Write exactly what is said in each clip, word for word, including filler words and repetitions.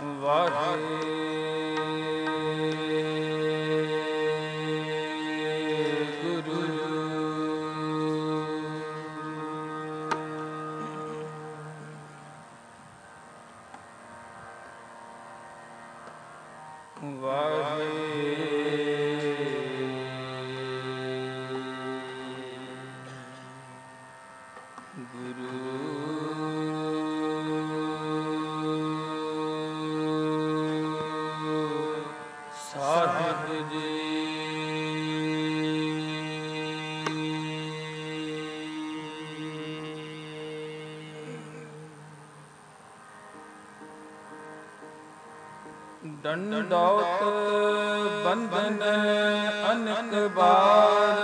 ਵਾਹਿਗੁਰੂ ਦੰਡੌਤ ਬੰਧਨ ਅਨਕ ਬਾਰ,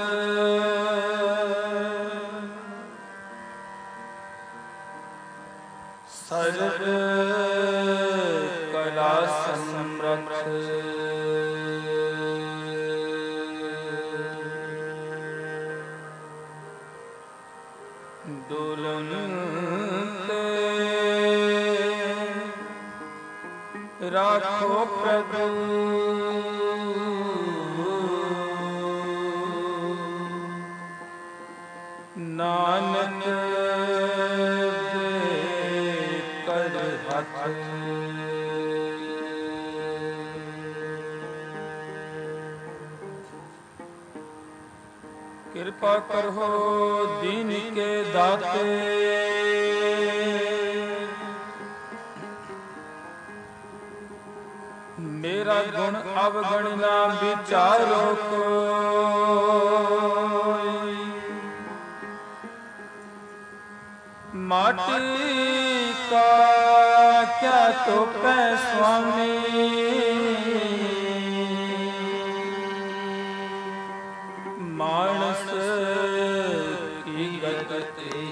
ਸਰਬ ਕਲਾ ਸਮਰੱਥ, ਡੋਲਨ ਰਾਖੋ ਪ੍ਰਭੂ, ਨਾਨਕ ਦੇ ਕਰ ਹੱਥ। ਕਿਰਪਾ ਕਰੋ ਦੀਨ ਕੇ ਦਾਤੇ, ਮੇਰਾ ਗੁਣ ਅਵਗਣ ਨਾ ਵਿਚਾਰੋ ਕੋਈ, ਮਾਟੀ ਕਾ ਕਿਆ ਤੋਪੈ ਸੁਆਮੀ, ਮਾਨਸ ਕੀ ਗਤੀ।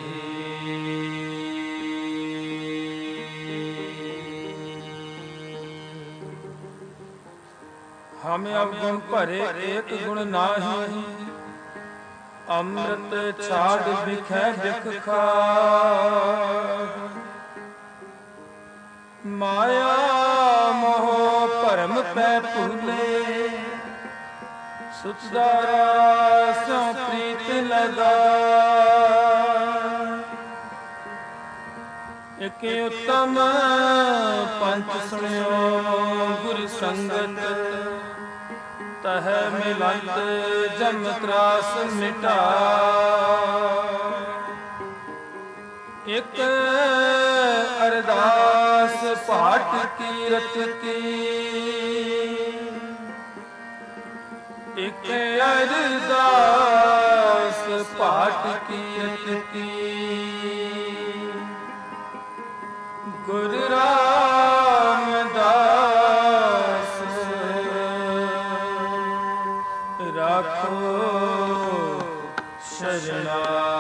ਹਮ ਅਵਗੁਣ ਭਰੇ ਏਕ ਗੁਣ ਨਾਹੀ, ਅੰਮ੍ਰਿਤ ਛਾੜ ਬਿਖੈ ਬਿਖ ਖਾਰ। ਮਾਇਆ ਮੋਹ ਭਰਮ ਪੈ ਭੁਲੇ, ਸੁਚਦਾਰਾ ਸਿਉ ਪ੍ਰੀਤ ਲਗਾ। ਇਕ ਉਤਮ ਪੰਚ ਸੁਣਿਓ ਗੁਰ ਸੰਗਤ, ਤਹ ਮਿਲੰਤ ਜਮ ਤਰਾਸ ਮਿਟਾ। ਇਕ ਅਰਦਾਸ ਪਾਠ ਕੀਰਤ ਕੀ, ਇਕ ਅਰਦਾਸ ਪਾਠ ਕੀਰਤ ਕੀ। ਗੁਰੂ ਰਾਮਦਾਸ ਰਾਖੋ ਸ਼ਰਨਾਈ।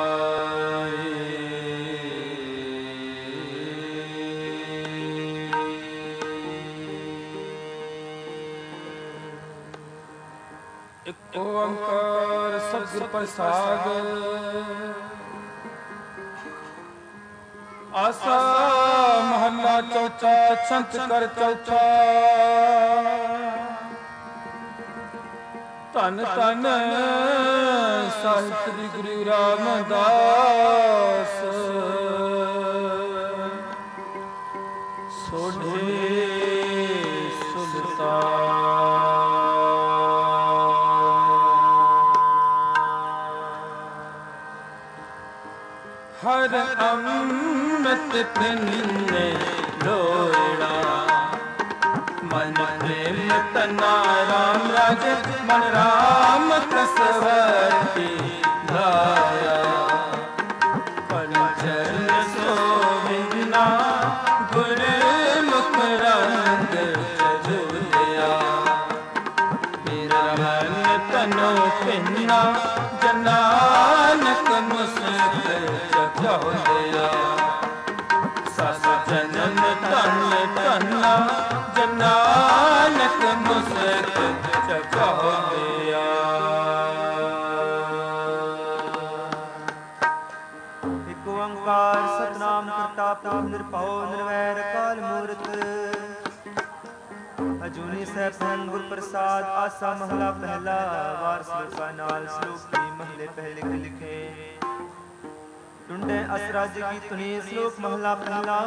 ਇਕ ਓੰਕਾਰ ਸਤਿਗੁਰ ਪ੍ਰਸਾਦ, ਆਸਾ ਮਹੱਲਾ ਚੌਥਾ, ਛੰਤ ਕਰ ਚੌਥਾ। ਧੰਨ ਧੰਨ ਸਾਹਿਬ ਸ੍ਰੀ ਗੁਰੂ ਰਾਮਦਾਸ, ਸੋਢੇ ਸੁਲਤਾਨ। ਹਰ ਅੰਮ੍ਰਿਤ ਪਿੰਨੇ ਲੋੜਾ, ਮਨ ਪ੍ਰੇਮ ਤਨਾ ਰਾਮ ਰਾਜ, ਮਨ ਰਾਮ ਕਸਵਤੀ ਲਾਇਆ। ਪੰਚਨ ਸੋਵਿਨਾ ਗੁਰ ਮੁਖ ਰੰਗ ਜੁਲਿਆ। ਮੇਰਾ ਮਨ ਤਨੋ ਪਿੰਨਾ, ਜਨਾਨਕ ਮੁਸਕ ਚਖੋਲਿਆ। ਸਸ ਜਨਨ ਤਨ ਤਨਾ, ਜਨਾਨਕ ਮੁਸਕ ਚਖੋਲਿਆ। ਇਕ ਓੰਕਾਰ ਸਤਿਨਾਮ ਕਰਤਾ ਪੁਰਖ ਨਿਰਭਉ ਨਿਰਵੈਰ ਅਕਾਲ ਮੂਰਤ। ਅਜੂਨੀ ਸਹਿਬਨ ਗੁਰ ਪ੍ਰਸਾਦ ਆਸਾ ਮਹਲਾ ਪਹਿਲਾ ਵਾਰ ਸਲੋਕਾ ਨਾਲ ਸਲੋਕ ਦੀ ਮਹਲੇ ਪਹਿਲੇ ਕੇ ਲਿਖੇ ਟੁੰਡੇ ਅਸਰਾਜ ਕੀ ਤੁਨੀ ਸਲੋਕ ਮਹਲਾ ਪਹਿਲਾ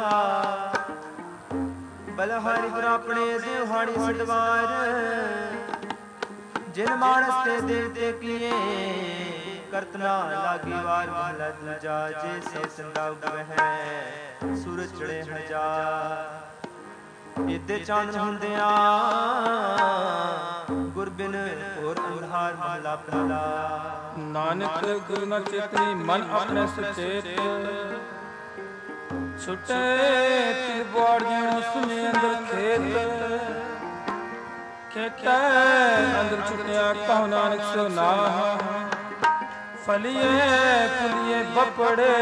ਬਲਹਾਰੀ ਗੁਰ ਆਪਣੇ ਦੇਵਹਾੜੀ ਸਦਵਾਰ ਜਿਨ ਮਾਨਸ ਤੇ ਦੇਵਤੇ ਕੀਏ ਕਰਤਨਾ ਲਾਗੀ ਵਾਰ ਮਹਲਾ ਦੂਜਾ ਜੇ ਸੇ ਸੰਦਾ ਉਗਵਹਿ ਸੂਰਜ ਚੜੇ ਹਜ਼ਾਰ ਇਦੇ ਚਾਨਣ ਹੁੰਦਿਆਂ ਗੁਰ ਬਿਨ ਹੋਰ ਅੰਧਾਰ ਮਹਲਾ ਪਹਿਲਾ ਨਾਨਕ ਗੁਰ ਨ ਚੇਤਨੀ ਮਨ ਆਪਣੇ ਸੁਚੇਤ ਛੁਟੇ ਤਿਲ ਬਾੜ ਜਿਉ ਸੁਨੇ ਅੰਦਰ ਖੇਤ ਖੇਟੈ ਅੰਦਰ ਛੁਟਿਆ ਕਹੋ ਨਾਨਕ ਸੋ ਨਾਹ ਫਲੀਏ ਫੁਲੀਏ ਬਪੜੇ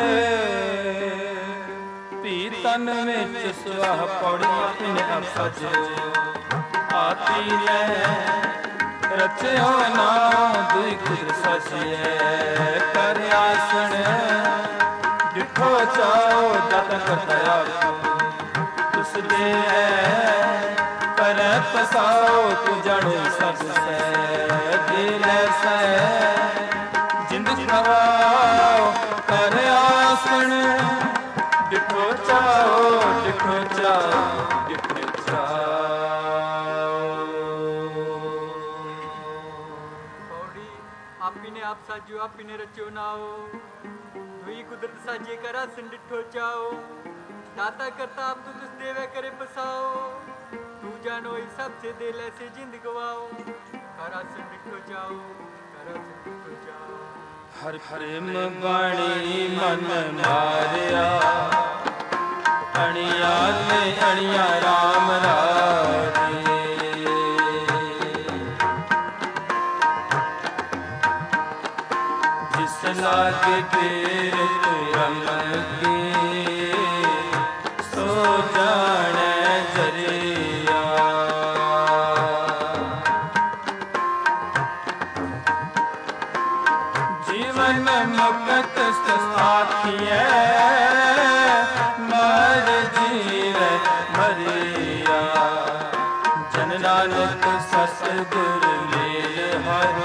ਭੀ ਤਨ ਵਿੱਚ ਸਵਾਹ ਪੌੜੀ ਆਪਣੇ ਆਪ ਸਜ ਆਤੀ ਲੈ ਰਚਿਓ ਨਾਮ ਦੁਇ ਕੁਦਰ ਸਜਿਐ ਕਰ ਆਸਣ ਜਿਠੋ ਚਾਓ ਜਤ ਕਰਤਿਆ ਤੁਸ ਦੇ ਕਰੈ ਪਸਾਓ ਤੂੰ ਜਾਣੋ ਸਭ ਸੈ ਦੇ ਲੈ ਸੈ ਜਿੰਦ ਖਵਾਓ ਕਰ ਆਸਣ ਜਿਠੋ ਚਾਓ ਜਿਠੋ ਚਾਓ ਜਿਠੋ ਚਾਓ ਪੌੜੀ ਆਪੀ ਨੇ ਆਪ ਸਾਜਿਓ ਆਪੀ ਨੇ ਰਚਿਓ ਨਾਓ ਦੁਈ ਕੁਦਰਤ ਸਾਜੇ ਕਰਾ ਸੰਡਿਠੋ ਚਾਓ दाता करता आप तू तुस देवे करे बसाओ तू जानो ही सबसे दिल ऐसे जिंद गवाओ करा संडिठो जाओ करा संडिठो जाओ हर प्रेम बाणी मन मारिया अणिया ले अणिया राम राजे जिस लागे तेरे रमन के सो जाने जरिया जीवन मुक्त साखिए मर जीव मरिया जन नानक सतगुर मेल हर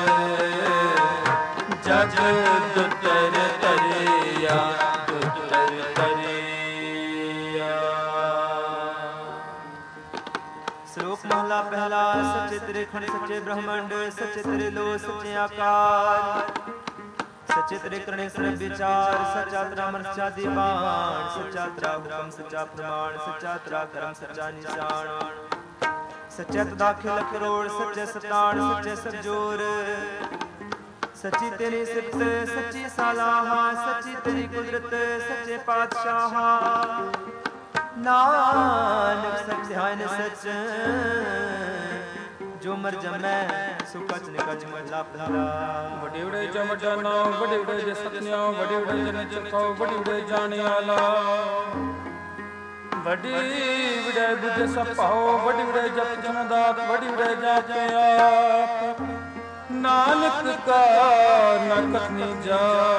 जग दुतर तरिया दुतर तरिया। श्लोक महला पहला सच्चे तेरे खंड सच्चे ब्रह्मांड सच्चे तेरे लो सच्चे आकार सच्चे तेरे करने सर्व विचार सच्चा तेरा मन सच्चा दीवान सच्चा तेरा हुक्म सच्चा प्रमाण सच्चा तेरा कर्म सच्चा निशान सच्चे तदा खिल करोड़ सच्चे सतान सच्चे सबजोर सच्ची तेरी सिफत सच्ची सालाहा सच्ची तेरी कुदरत सच्चे पातशाह नानक सच ध्यान सच जो मर जमै सो कच निकच महला पहला ਵੱਡੇ ਵੱਡੇ ਜਮਟਾ ਨਾਮ ਵੱਡੇ ਵੱਡੇ ਦੇ ਸਤਿਆਂ ਵੱਡੇ ਵੱਡੇ ਜਨ ਚਖਾਓ ਵੱਡੇ ਵੱਡੇ ਜਾਣੇ ਆਲਾ ਵੱਡੀ ਵੱਡੇ ਬੁੱਧ ਸਭਾਓ ਵੱਡੇ ਵੱਡੇ ਜਪ ਜਨ ਦਾਤ ਵੱਡੇ ਵੱਡੇ ਜਾਪੇ ਆਪ ਨਾਨਕ ਕਾ ਨਾ ਕਥਨੀ ਜਾ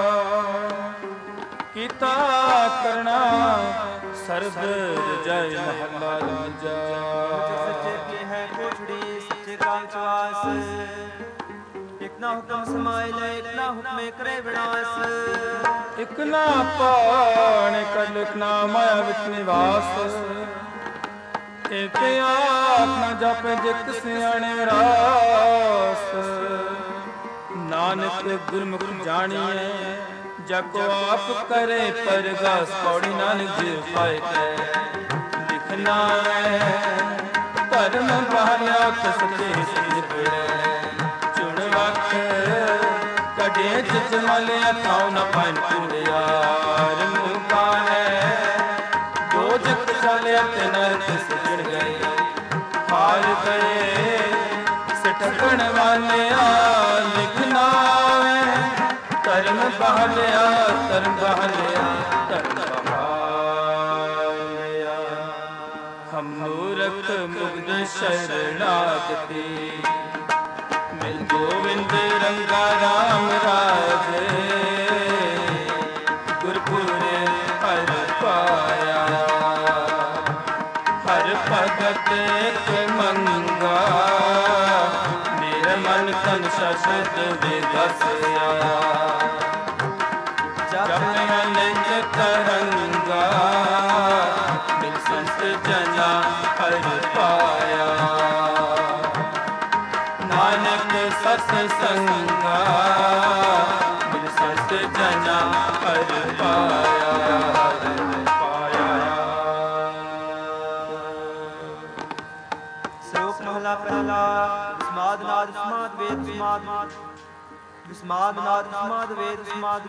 ਕੀਤਾ ਕਰਨਾ ਸਰਬ ਰਜਾਇ ਮਹੱਲਾ ਦੂਜਾ सच्चे के है कोठड़ी सच्चे काल चवास एक ना हुक्म समाइल एक ना हुक्मे करे विनाश ਇਕ ਨਾ ਪਾਣ ਕਲ ਇਕ ਨਾ ਮਾਇਆ ਵਿੱਚ ਨਿਵਾਸ ਇਕ ਆਖ ਨਾ ਜਪੇ ਜਿਤ ਸਿਆਣੇ ਰਾਸ ਨਾਨਕ ਗੁਰਮੁਖ ਜਾਣੀਐ ਜਕੋ ਆਪ ਕਰੇ ਪਰਗਾਸ ਪੌੜੀ ਨਾਨਕ ਜੀ ਪਾਏ ਕੈ ਲਿਖਣਾ ਧਰਮ ਬਾਲਿਆ ਸੱਚੇ ਸਿਰ ਪੜੈ ਚੁਣ ਵਖ ਕਡੇ ਜਿਤ ਮਲਿਆ ਥਾਉ ਨ ਪਾਇਨ ਪੁੜਿਆਰ ਮੁਕਾ ਹੈ ਦੋ ਜਗ ਚਾਲਿਆ ਤੇ ਨਰਕ ਸਜਣ ਗਏ ਹਾਰ ਗਏ ਸਟਕਣ ਵਾਲਿਆ ਲਿਖਣਾ ਧਰਮ ਬਹਲਿਆ ਧਰਮ ਬਹਲਿਆ ਧਰਮ ਬਹਾਲਿਆ ਹਮ ਮੂਰਖ ਮੁਗਧ ਸ਼ਰਨਾਗਤੀ ਮਿਲ ਗੋਵਿੰਦ ਰੰਗਾ ਰਾਮ ਰਾਜੇ ਗੁਰਪੁਰੇ ਹਰ ਪਾਇਆ ਹਰ ਭਗਤ ਇੱਕ ਮੰਗਾ ਮੇਰੇ ਮਨ ਤਨ ਸ਼ਸ਼ਦ ਵਿਗਸਿਆ ਜਪ ਅਨੰਦ ਤਰੰਗਾ ਮਿਲ ਸੰਤ ਜਨਾ ਹਰ ਪਾਇਆ ਨਾਨਕ ਸਤ ਸੰਗਾ ਮਿਲ ਸੰਤ ਜਨਾ ਹਰ ਪਾਇਆ ਸ਼ਲੋਕ ਮਹਲਾ ਪਹਿਲਾ ਵਿਸਮਾਦ ਨਾਦ ਵਿਸਮਾਦ ਵੇਦ ਵਿਸਮਾਦ ਵਿਸਮਾਦ ਨਾਦ ਵਿਸਮਾਦ ਵੇਦ ਵਿਸਮਾਦ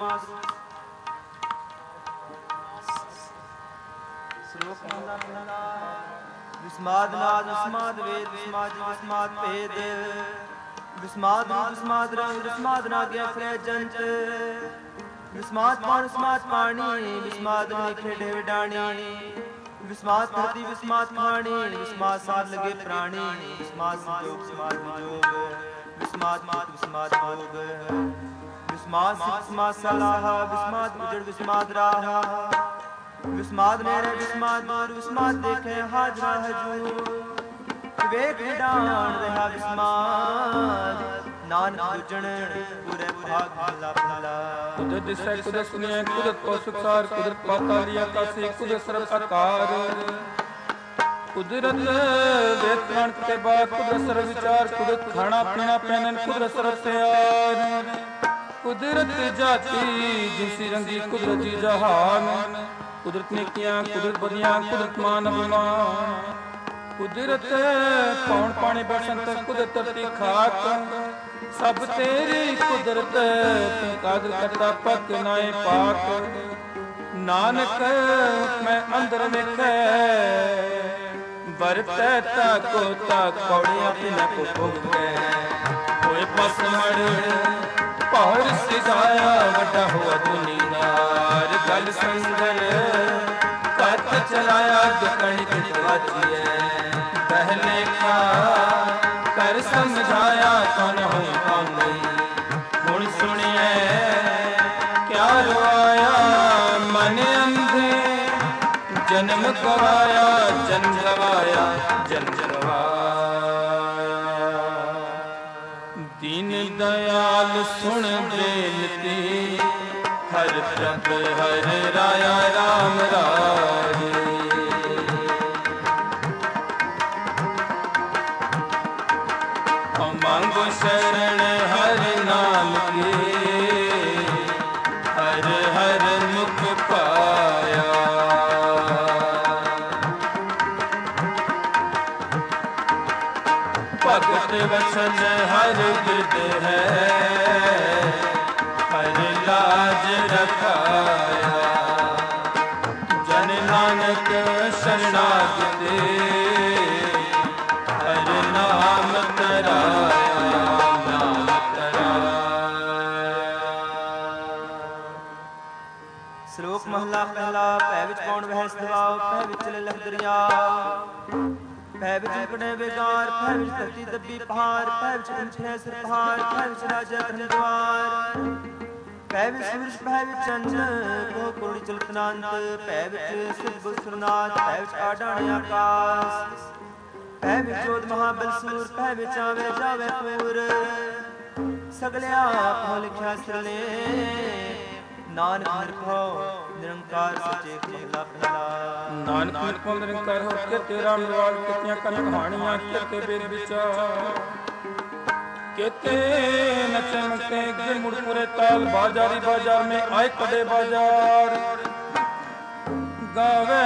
ਸ਼ਲੋਕ ਮਹਲਾ ਪਹਿਲਾ ਵਿਸਮਾਦ ਨਾਦ ਵਿਸਮਾਦ ਵੇਦ ਵਿਸਮਾਦ ਵਿਸਮਾਦ ਭੇਦ ਵਿਸਮਾਦ ਰੂਪ ਵਿਸਮਾਦ ਰੰਗ ਵਿਸਮਾਦ ਨਾਗਿਆ ਫਰੇ ਜੰਤ ਵਿਸਮਾਦ ਪਾਣ ਵਿਸਮਾਦ ਪਾਣੀ ਵਿਸਮਾਦ ਨੇ ਖੇਡੇ ਵਿਡਾਣੀ ਵਿਸਮਾਦ ਧਰਤੀ ਵਿਸਮਾਦ ਖਾਣੀ ਵਿਸਮਾਦ ਸਾਧ ਲਗੇ ਪ੍ਰਾਣੀ ਵਿਸਮਾਦ ਸੰਜੋਗ ਵਿਸਮਾਦ ਵਿਜੋਗ ਵਿਸਮਾਦ ਮਾਤ ਵਿਸਮਾਦ ਭੋਗ ਵਿਸਮਾਦ ਸਿੱਖ ਵਿਸਮਾਦ ਸਲਾਹ ਵਿਸਮਾਦ ਉਜੜ ਵਿਸਮਾਦ ਰਾਹ ਵਿਸਮਾਦ ਨੇੜੇ ਵਿਸਮਾਦ ਦੂਰ ਵਿਸਮਾਦ ਦੇਖੇ ਹਾਜ਼ਰਾ ਹਜੂਰ ਵੇਖ ਵਿਡਾਣ ਰਹਾ ਵਿਸਮਾਦ ਨਾਨਕ ਦੁਜਣ ਪੂਰੇ ਭਾਗ ਭਲਾ ਭਲਾ ਕੁਦਰਤ ਦਿਸੈ ਕੁਦਰਤ ਸੁਨਿਐ ਕੁਦਰਤ ਕੋ ਸੁਖਸਾਰ ਕੁਦਰਤ ਪਾਤਾਲੀ ਆਕਾਸੀ ਕੁਦਰਤ ਸਰਬ ਆਕਾਰ ਕੁਦਰਤ ਵੇਦ ਪ੍ਰਾਣ ਤੇ ਬਾਤ ਕੁਦਰਤ ਸਰਬ ਵਿਚਾਰ ਕੁਦਰਤ ਖਾਣਾ ਪੀਣਾ ਪਹਿਨਣ ਕੁਦਰਤ ਸਰਬ ਸਿਆਰ ਕੁਦਰਤ ਜਾਤੀ ਜਿਸੀ ਰੰਗੀ ਕੁਦਰਤ ਜੀ ਜਹਾਨ ਕੁਦਰਤ ਨੇਕੀਆਂ ਕੁਦਰਤ ਬਦੀਆਂ ਕੁਦਰਤ ਮਾਨ ਅਭਿਮਾਨ ਕੁਦਰਤ ਪੌਣ ਪਾਣੀ ਬਰਸੰਤ ਕੁਦਰਤ ਧਰਤੀ ਖਾਕ ਸਭ ਤੇਰੀ ਕੁਦਰਤ ਤੂੰ ਕਾਦਰ ਕਰਤਾ ਪਕ ਨਾਏ ਪਾਕ ਨਾਨਕ ਮੈਂ ਅੰਦਰ ਵੇਖੈ ਵਰਤੈ ਤਾ ਕੋ ਤਾ ਕੌੜੀਆਂ ਪਿਨਾ ਕੋ ਭੋਗੈ ਹੋਏ ਪਸਮੜ ਪੌਰ ਸਿਧਾਇਆ ਵੱਡਾ ਹੋਆ ਦੁਨੀਦਾਰ ਗਲ ਸੰਗਲ ਕੱਤ ਚਲਾਇਆ ਦੁਕਣ ਕਿਤ ਵਾਚੀਐ ਪਹਿਲੇ ਕਾ ਕਰ ਸਮਝਾਇਆ ਕਨ ਹੋ ਕਨ ਨਹੀਂ ਹੁਣ ਸੁਣੀਐ ਕਿਆ ਰਵਾਇਆ ਮਨ ਅੰਧੇ ਜਨਮ ਗਵਾਇਆ ਜਨਮ ਗਵਾਇਆ ਜਨਮ ਗਵਾਇਆ ਦੀਨ ਦਇਆਲ ਸੁਣ ਬੇਨਤੀ ਹਰ ਪ੍ਰਭ ਹਰ ਰਾਇਆ ਰਾਮ ਰਾਏ ਮੰਗੋ ਸ਼ਰਨ ਹਰ ਨਾਮ ਕੇ ਹਰ ਹਰ ਮੁਖ ਪਾਇਆ ਭਗਤ ਵਚਨ ਹਰ ਬਿਰਦ ਹੈ ਹਰ ਲਾਜ ਰਖਾਇਆ ਜਨ ਨਾਨਕ ਸ਼ਰਨਾਗਤੇ ਹਰ ਨਾਮ ਤਰਾਇਆ ਨਾਮ ਤਰਾਇਆ ਸ਼ਲੋਕ ਮਹਲਾ ਪਹਿਲਾ ਭੈ ਵਿੱਚ ਪੌਣ ਵਹਿ ਸਦਵਾਉ ਭੈ ਵਿੱਚ ਲੈ ਲਖ ਦਰਿਆ ਭੈ ਵਿੱਚ ਕਣੇ ਬੇਗਾਰ ਭੈ ਵਿੱਚ ਧਰਤੀ ਦੱਬੀ ਪਹਾੜ ਭੈ ਵਿੱਚ ਅੰਛੇ ਸਿਰ ਪਹਾੜ ਭੈ ਵਿੱਚ ਰਾਜਾ ਧਨ ਦਵਾਰ ਭੈ ਵਿੱਚ ਸੂਰਜ ਭੈ ਵਿੱਚ ਚੰਦ ਕੋ ਕੋੜੀ ਚਲਤਨਾੰਤ ਭੈ ਵਿੱਚ ਸਿਵ ਸੁਰਨਾਥ ਭੈ ਵਿੱਚ ਆਡਾਣ ਆਕਾਸ਼ ਭੈ ਵਿੱਚ ਜੋਤ ਮਹਾਬਲ ਸੂਰ ਭੈ ਵਿੱਚ ਆਵੇ ਜਾਵੇ ਪੂਰ ਸਗਲਿਆ ਆਪੋ ਲਿਖਿਆ ਸਿਰਲੇ ਨਾਨਕ ਨਿਰਭਉ ਨਿਰੰਕਾਰ ਸੱਚੇ ਮਹਲਾ ਪਹਿਲਾ ਨਾਨਕ ਨਿਰਭਉ ਨਿਰੰਕਾਰ ਹੋ ਕੇ ਤੇਰਾ ਮਿਲਵਾਲ ਕਿਤੀਆਂ ਕਨ ਕਹਾਣੀਆਂ ਕਿਤੇ ਬੇਦ ਵਿਚਾਰ ਕਿਤੇ ਨਚੇ ਮਕੇ ਗਿਰ ਮੁੜ ਪੁਰੇ ਤਾਲ ਬਾਜ਼ਾਰੀ ਬਾਜ਼ਾਰ में आए कदे बाजार गावे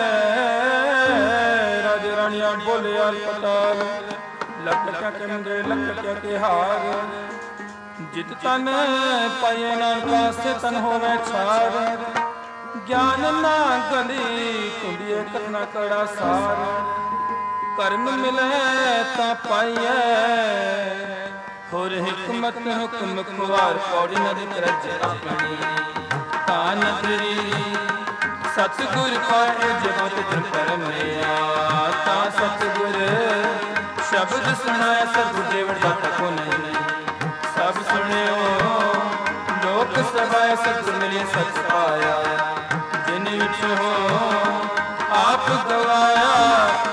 राज रानिया बोले अलपताल लख क्या के मुंदे लख क्या के हार जित तन पाए नानका से तन होवे छार ज्ञान ना गली कुंडिए कथना कड़ा सार कर्म मिले ता पाइए होर हिकमत हुक्म खुआर पौड़ी नदी करज अपनी तान तेरी सतगुर पाए जगत धर्म परमया ता सतगुर शब्द सुनाया सतगुर देव दाता को नहीं सब सुनियो लोक सभाए सतगुर मिले सच पाया जिन विच हो आप गवाया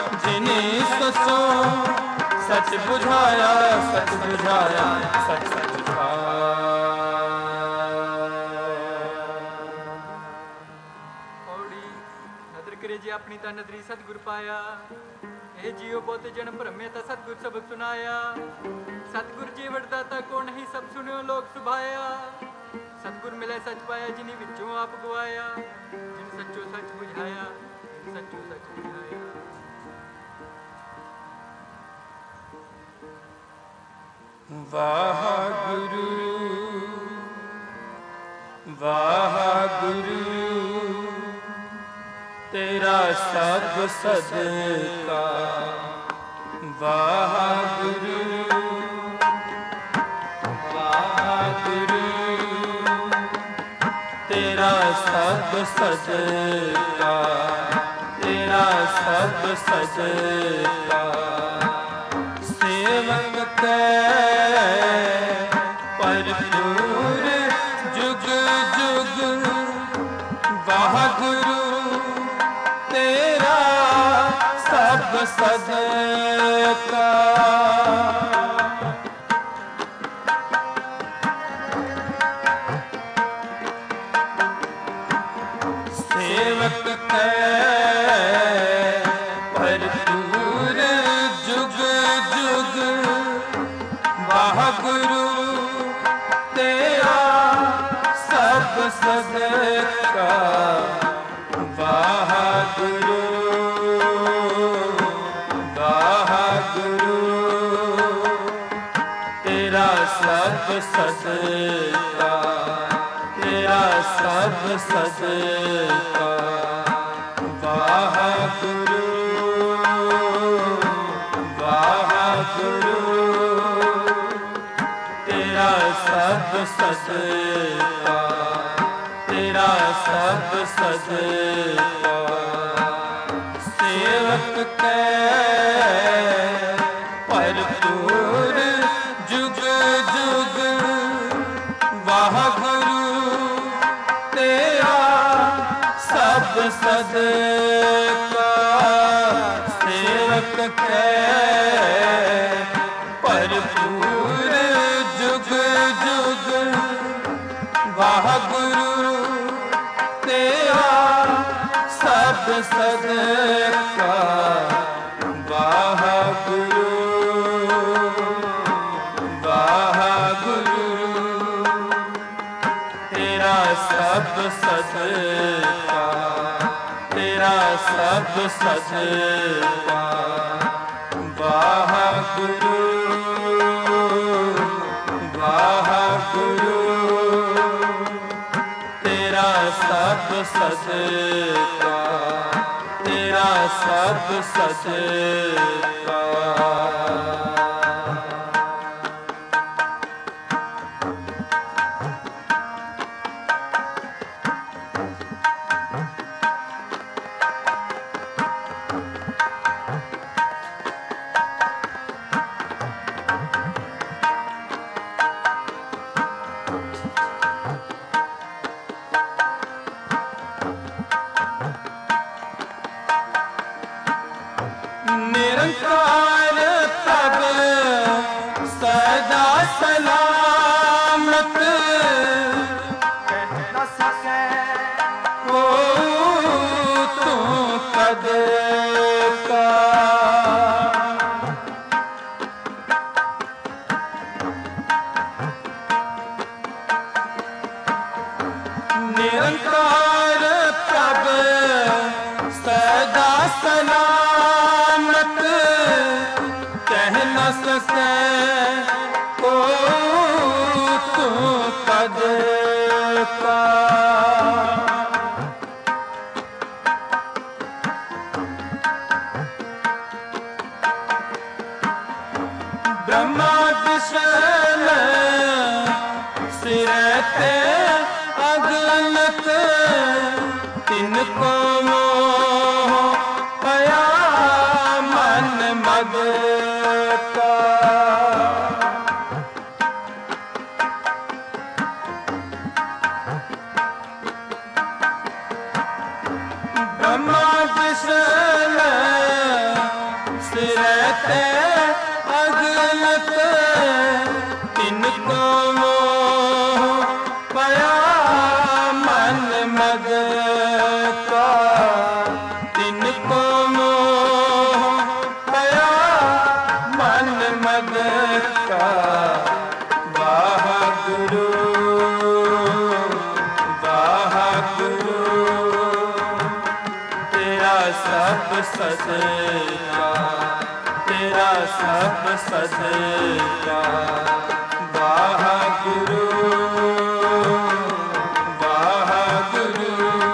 सच बुझाया सच बुझाया सच सच पौड़ी नदर करे जी अपनी ता नदरी सतगुर पाया ਇਹ ਜੀਉ ਬਹੁਤ ਜਨਮ ਭਰਮੇ ਤਾਂ ਸਤਿਗੁਰ ਸਬਦ ਸੁਨਾਇਆ ਸਤਿਗੁਰ ਜੀਵਨ ਦਾਤਾ ਕੋ ਨਹੀਂ ਸਭ ਸੁਣਿਓ ਲੋਕ ਸੁਭਾਇਆ ਸਤਿਗੁਰ ਮਿਲੇ ਸੱਚ ਪਾਇਆ ਜਿਨੀ ਵਿੱਚੋਂ ਆਪ ਗਵਾਇਆ ਜਿਨ ਸੱਚੋ ਸੱਚ ਬੁਝਾਇਆ ਜਿਨ ਸੱਚੋ ਸੱਚ ਬੁਝਾਇਆ ਵਾਹਿਗੁਰੂ ਵਾਹਿਗੁਰੂ तेरा सब सदका वाहिगुरू वाहिगुरू तेरा सब सदका तेरा सब सदका सेवक कै भरपूर जुग जुग वाहिगुरू तेरा सब सदका सेवक कै भरपूर जुग जुग वाहिगुरू तेरा सब सदका वाहिगुरू वाहिगुरू तेरा सब सदका तेरा सब सदका वाहिगुरू वाहिगुरू तेरा सब सदका तेरा सब सदका सेवक कै भरपूर जुग जुग वाहिगुरू तेरा सब सदका सेवक कै भरपूर जुग जुग वाहिगुरू तेरा सब सदका वाहिगुरू वाहिगुरू तेरा सब सदका तेरा सब सदका वाहिगुरू वाहिगुरू तेरा सब सदका तेरा सब सदका निरंकार तब सदा सलामत कह न सके को तू कद का निरंकार तब सदा सलामत कह न सके को तू कद का ब्रह्मा विष्ण सिरते अगनत तिनको मोह पया मन मद का ब्रह्मा विष्ण सिरते अग तिनको मोह पया मन मद का, तिनको मोह पया मन मद का। वाहगुरु वाहगुरु तेरा सब सजदा, तेरा सब सजदा। वाहगुरु वाहगुरु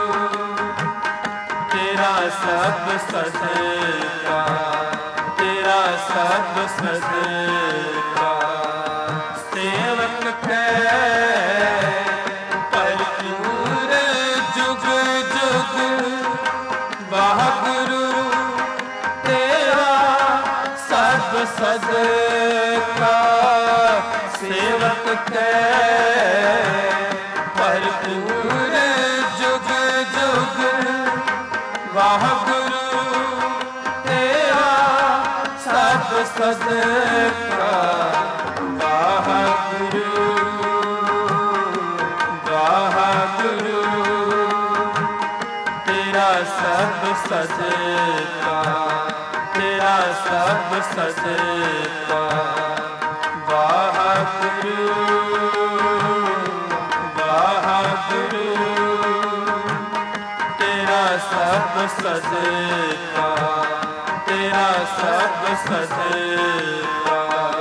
तेरा सब सजदा, तेरा सब सजदा। सेवक के भरपूर जुग जुग, वाहगुरु तेरा सब सदका। सेवक के भरपूर जुग जुग, वाहगुरु तेरा सब सदका। वाहगुरु वाहगुरु तेरा सब सजदा, तेरा सब सजदा। वाहगुरु वाहगुरु तेरा सब सजदा, तेरा सब सजदा।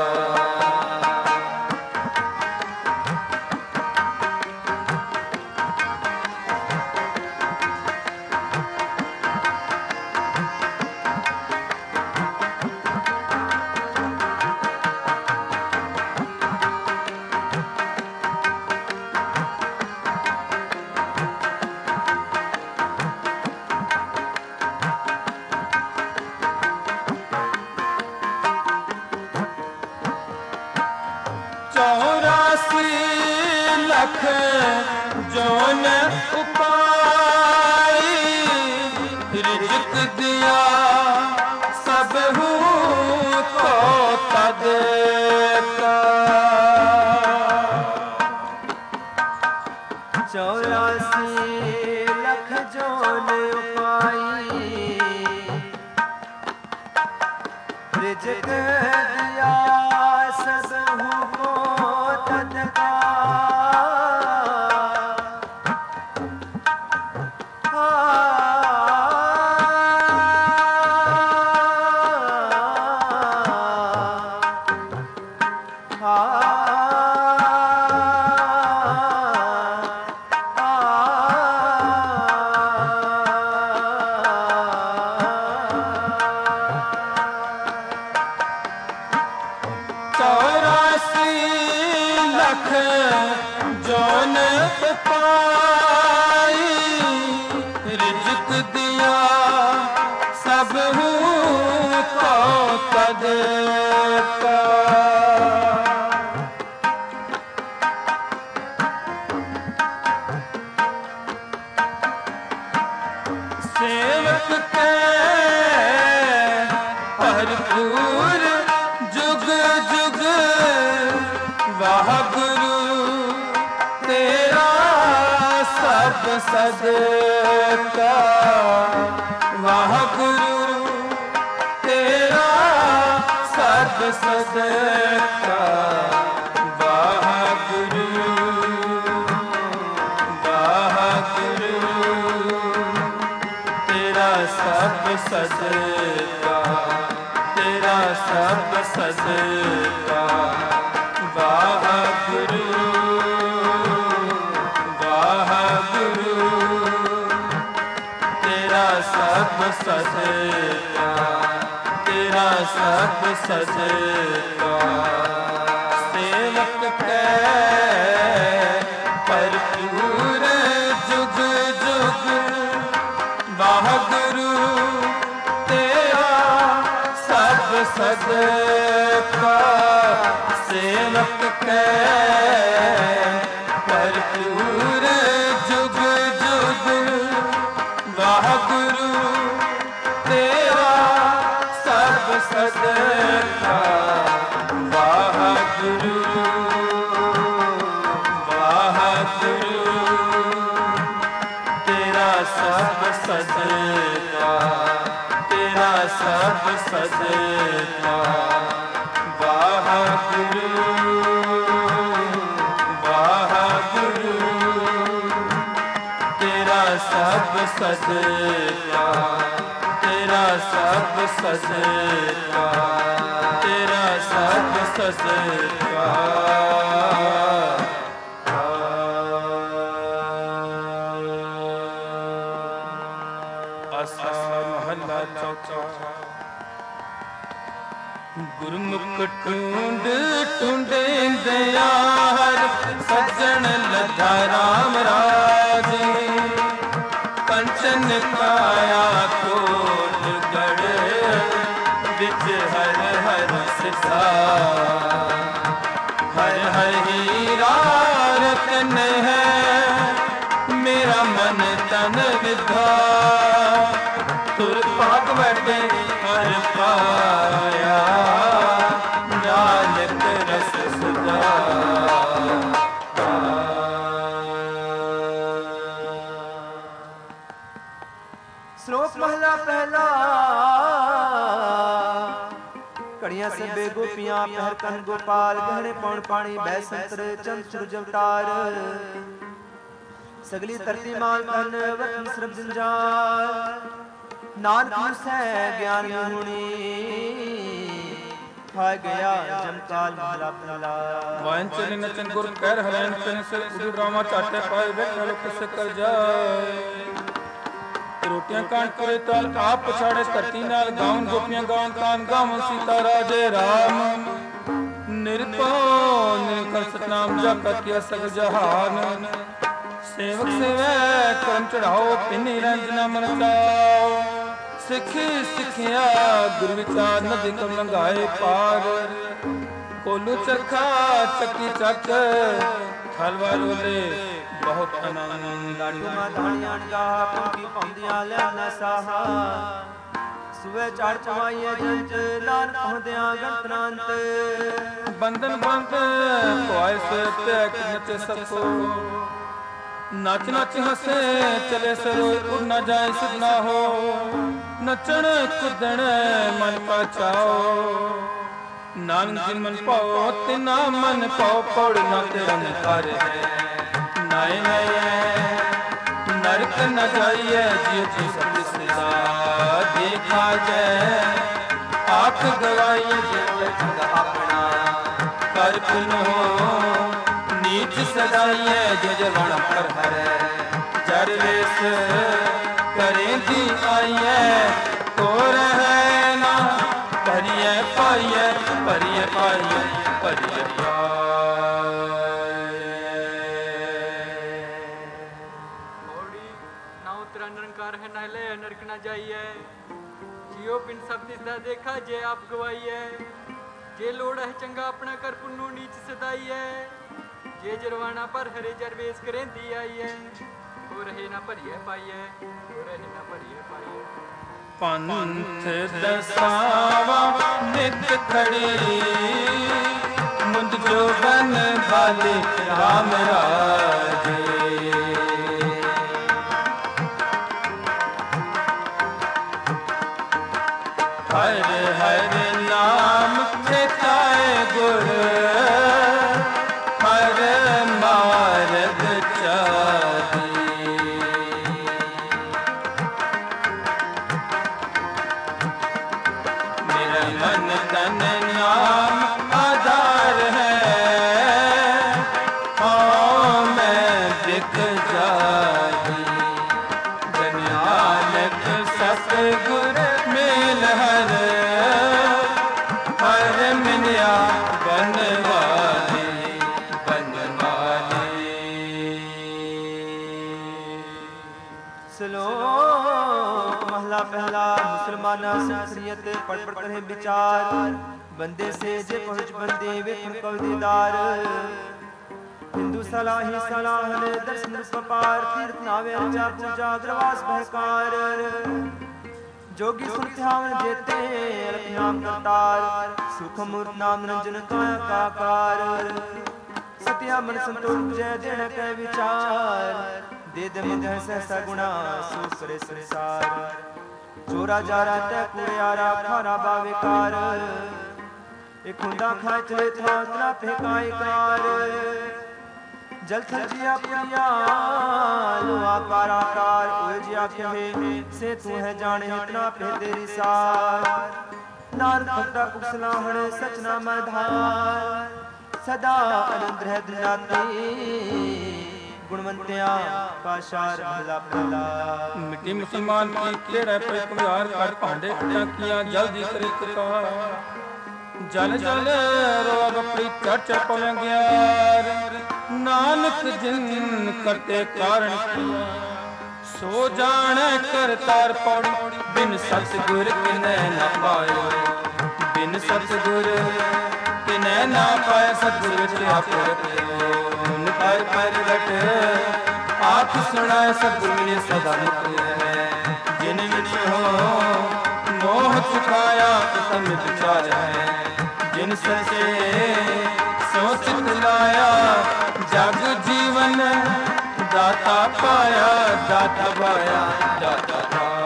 चौरासी लख जोन उपाई, रिज़्क़ दिया सब हूँ को तद का। चौरासी लख जोन उपाई, रिज़्क़ दिया सब हूँ तदका। चौरासी लख जोन पाई, रिज़्क़ दिया सब हूँ को तद का। सेवक के भरपूर जुग जुग, वाहगुरु तेरा सब सदका। वाहगुरु तेरा सब सदका। वाहगुरु वाहगुरु तेरा सब सदका, तेरा सब सदका। वाहगुरु वाहगुरु तेरा सब सदका, तेरा सब सदका। सेवक के भरपूर जुग जुग, वाहगुरु तेरा सब सदका। सेवक के भरपूर जुग जुग, वाहगुरु तेरा सब सदका। वाहगुरु सदका तेरा सब सदका वाहगुरु वाहगुरु तेरा सब सदका तेरा सब सदका तेरा सब सदका महला चौथा। गुरमुख टूंड टूंडे दयार सज्जन लद्धा राम राज कंचन काया कोट गढ़ बिच हर हर सिधा हर हर हीरा रतन है मेरा मन तन विधा तुर पाक बैठे हर पाया नानक रस सुधा। श्लोक महला पहला। कड़ियां सबे गोपियां पहर कन गोपाल गहरे पौन पानी बै संतर चंद सूरज अवतार सगली धरती माल तन वतन सरब जंजाल नानक मुसै ज्ञान विहुणी खाए गया जमकाल महला पहला। वायन चले नचन गुर कर हरैन तन से उदु रामा चाटे पाए बैठा लोक से कर जाए रोटियां कांड करे ताल आप पछाड़े धरती नाल गाउन गोपियां गाउन कान गावन सीता राजे राम निरतो निरकल सतनाम जप किया सग जहान सेवक सेवै करम चढ़ाओ पिनी रंजना मन चाओ सिखी सिखिया गुर विचार नदी कम लंघाए पार कोलू चरखा चक्की चक हलवा रोले बहुत आनंद। लाडू माधानियां गा पंखी पौंदियां लैना साहा सुवे चढ़ पवाइए जंज नान पहुंदियां गणतनांत बंधन बंद कोय से पैक नचे सको नच नच हसे चले सरो उड़ न जाए सुध ना हो नचण कुदण मन का चाओ नानक जी मन पाओ तिना मन पाओ पौड़ न तिरन कर नाय नाय नरक न जाइए जियो जी सब सदा देखा जाए आख गवाइए जियो जग अपना कर पुन हो नीच सदाइए जज वण पर हरे जर वेश करें दी आइए तो रहे ना परिय पाइए परिय पाइए परिय ना उतरा निरंकार है न ले नरक न जाइए जियो पिन सब दिसदा देखा जे आप गवाइए जे लोड़ है चंगा अपना कर पुन्नू नीच सदाइए जे जरवाना पर हरे जरवेश करें दी आइए तो रहे ना परिय पाइए तो रहे ना परिय पाइए। पंथ दसावा नित खड़ी मुंद जो बन बाले राम राजे हर हर नाम चेताए गुर हर मार्ग चाही मेरा मन तन नाम आधार है हाँ मैं बिक जाही जन नानक सतगुर मेल हर हर मिलिया बनवाली बनवाली। श्लोक महला पहला। मुसलमाना शरीयत पढ़ पढ़ करे विचार बंदे से जे पहुंच बंदे वे कव दीदार हिंदू सलाही सलाहन दर्शन पपार तीर्थ नावे अर्चा पूजा ग्रवास बहकार जोगी सुन ध्यान जेते अलख्याम करतार सुख मूर्त नाम निरंजन काया काकार सत्या मन संतोष जय जन के विचार दे दे मंगह सहसा गुणा सो करे संसार चोरा जारा तै कुड़ियारा खारा बाविकार एक हुंदा खाए चले था उतना फेकाए कार जल थल जिया पुरिया लोहा पाराकार ओए जिया कहे से तू है जाने इतना पे तेरी सार नानक भक्ता कुसलाहण सचना मधार सदा आनंद है दुनियाती गुणवंतिया पाशार भला भला मिट्टी मुसलमान की तेरा पर कुमार कर भांडे टाकियां जल्दी करे पुकार जल जल रोग अपनी चर्च पलंग्यार नानक जिन करते कारण किया सो जाने करतार पौड़ी बिन सतगुर किने न पायो बिन सतगुर किने न पाए सतगुर विच आपे उन पर परगट आप सुनाए सतगुर ने सदा मुक्ति जिन विच हो मोह चुकाया तम विचार है जिन सचे सोच लाया जग जीवन दाता पाया दाता पाया दाता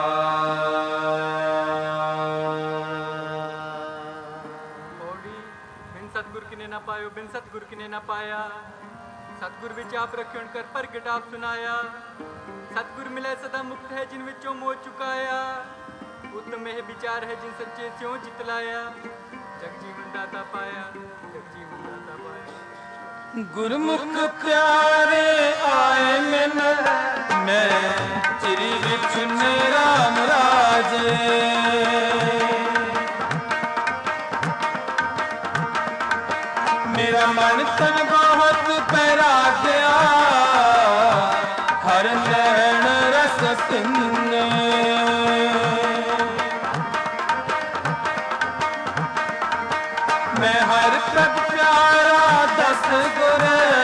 बिन सतगुर किने ना पायो बिन सतगुर किने ना पाया सतगुर विच आप रखियण कर प्रगट आप सुनाया सतगुर मिले सदा मुक्त है जिन विचों मोह चुकाया उत्तम है विचार है जिन सच्चे स्यों चितलाया जग जीवन दाता पाया जग जीवन दाता पाया गुरमुख प्यारे आए मिन मैं चिरी विच मेरा राजे मेरा मन तन बहुत पैरा गया हर नैन रस पिन्ने मैं हर प्रभ प्यारा दस गुर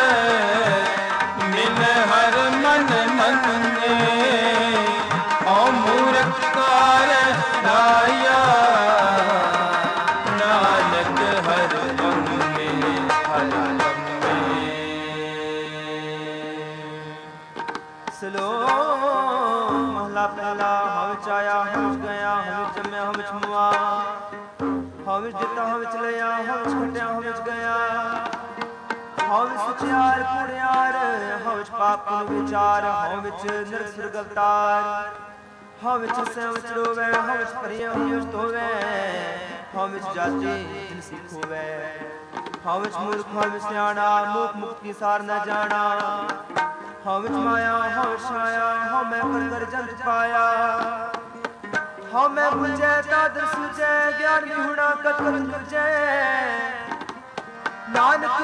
मिल हर मन मन्ने ओ मूर्ख कार राया नानक हर लम्हे हर लम्हे सलोक महला पहला हम चाया हम गया हम जम्या हम छुआ हम दिता हम लिया हम छटिया हम गया हम सचियार कुड़ियार हम पाप विचार हम नरक सुरग अवतार हम से रोवे हम परिया हम धोवे हम जाति जिनसी खोवे हम मूर्ख हम सियाणा मूक मुक्ति सार न जाना हम माया हम छाया हम कर कर जंत पाया हम बुझे तादर सुझे ज्ञान विहुणा कत कत गुरजे नानक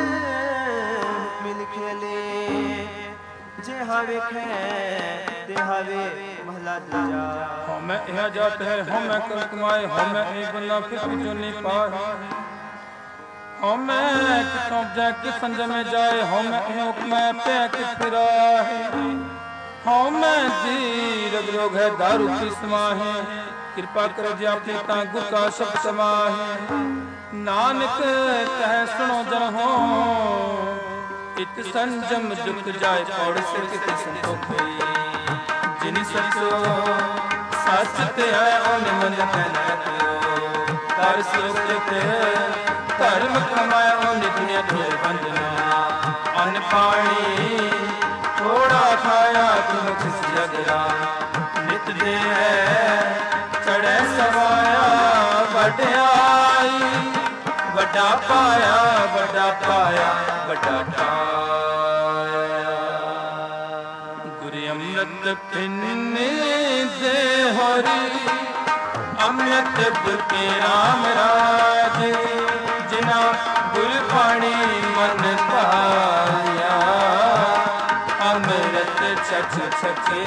मिल खेले जे हावे खे ते हावे महला दूजा हम यह जात है हम कर कमाए हम एक बंदा फिर भी जो नहीं पाए हम कितों जाए कि संजम में जाए हम हुक्म पे कि फिरा है हम दीर्घ रोग है दारू की समाहे कृपा कर जी अपने ता गुर का शब्द समाहे नानक कह सुनो जन हो इत संजम जुट जाए पौड़ से कित संतोख जिन सचो सच ते है उन मन कहना कर सुख धर्म कमाए उन दुनिया थोड़े बंधना अन्न पानी थोड़ा खाया तुम खिसिया गया नित दे चढ़े सवाया वड्याई वड्डा पाया वड्डा पाया वड्डा पाया गुरु अमृत पिन्ने दे होरी अमृत गुरु राम राज जिना गुर पाणी मन पाया अमृत छछ छके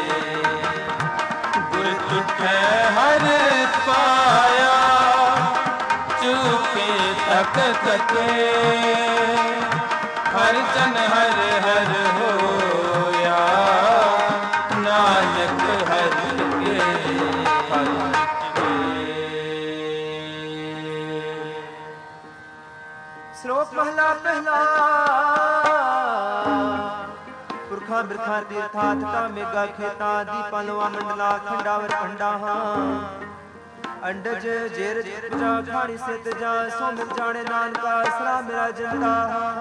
गुर तुठे हर पाया चुके तक तके हर जन हर हर होया नानक हर के हर श्लोक महला पहला पुरख ਪੁਰਖਾਂ ਬਿਰਖਾਂ ਤੀਰਥਾਂ ਠਟਾ ਮੇਗਾ ਖੇਤਾਂ ਦੀਪਾਂ ਲੋਆ ਮੰਡਲਾ ਖੰਡਾਵਰ ਪੰਡਾਹਾਂ ਅੰਡਜ ਜੇਰ ਪੁਜਾ ਖਾਣੀ ਸਿੱਧ ਜਾ ਸੋ ਮਿਲ ਜਾਣੇ ਨਾਨਕਾ ਸਰਾ ਮੇਰਾ ਜਿੰਦਾ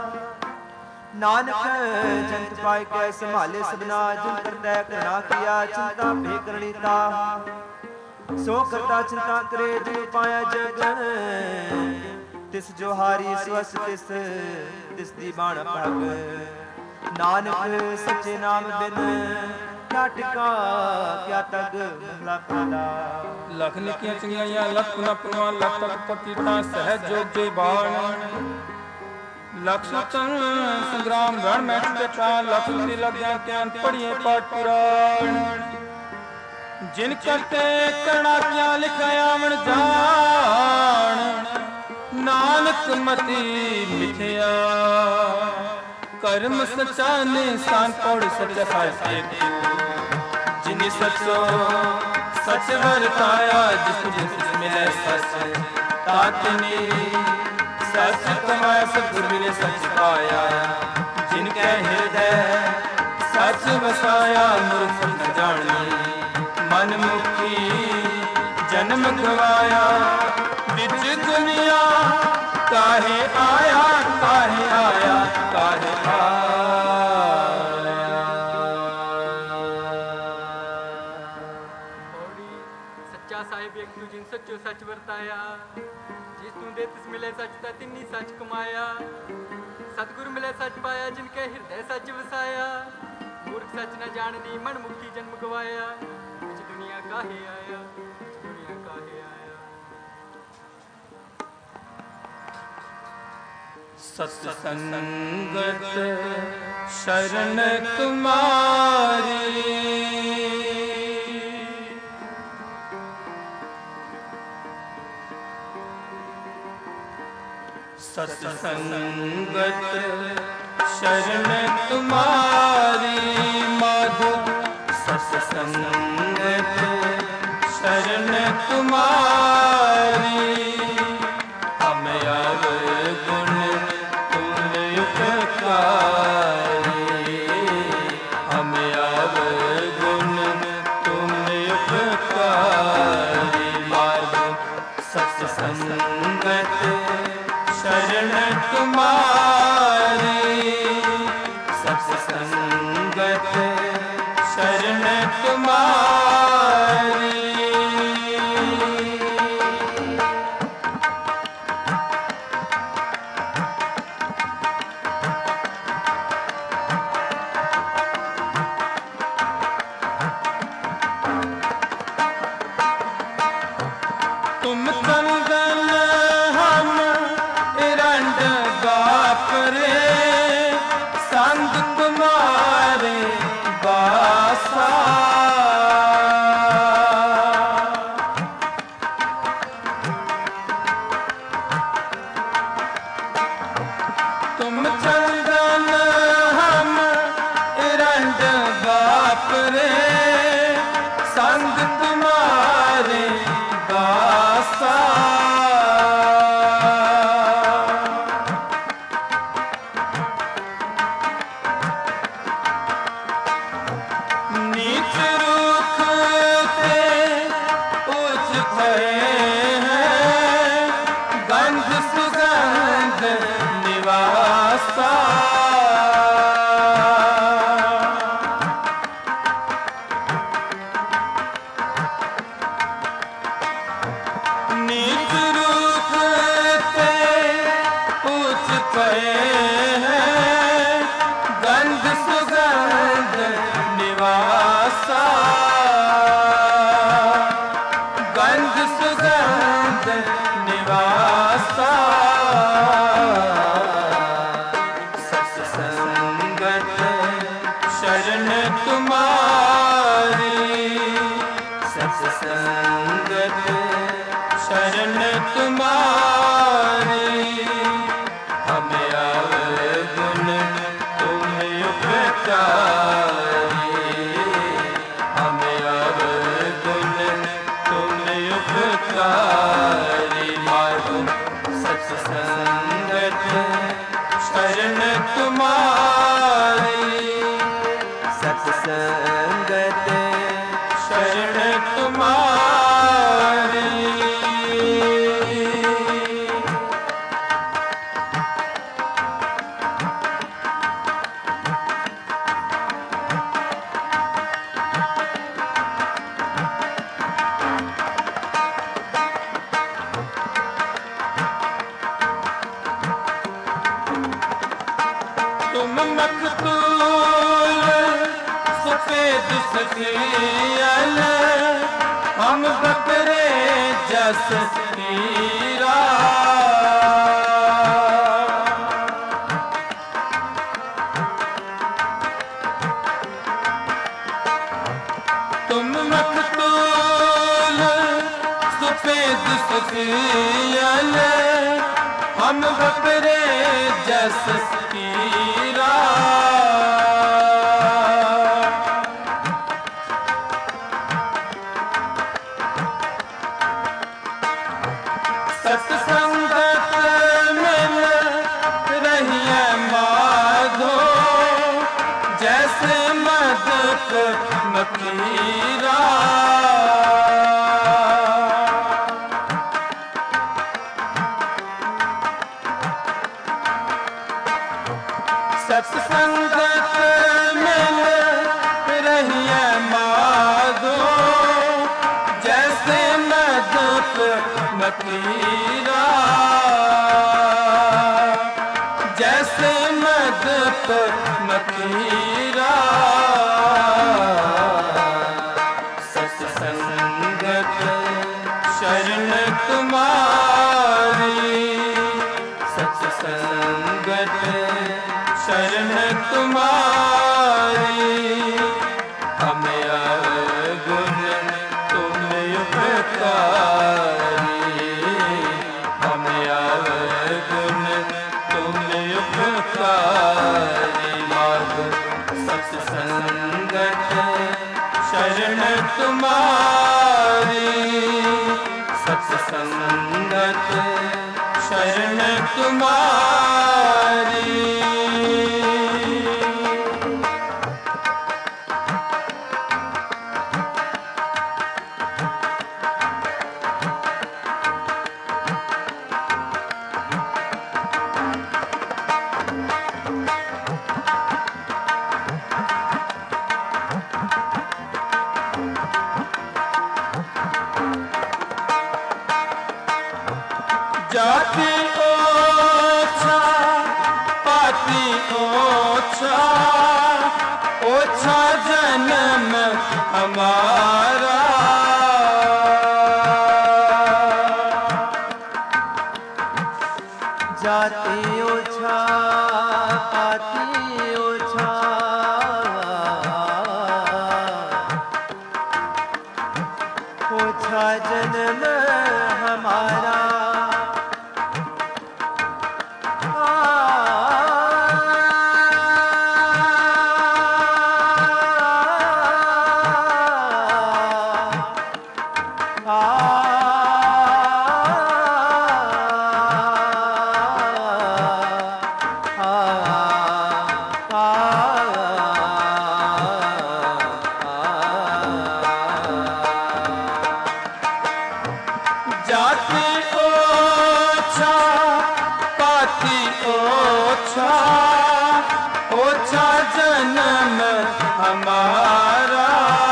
ਨਾਨਕ ਜੰਤ ਪਾਇ ਕੈ ਸੰਭਾਲੇ ਸਭਨਾ ਜਿਨ ਕਰਦਾ ਕਰਨਾ ਕੀਆ ਚਿੰਤਾ ਭੇ ਕਰਨੀ ਤਾ ਸੋ ਕਰਤਾ ਚਿੰਤਾ ਕਰੇ ਜਿਨ ਪਾਇਆ ਜਗ ਤਿਸ ਜੋ ਹਾਰੀ ਸਵਸ ਤਿਸ ਤਿਸ ਦੀ ਬਾਣ ਭਗ ਨਾਨਕ ਸੱਚੇ ਨਾਮ ਬਿਨ ਕਿਆ ਟਿਕਾ ਕਿਆ ਤਗ ਮਹਲਾ ਪਹਿਲਾ ਲਖ ਨਿਕੀਆਂ ਚੰਗਿਆਈਆਂ ਲਖ ਗੁਣਾ ਪਰਵਾਨ ਲਖ ਤਕ ਪਤੀਤਾ ਸਹਿਜ ਜੋਗ ਜੇ ਬਾਣ ਲਖ ਸੁਤਨ ਸੰਗਰਾਮ ਰਣ ਮੈਟ ਤੇ ਪ੍ਰਾਨ ਲਖ ਤੇ ਲੱਗਿਆ ਗਿਆਨ ਪੜੀਏ ਪਾਠ ਪੁਰਾਣ ਜਿਨ ਕਰਤੇ ਕਰਣਾ ਕਿਆ ਲਿਖਿਆ ਆਵਣ ਜਾਣ ਨਾਨਕ ਮਤੀ ਮਿਥਿਆ ਕਰਮ ਸਚਾ ਨਿਸ਼ਾਨ ਪੌੜ ਸੱਚਾ ਸਾਹਿਬ ਜਿਨੀ ਸਚੋ ਸਚ ਵਰਤਾਇਆ ਜਿਸ ਜਿਸ ਮਿਲੇ ਸਚ ਤਾਤਨੀ ਸਚ ਕਮਾਇਆ ਸਤਿਗੁਰ ਮਿਲੇ ਸਚ ਪਾਇਆ ਜਿਨ ਕੈ ਹਿਰਦੈ ਸਚ ਵਸਾਇਆ ਮੂਰਖ ਨ ਜਾਣੀ ਮਨ ਮੁਖੀ ਜਨਮ ਗਵਾਇਆ ਵਿੱਚ ਦੁਨੀਆ ਕਾਹੇ ਆਇਆ ਕਾਹੇ ਆਇਆ ਕਾਹੇ ਆਇਆ ਔੜੀ ਸੱਚਾ ਸਾਹਿਬ ਇੱਕ ਤੂੰ ਜਿਨ ਸੱਚੋ ਸੱਚ ਵਰਤਾਇਆ ਜਿਸ ਤੂੰ ਦੇ ਤਿਸ ਮਿਲੇ ਸੱਚ ਦਾ ਤਿੰਨੀ ਸੱਚ ਕਮਾਇਆ ਸਤਿਗੁਰ ਮਿਲੇ ਸੱਚ ਪਾਇਆ ਜਿਨ ਕੇ ਹਿਰਦੈ ਸੱਚ ਵਸਾਇਆ ਮੂਰਖ ਸੱਚ ਨ ਜਾਣਦੀ ਮਨ ਮੁਖੀ ਜਨਮ ਗਵਾਇਆ ਵਿੱਚ ਦੁਨੀਆ ਕਾਹੇ ਆਇਆ ਵਿੱਚ ਦੁਨੀਆ ਕਾਹੇ ਆਇਆ ਸਤ ਸੰਗਤ ਸ਼ਰਨ ਤੁਮਾਰੀ सत संगत शरण तुम्हारी माधु सत संगत शरण तुम्हारी हम अवगुण तुम उपकारी हम अवगुण तुम उपकारी माधु सत संगत शरण तुम्हारी सत संगत शरण तुम्हारी तुम कंगन हम इरंड बापरे संग तुम्हारे बासा तुम चंदन हम इरंड बापरे संग तुम्हारे बासा नीच रुख ते उच्च भये हैं गंध सुगंध निवासा नीच रुख ते उच्च भये हैं गंध सुगंध निवासा गंध सुगंध निवासा सत संगत शरण तुम्हारी सत संगत शरण तुम्हारी हम अवगुण तुम उपकारी हम अवगुण तुम उपकारी माधु सत संगत शरण तुम्हारी मखतूल सफेद सफियल हम बकरे जस हीरा तुम मखतूल सफेद सफियल हम बकरे जस हीरा सत्संगत मिल रही है माधो जैसे मदक मकीरा सत्संगत मिल रही है माधो जैसे मदक मकीरा जैसे मदक मकीरा सत्संगत शरण तुम्हारी सत्संगत शरण तुम्हारी हमें अवगुण तुम उपकारी हमें अवगुण तुम उपकारी माधो सत्संगत शरण तुम्हारी सत्संगत शरण तुम्हारी जाति ओछा पाति ओछा ओछा जन्म हमारा जाति ओछा पाति ओछा ओछा जन्म हमारा जाति ओछा पाति ओछा ओछा जन्म हमारा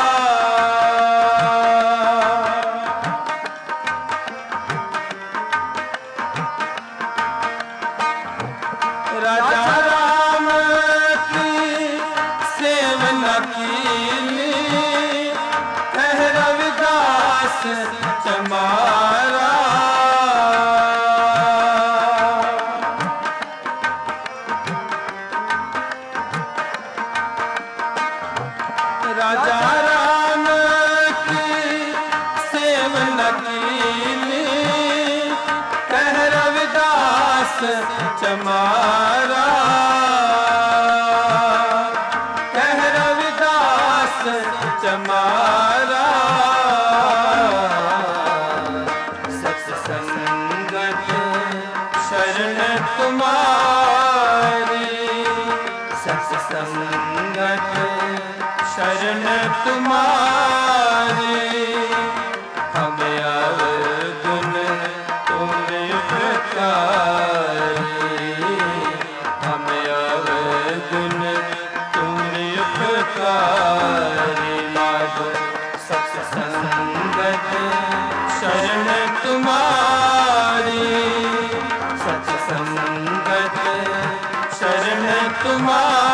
राजा राम की सेवना कीनी कह रविदास चमारा राजा राम की सेवना कीनी कह रविदास चमारा कह रविदास चमारा सत्संगत शरण तुम्हारी सत्संगत शरण तुम्हारी हमें अवगुण तुम उपकारी हमें अवगुण तुम उपकारी माधो सत्संगत शरण तुम्हारी सत्संगत शरण तुम्हारी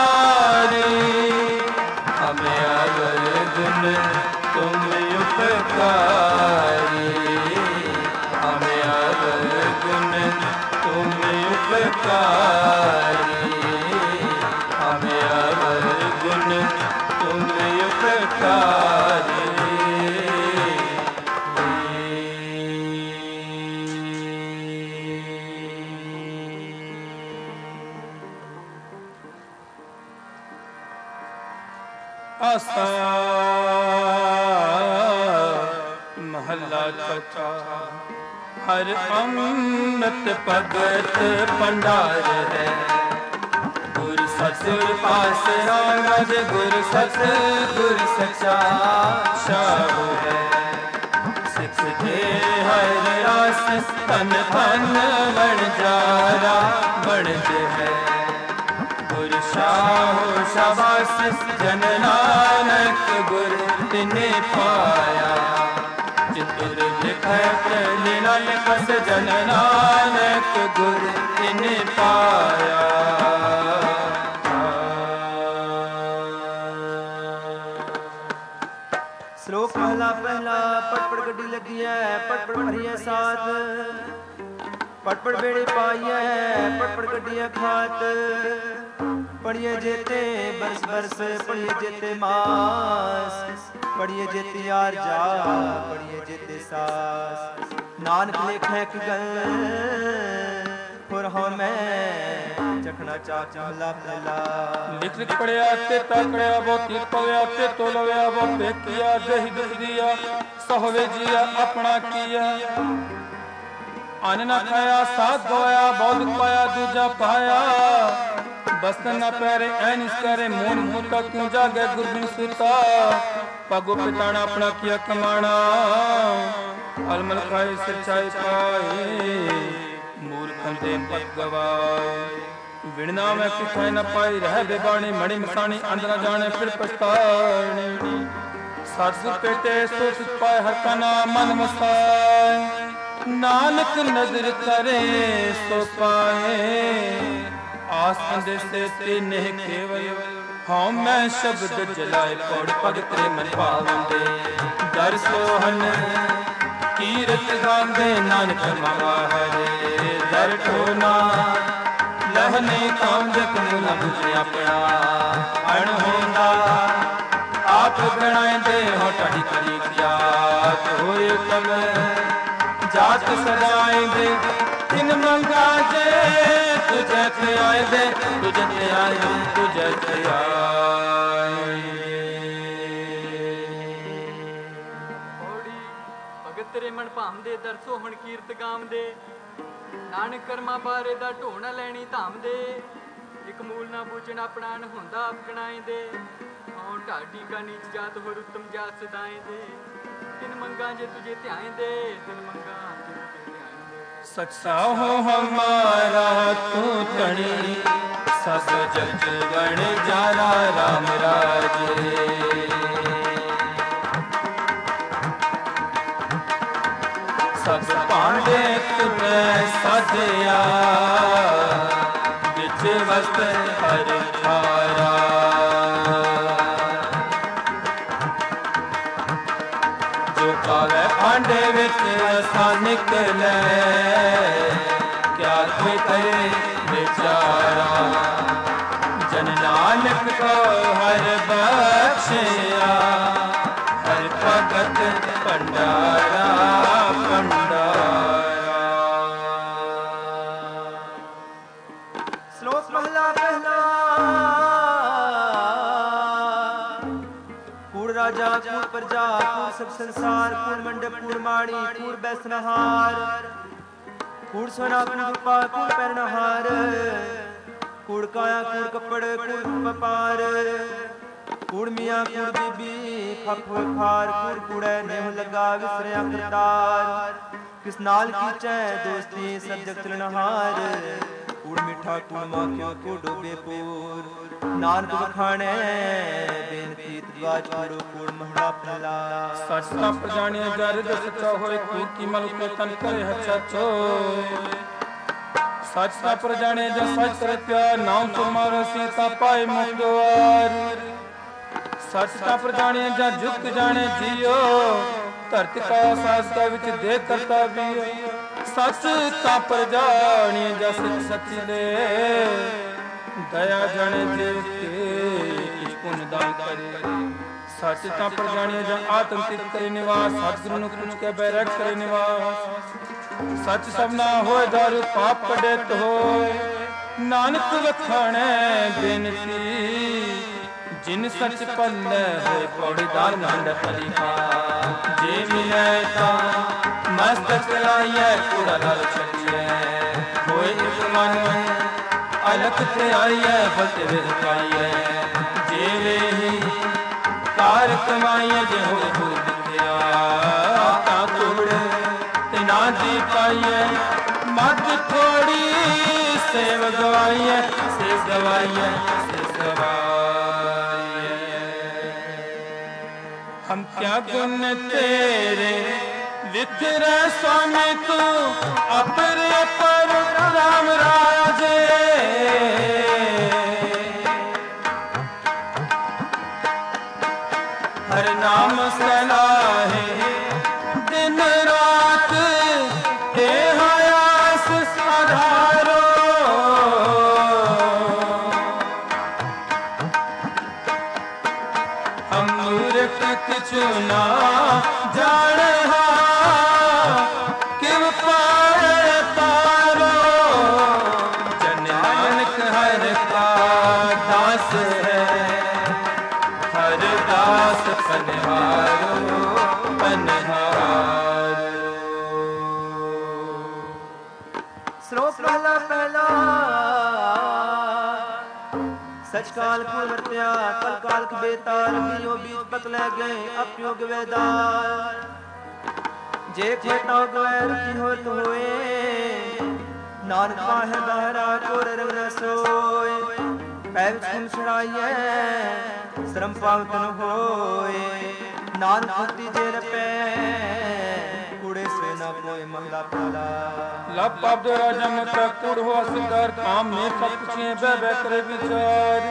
उपकारी हमें अवगुण तुम उपकारी हमें अवगुण तुम उपकारी आसा महला चौथा हर अमृत भगत भंडार है गुरु सतगुर पास राज गुरु सतगुर सच्चा शाहु है सिख दे हर आस तन धन बन जारा बन है गुरु शाहु शाबाश जन नानक गुरु तिने पाया चितुर लिखत लीला लिखस जन नानक गुरु तिने पाया श्लोक पहला पहला पटपट गड्डी लगी है पटपट भरिए साथ पटपट बेड़े पाइए पटपट गड्डियां खात पढ़िए जेते बरस बरस पढ़िए जेते मास पढ़िए जेते यार जा पढ़िए जेते सास नानक लेखे कि गल पुर मैं चखना चाक महला पहला लिख लिख पढ़िया ते तकड़िया बहुती पव्या ते तोलव्या बहु फेकिया जही दुख दिया सहवे जिया अपना किया अन्न न खाया साथ गवाया बहुत पाया दूजा पाया बसन न पैरे ऐन करे मोन मुता क्यों जागे गुरबिन सुता पगो पिताना अपना किया कमाना अलमल खाए सच्चाई पाए मूर्खन दे पत गवाए विणना में किथे न पाई रह बेबाणी मणि मसानी अंदर न जाने फिर पछताने सतगुर पेटे सो सुख पाए हर का नाम मन वसाए नानक नजर करे सो पाए आस अंदे से तेने केवल हाँ मैं शब्द जलाए पौड़ पग तेरे मन पावंदे दर सोहन कीरत गांदे नानक मावा हरे दर ठोना लहने कांद कमूल बुझे अपना अण होंदा आप गणाए दे हो टाड़ी करी किया होए तब जात सदाए दे तिन मंगा जे तुझे ते आए दे तुझे ते आए तुझे ते आए होड़ी भगत तेरे मन भाम दे दरसो हण कीरत गाम दे नानक कर्मा बारे दा ढोना लैनी धाम दे एक मूल ना बूझन अपना न होंदा आप गणाए दे औ ढाडी का नीच जात होर उत्तम जात सदाए दे तिन मंगा जे तुझे ध्याए दे तिन मंगा जे तुझे ध्याए दे सच्चा हो हमारा तू तणी सब जग गण जारा राम राजे सब पांडे तुम्हें साधिया बिच वस्त हर थारा जो पावे पांडे विच असा निकले क्या कोई करे बेचारा जन नानक को हर बख्शिया हर भगत भंडारा भंडारा श्लोक महला पहला कूड़ राजा कूड़ प्रजा कूड़ सब संसार कूड़ मंडप कूड़ माणी कूड़ बैसनहार कूड़ सोना कूड़ रूपा कूड़ पैरनहार कूड़ काया कूड़ कपड़ कूड़ व्यापार कूड़ मियाँ कूड़ बीबी खप खार कूड़ कूड़े नेह लगा विसरिया करतार किस नाल कीचै दोस्ती सब जग चलनहार कूड़ मिठा कूड़ माखियो कूड़ डोबे पूर नानक बखाने बेनती द्वाज कूड़ो कूड़ महला पहला सच तप जाने जर सच्चा होए कूड़ की मल को तन करे हच्चा चो सच तप जाने जो सच करे प्यार नाम तुम्हारो सीता पाए मुख द्वार सच तप जाने जा जुग जाने जियो ਧਰਤ ਕਾ ਸਾਜਦਾ ਵਿੱਚ ਦੇ ਕਰਤਾ ਵੀ ਸੱਚ ਤਾਂ ਪਰ ਜਾਣੀ ਜਸ ਸੱਚੀ ਦੇ ਦਇਆ ਜਾਣੇ ਜੀਵ ਕੇ ਕਿਛ ਪੁੰਨ ਦਾਨ ਕਰੇ ਸੱਚ ਤਾਂ ਪਰ ਜਾਣੀਏ ਜਾਂ ਆਤੰਕਿਤ ਕਰੇ ਨਿਵਾਸ ਸਤਿਗੁਰੂ ਨੂੰ ਪੁੱਛ ਕੇ ਬੈਰਕ ਕਰੇ ਨਿਵਾਸ ਸੱਚ ਸਭਨਾ ਹੋਏ ਦਾਰੂ ਪਾਪ ਕਢਿਤ ਹੋਏ ਨਾਨਕ ਵਖਾਣੈ ਬੇਨਤੀ ਜਿਨ ਸੱਚ ਪੱਲੇ ਹੋਏ ਪੌੜੀ ਦਾਨ ਮੰਡ ਪਰਿਖਾ ਜੇ ਮਿਲੈ ਤਾਂ ਮਸਤਕ ਲਾਈਐ ਕੂੜਾ ਲਲ ਛੱਡੀਐ ਹੋਏ ਇੱਕ ਮਨ ਅਲਖ ਤੇ ਆਈਐ ਫਤਿ ਵਿਦ ਪਾਈਐ ਜੇ ਵੇਹੀ ਕਾਰ ਕਮਾਈਐ ਜੇ ਹੋਏ ਹੋਏ ਵਿਦਿਆ ਤਾਂ ਤੋੜ ਤੇ ਨਾ ਜੀ ਪਾਈਐ ਮੱਧ ਥੋੜੀ ਸੇਵ ਗਵਾਈਐ ਸੇਵ ਗਵਾਈਐ ਸੇਵ ਗਵਾਈਐ ਹਮ ਕਿਆ ਗੁਣ ਤੇਰੇ ਵਿਚਰੈ ਸੁਆਮੀ ਤੂੰ ਅਪਰੇ ਪਰ ਰਾਮ ਰਾਜੇ ਹਰ ਨਾਮ ਸਲਾਹੇ ਦਿਨ ਰਾਤ ਇਹ ਆਸ ਆਧਾਰੋ ਹਮ ਮੂਰਖ ਕਿਛੁ ਨਾ ਜਾਣੈ ਕਿਵ ਪਾਏ ਪਾਰੋ ਜਨ ਨਾਨਕ ਹਰ ਕਾ ਦਾਸ ਹੈ ਹਰ ਦਾਸ ਪਨਹਾਰੋ ਪਨਹਾਰੋ। ਸ਼ਲੋਕ ਪਹਿਲਾ ਪਹਿਲਾ ਸਚ ਕਾਲ ਕੋ ਵਰਤਿਆ ਕਲ ਕਾਲਕ ਬੇਤਾਲ ਮੀਓ ਬੀਜ ਪਤ ਲੈ ਗਏ ਅਪਯੋਗ ਵੇਦਾਲ ਜੇ ਖੇਟਾਂ ਗਵੈ ਰੁਚੀ ਹੋਤ ਹੋਏ ਨਾਨਕ ਪਾਹੇ ਬਹਰਾ ਕੋਰ ਰੰਗ ਰਸੋਏ ਪੈ ਵਿੱਚ ਖੁਨ ਛੜਾਈਐ ਸ਼ਰਮ ਪਾਵਤਨ ਹੋਏ ਨਾਨਕ ਮੁਕਤੀ ਜੇ ਰਪੈ ਕੂੜੇ ਸੇ ਨਾ ਕੋਈ ਮਹਲਾ ਪਾਲਾ ਲਬ ਪਬ ਰਾਜਾ ਮਤ ਕੂੜ ਹੋ ਅਸਕਾਰ ਕਾਮ ਨੇ ਸਭ ਪੁਛੇ ਬਹਿ ਬਹਿ ਕਰੇ ਵਿਚਾਰ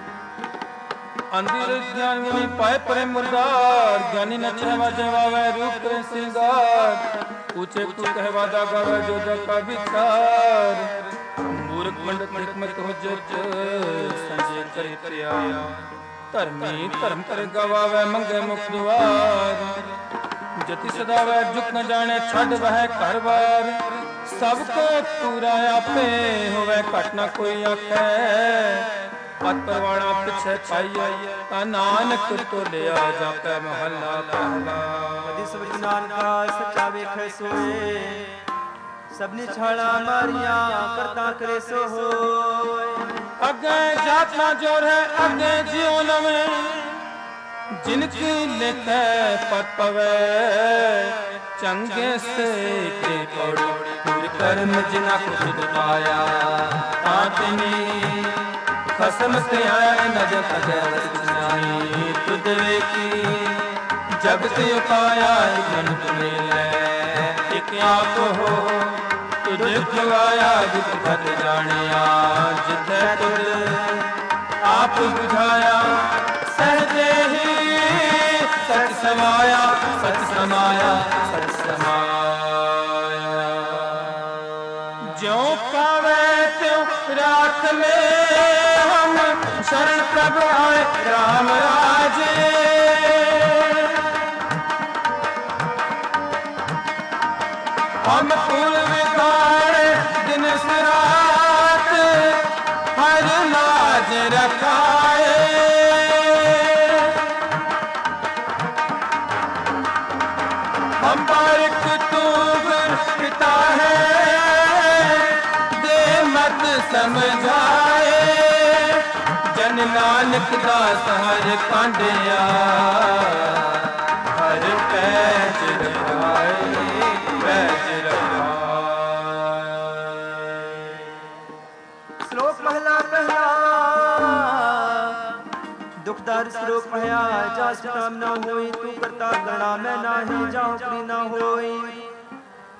ਅੰਧਿਰ ਗਿਆਨ ਮੁਨੀ ਪਾਏ ਪਰੇ ਮੁਰਦਾਰ ਗਿਆਨੀ ਨਚੈ ਵਾਜੇ ਵਾਵੇ ਰੂਪ ਕਰੇ ਸਿੰਗਾਰ पूछे तू कहवादा गावे जो का विचार मूर्ख पंडित हिकमत हो जत संजय करे प्याया धर्मी धर्म कर गवावे मंगे मुख द्वार जति सदावे झुक न जाने छड़ वह घर बार सबको पूरा आपे होवे घट न कोई आखे पत परवाना पिछे पाइए ता नानक तो लिया जापे महला पहला सब नानका सच्चा वेखे सोए सबनी छाड़ा मारिया करता करे सो होए अगे जातना जोर है अगे जीवन में जिनकी लिखे पत पवे चंगे से के पौड़ी पूर कर्म जिना को खुद पाया तातनी खसम से आया नजर अगर सुनाई तुद की जगत उपाया मन तुम्हें एक आप हो तुझ खवाया जित खत जानिया जिथे तुझ आप बुझाया सहजे ही सच समाया सच समाया सच समाया ज्यों पावे त्यों राख ले हम शरण प्रभु आए राम राजे हम फूल विगाड़े दिन रात हर लाज रखाए हम बारिक तू पिता है दे मत समझाए जन नानक दास हर कांडिया हर पैच रखाए श्लोक पहला पहला दुखदार श्लोक पहया जास काम न होई तू करता करना मैं नाही जाहु प्री न होई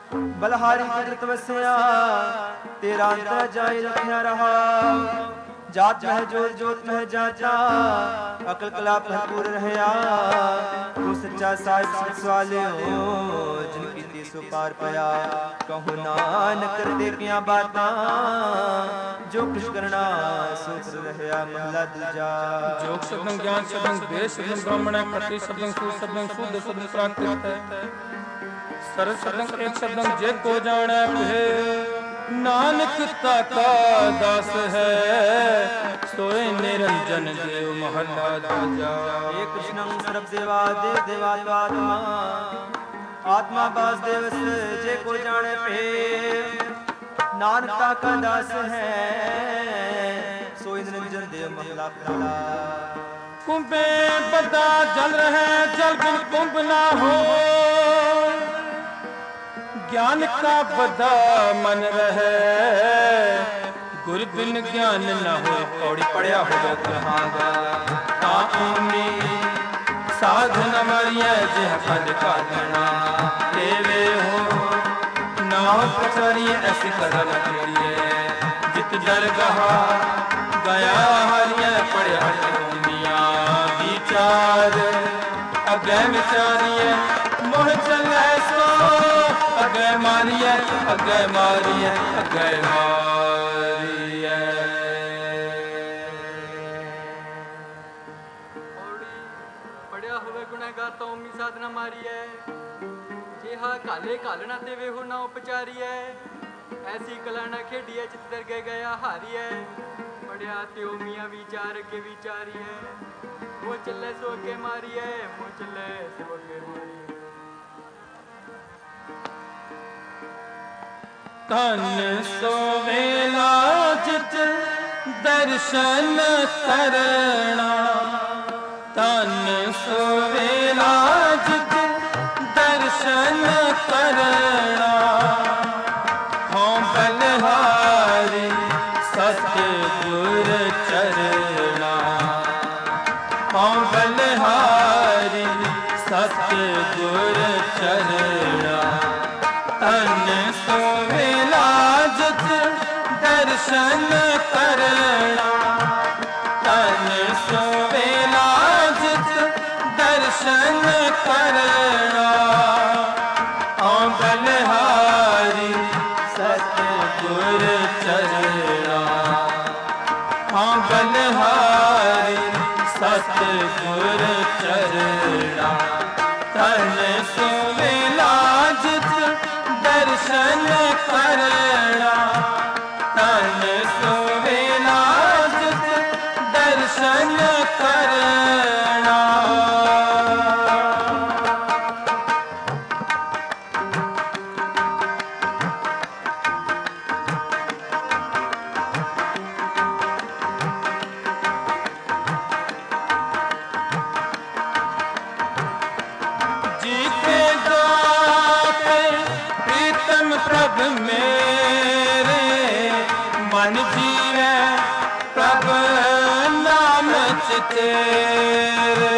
बलहारी कुदरत वसया तेरा अंतर जाय रखिया रहा जात मह जोत जोत मह जाता अकल कला भरपूर रहया तू सच्चा साहिब संत सवालियो जिनकी तीसो पार पया कहूँ नानक करते किया बातां जो कुछ करना सो कर रहया महला दूजा जोग शब्दं ज्ञान शब्दं वेद शब्दं ब्राह्मण खत्री शब्दं सूद शब्दं शुद्ध शब्दं प्राकृत है सरल शब्दं एक शब्दं जे को जाने है नानक ताका दास है सोए निरंजन देव महला दूजा एक कृष्णं सर्व देवा देव देवात्मा आत्मा वासुदेव जे को जाने पे नानकता का दास है सोई निरंजन देव महला पहला कुंभे बदा जल रहे जल बिन कुंभ ना हो ज्ञान का बदा मन रहे गुर बिन ज्ञान न हो कौड़ी पड़िया हो कहांगा ताऊनी साधन मरिया जह पद का गणा देवे हो नाव पचरिए ऐसी कदम करिए जित दरगाह गया हरिया पड़िया दुनिया विचार अगे विचारिए मोह चले सो अगे मारिए अगे मारिए अगे मारिए पढ़िया होवे गुनाहगार तो उम्मी साधना मारिए जेहा काले कालना देवे हो ना उपचारी है ऐसी कला ना खेड़ी है चित दरगे गया हारी है पढ़िया त्यो मियाँ विचार के विचारी है वो चले सो के मारी है वो चले सो के मारी है तन सोवेला जित दर्शन करना तन सोवेला जित दर्शन करना हों बलहारी सतगुर चरना हों बलहारी सतगुर चरना तन सोवेला जित दर्शन करना तन सोवेला जित दर्शन करना औ बलहारी सतगुर चरना औ बलहारी सतगुर चरना तन सोवेला जित दर्शन करना तन सोवेला जित दर्शन करना जीते जाते प्रीतम प्रभ मेरे मन जीवे प्रभ नाम चितेरे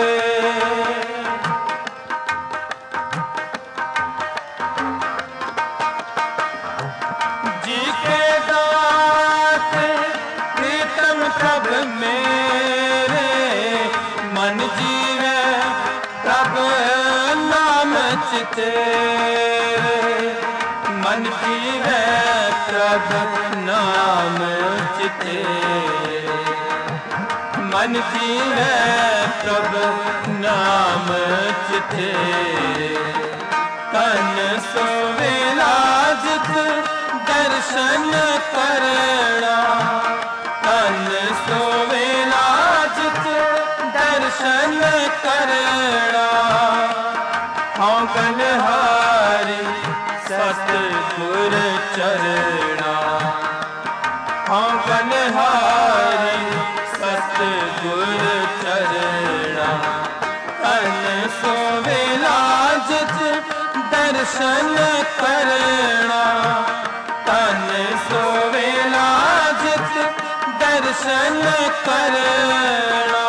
जी के दाते प्रीतम प्रभ मेरे मन जीवे प्रभ नाम चितेरे मन जीवे प्रभ नाम चितेरे मन जीवे प्रभ नाम चितेरे तन सोवेला जित दर्शन करना तन सोवेला जित दर्शन करना हाँ बलहारी सतगुर चरना हाँ बलहारी सतगुर चरना तन सोवेला जित दर्शन करना तन सोवेला जित दर्शन करना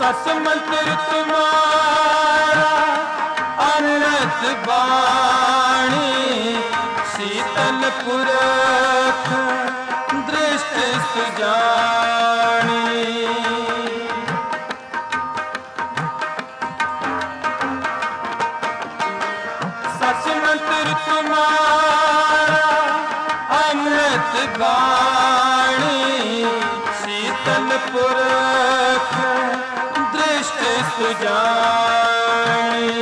सस मंत्र तुम्हारा अमृत बाणी शीतल पुरख दृष्टि सुजानी। सस मंत्र तुम्हारा अमृत बाणी शीतल पुरख दृष्टि सुजानी।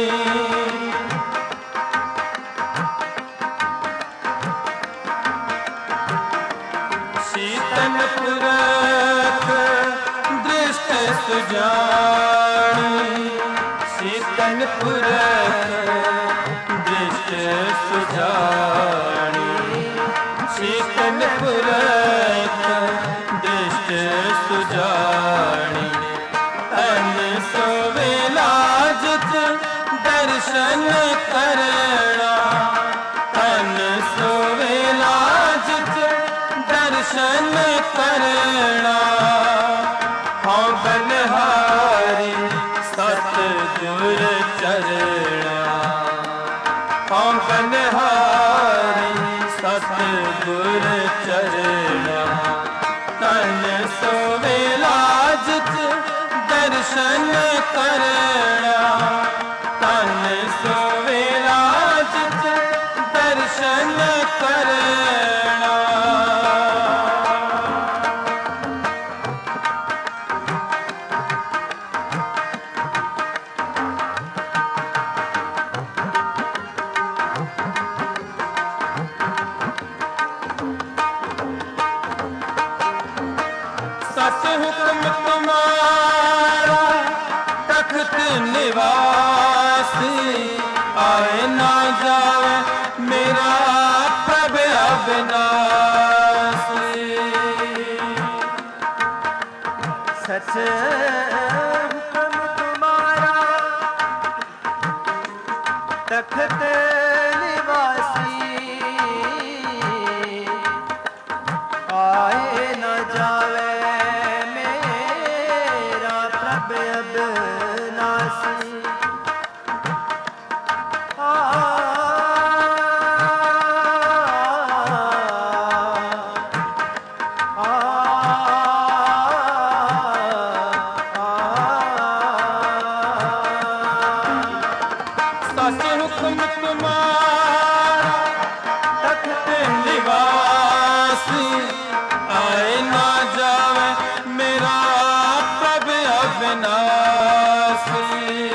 शीतल पुरख दृष्टि सुजानी। शीतल पुरख दृष्टि सुजानी। शीतल पुरख दृष्टि सुजानी। तन सोवेला जित दर्शन करना। तन सोवेला जित दर्शन करना। हाँ बलहारी सतगुर चरणा। हाँ बलहारी सतगुर चरणा। तन सोवेला जित दर्शन करना। तन सोवेला जित दर्शन करना। सस हुक्म तुम्हारा तख्त निवासी आए ना जावे मेरा प्रभ अविनाशी। सच हुक्म तुम्हारा तख्त निवासी आए न जावे मेरा प्रभ अविनाशी। आ सस हुक्म तुम्हारा तख्त निवासी आए ना जावे मेरा प्रभ अविनाशी।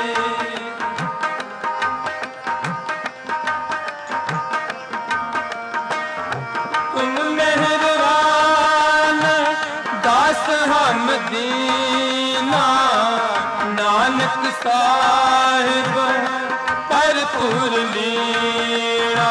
तुम मेहरबान दास हम दीना। नानक साहिब भरपूर लीला।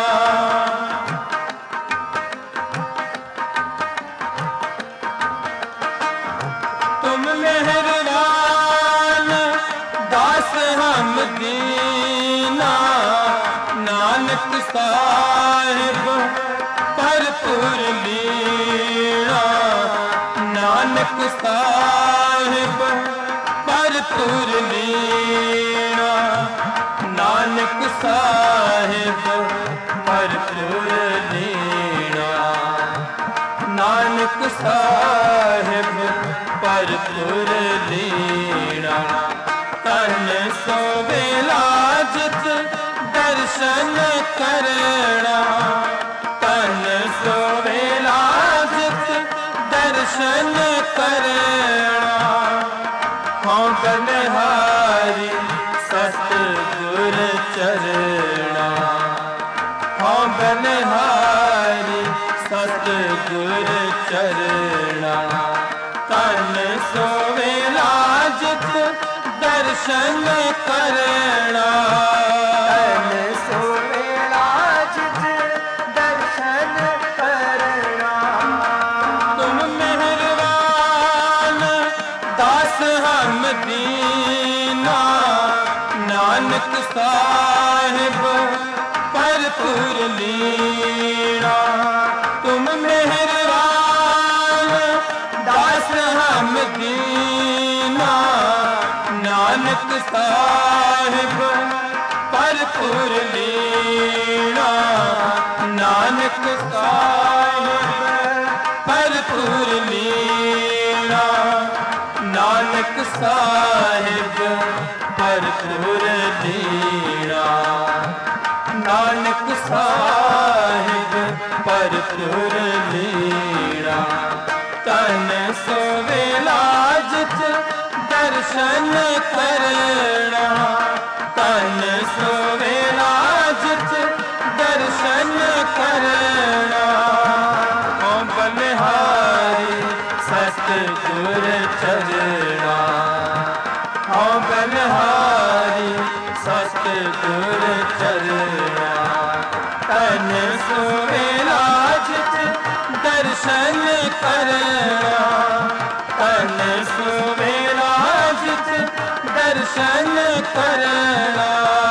तुम मेहरबान दास हम दीना। नानक साहिब भरपूर लीला। नानक साहिब भरपूर लीला। नानक साहिब भरपूर लीला। नानक साहिब भरपूर लीला। तन सोवेला जित दर्शन करना। तन सोवेला जित दर्शन करना। हाँ बलहारी सतगुर चरणा। हाँ बलहारी सतगुर चरणा। तन सोवेला जित दर्शन करना। तन सोवेला जित दर्शन करना। तुम मेहरबान दास हम दीना। नानक साहिब भरपूर लीला। तुम मेहरबान दास हम दीना। ਨਾਨਕ ਸਾਹਿਬ ਭਰਪੂਰ ਲੀਣਾ, ਨਾਨਕ ਸਾਹਿਬ ਭਰਪੂਰ ਲੀਣਾ, ਨਾਨਕ ਸਾਹਿਬ ਭਰਪੂਰ ਲੀਣਾ, ਨਾਨਕ ਸਾਹਿਬ ਭਰਪੂਰ ਲੀਣਾ। ਤਨ ਸਵੇਲਾ ਜਿਤ ਦਰਸ਼ਨ ਕਰਨਾ, ਤਨ ਸਵੇਲਾ ਜਿਤ ਦਰਸ਼ਨ ਕਰਨਾ, ਓ ਬਲਿਹਾਰੀ ਸਤਿਗੁਰ ਚਰਣਾ, ਓ ਬਲਿਹਾਰੀ ਸਤਿਗੁਰ ਚਰਣਾ। ਤਨ ਸਵੇਲਾ ਜਿਤ ਦਰਸ਼ਨ ਕਰਨਾ, ਤਨ ਸਵੇਲਾ ਜਿਤ ਦਰਸ਼ਨ ਕਰਨਾ।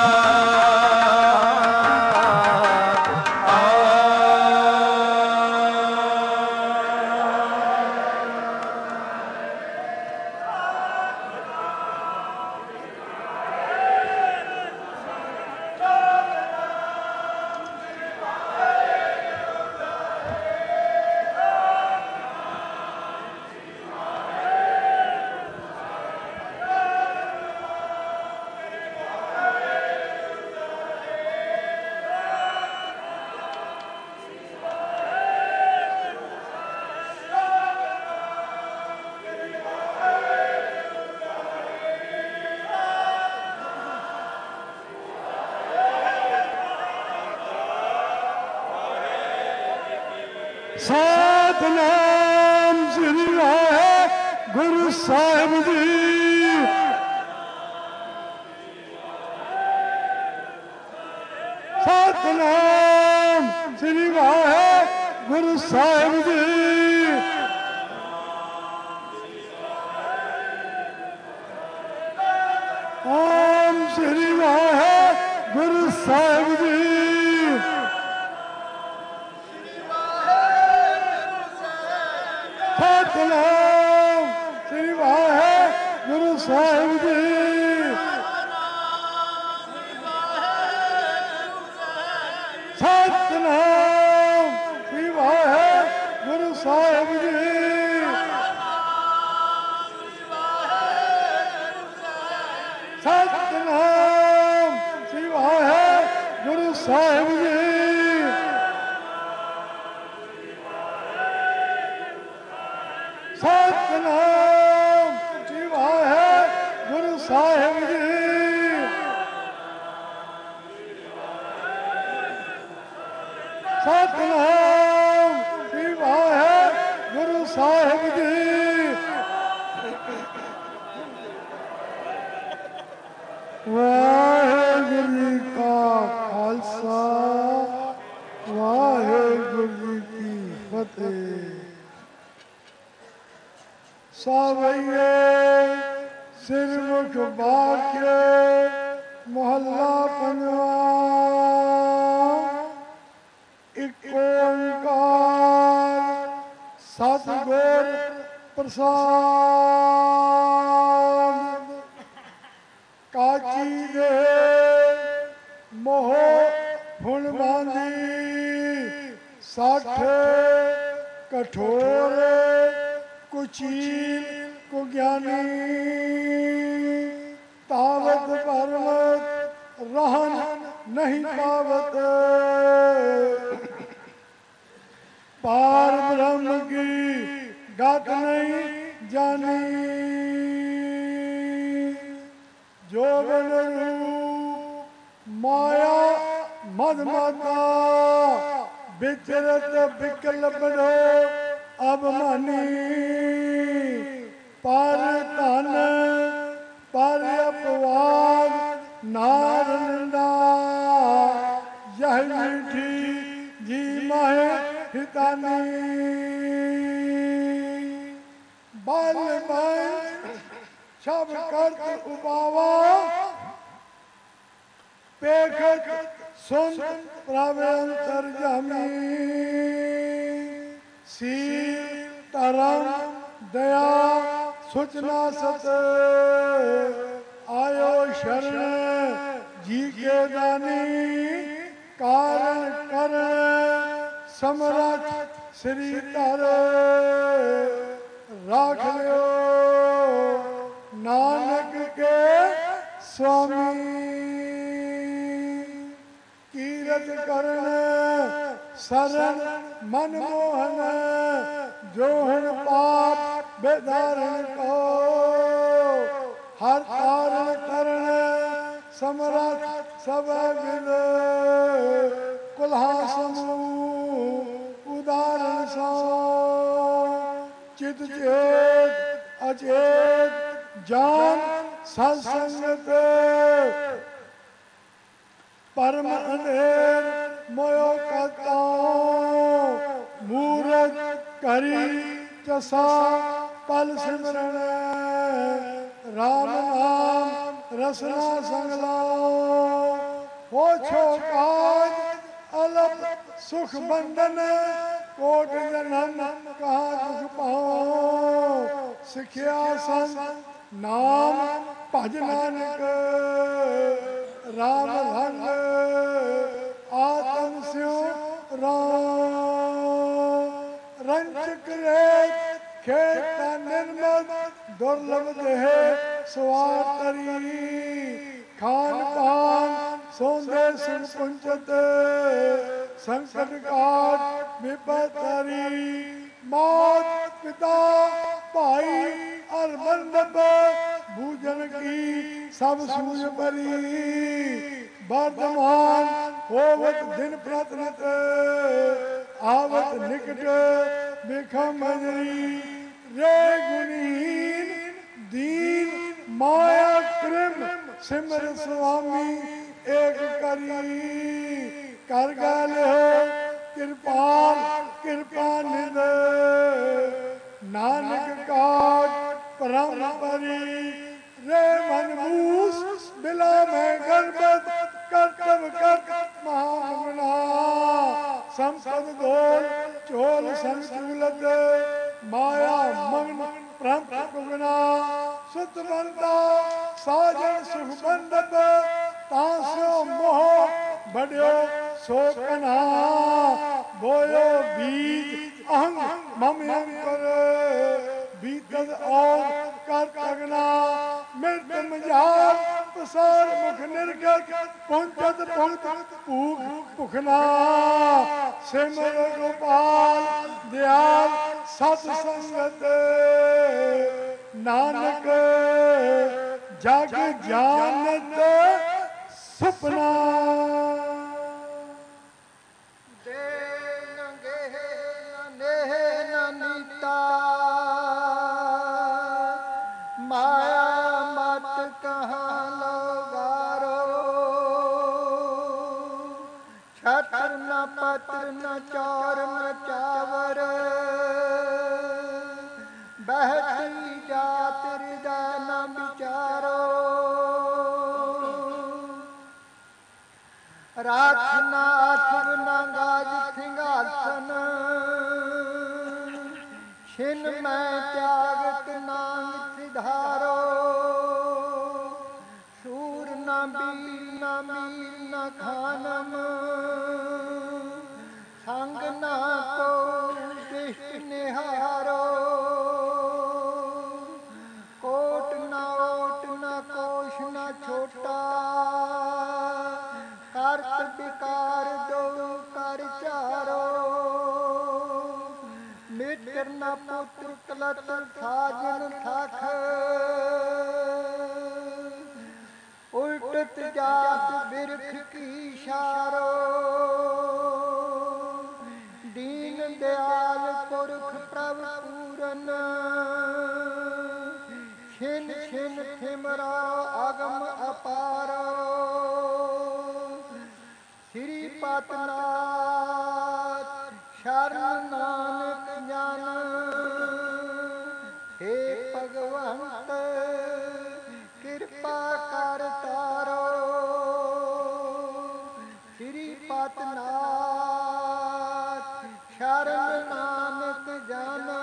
ਸਤਿਨਾਮ ਸ੍ਰੀ ਵਾਹਿਗੁਰੂ ਸਾਹਿਬ ਜੀ। ਸਤਿਨਾਮ ਸ੍ਰੀ ਵਾਹਿਗੁਰੂ ਸਾਹਿਬ ਜੀ। ਓਮ ਸ੍ਰੀ ਵਾਹਿਗੁਰੂ ਸਾਹਿਬ ਜੀ। ਸਤਿਨਾਮ ਸ੍ਰੀ ਵਾਹਿਗੁਰੂ ਸਾਹਿਬ ਜੀ। ਸਤਿਨਾਮ ਸ੍ਰੀ ਵਾਹਿਗੁਰੂ ਸਾਹਿਬ ਜੀ। ਸਤਿਨਾਮ ਸ੍ਰੀ ਵਾਹਿਗੁਰੂ ਸਾਹਿਬ ਜੀ। ਸਤਿਨਾਮ ਸ੍ਰੀ ਵਾਹਿਗੁਰੂ ਸਾਹਿਬ ਜੀ। ਸਤਿਨਾਮ ਸ੍ਰੀ ਵਾਹਿਗੁਰੂ ਸਾਹਿਬ ਜੀ। ਵਾਹਿਗੁਰੂ ਜੀ ਕਾ ਖਾਲਸਾ, ਵਾਹਿਗੁਰੂ ਜੀ ਕੀ ਫਤਿਹ। ਸਾਵਈਏ ਸਿਰਮੁਖ ਬਾਖੇ ਮਹੱਲਾ ਪੰਜਵਾ। ਇੱਕ ਓੰਕਾਰ ਸਤਿਗੁਰ ਪ੍ਰਸਾਦ। ਕਾਚੀ ਦੇ ਮੋਹ ਫੁਣ ਬਾਂਦੀ, ਸੱਠ ਕਠੋਰ ਕੁਚੀਲ ਕੁਗਿਆਨੀ। ਤਾਵਤ ਪਰਮਤ रहन नहीं पावत, पार ब्रह्म की गत नहीं जानी। जोगन रूप माया मदमाता, विचरत विकल बड़ो अभिमानी। पर धन पर अपवाद नार निंदा, यह मीठी जी माहे हितानी। बल बल सब करत उबावा, पेखत सुन प्रभ अंतर्जामी। सील धर्म दया सुचना सत, शरण जी के दानी कारण करण समरथ श्री तारे राख लियो नानक के स्वामी कीरत करण शरण मनमोहन जोहन पाप बेधारण को हर तारण करण समरथ सब विद कुल्हा समूह उदाहरण सो चित चेत अचेत जान सत्संगत परम अंधेर मोयो करता मूरत करी चसा पल सिमरण राम नाम रसना संगला हो छो काज अलप सुख बंधन कोट जन्म कहाँ दुख पाओ सिखिया संत नाम भज नानक राम रंग आत्म स्यो राम रंचक रेत खेत निर्मल दुर्लभ देह स्वार तरी खान पान सौंदे सिंह पुंचत संकट काट विपत हरी मौत पिता भाई और बंधप भूजन की सब सूझ परी वर्तमान होवत दिन प्रतिनित आवत निकट बिखम मंजरी रे गुणहीन दीन माया कृम सिमर स्वामी एक करी कर गल हो कृपाल कृपा निध नानक काट परम परी रे मनमूस बिला में गर्भत कर्तव कर महामना संपद गोल चोल संचूलत माया मग्न परम कुगना सुत बनता साजन सुख बंधप तांस्यो मोह बढ़ियो सो कन्हा बोयो बीज अहंग मम कर बीतद और कर तगना मृत मजार प्रसार मुख निर्गत पहुंचत पहुंचत भूख भुखना सिमर गोपाल दयाल सत संगत नानक जग जानत सुपना पत्र न चार न चावर बहती जात हृदय न विचारो राख न अथुर न गाज सिंहासन छिन मैं त्यागत नांग सिधारो सूर न बीर न मीर न खानम संग न को दृष्टि निहारो कोट न ओट न कोश न छोटा कर्त विकार दो कर चारो मित्र न पुत्र कलत साजन थाख उल्टत जात बिरख की शारो दीन दयाल पुरख प्रभ पूरन छिन छिन थिमरा अगम अपारो श्रीपत नाथ शरण नानक ज्ञान हे भगवंत कृपा कर तारो श्रीपत नाथ शरण नानक जाना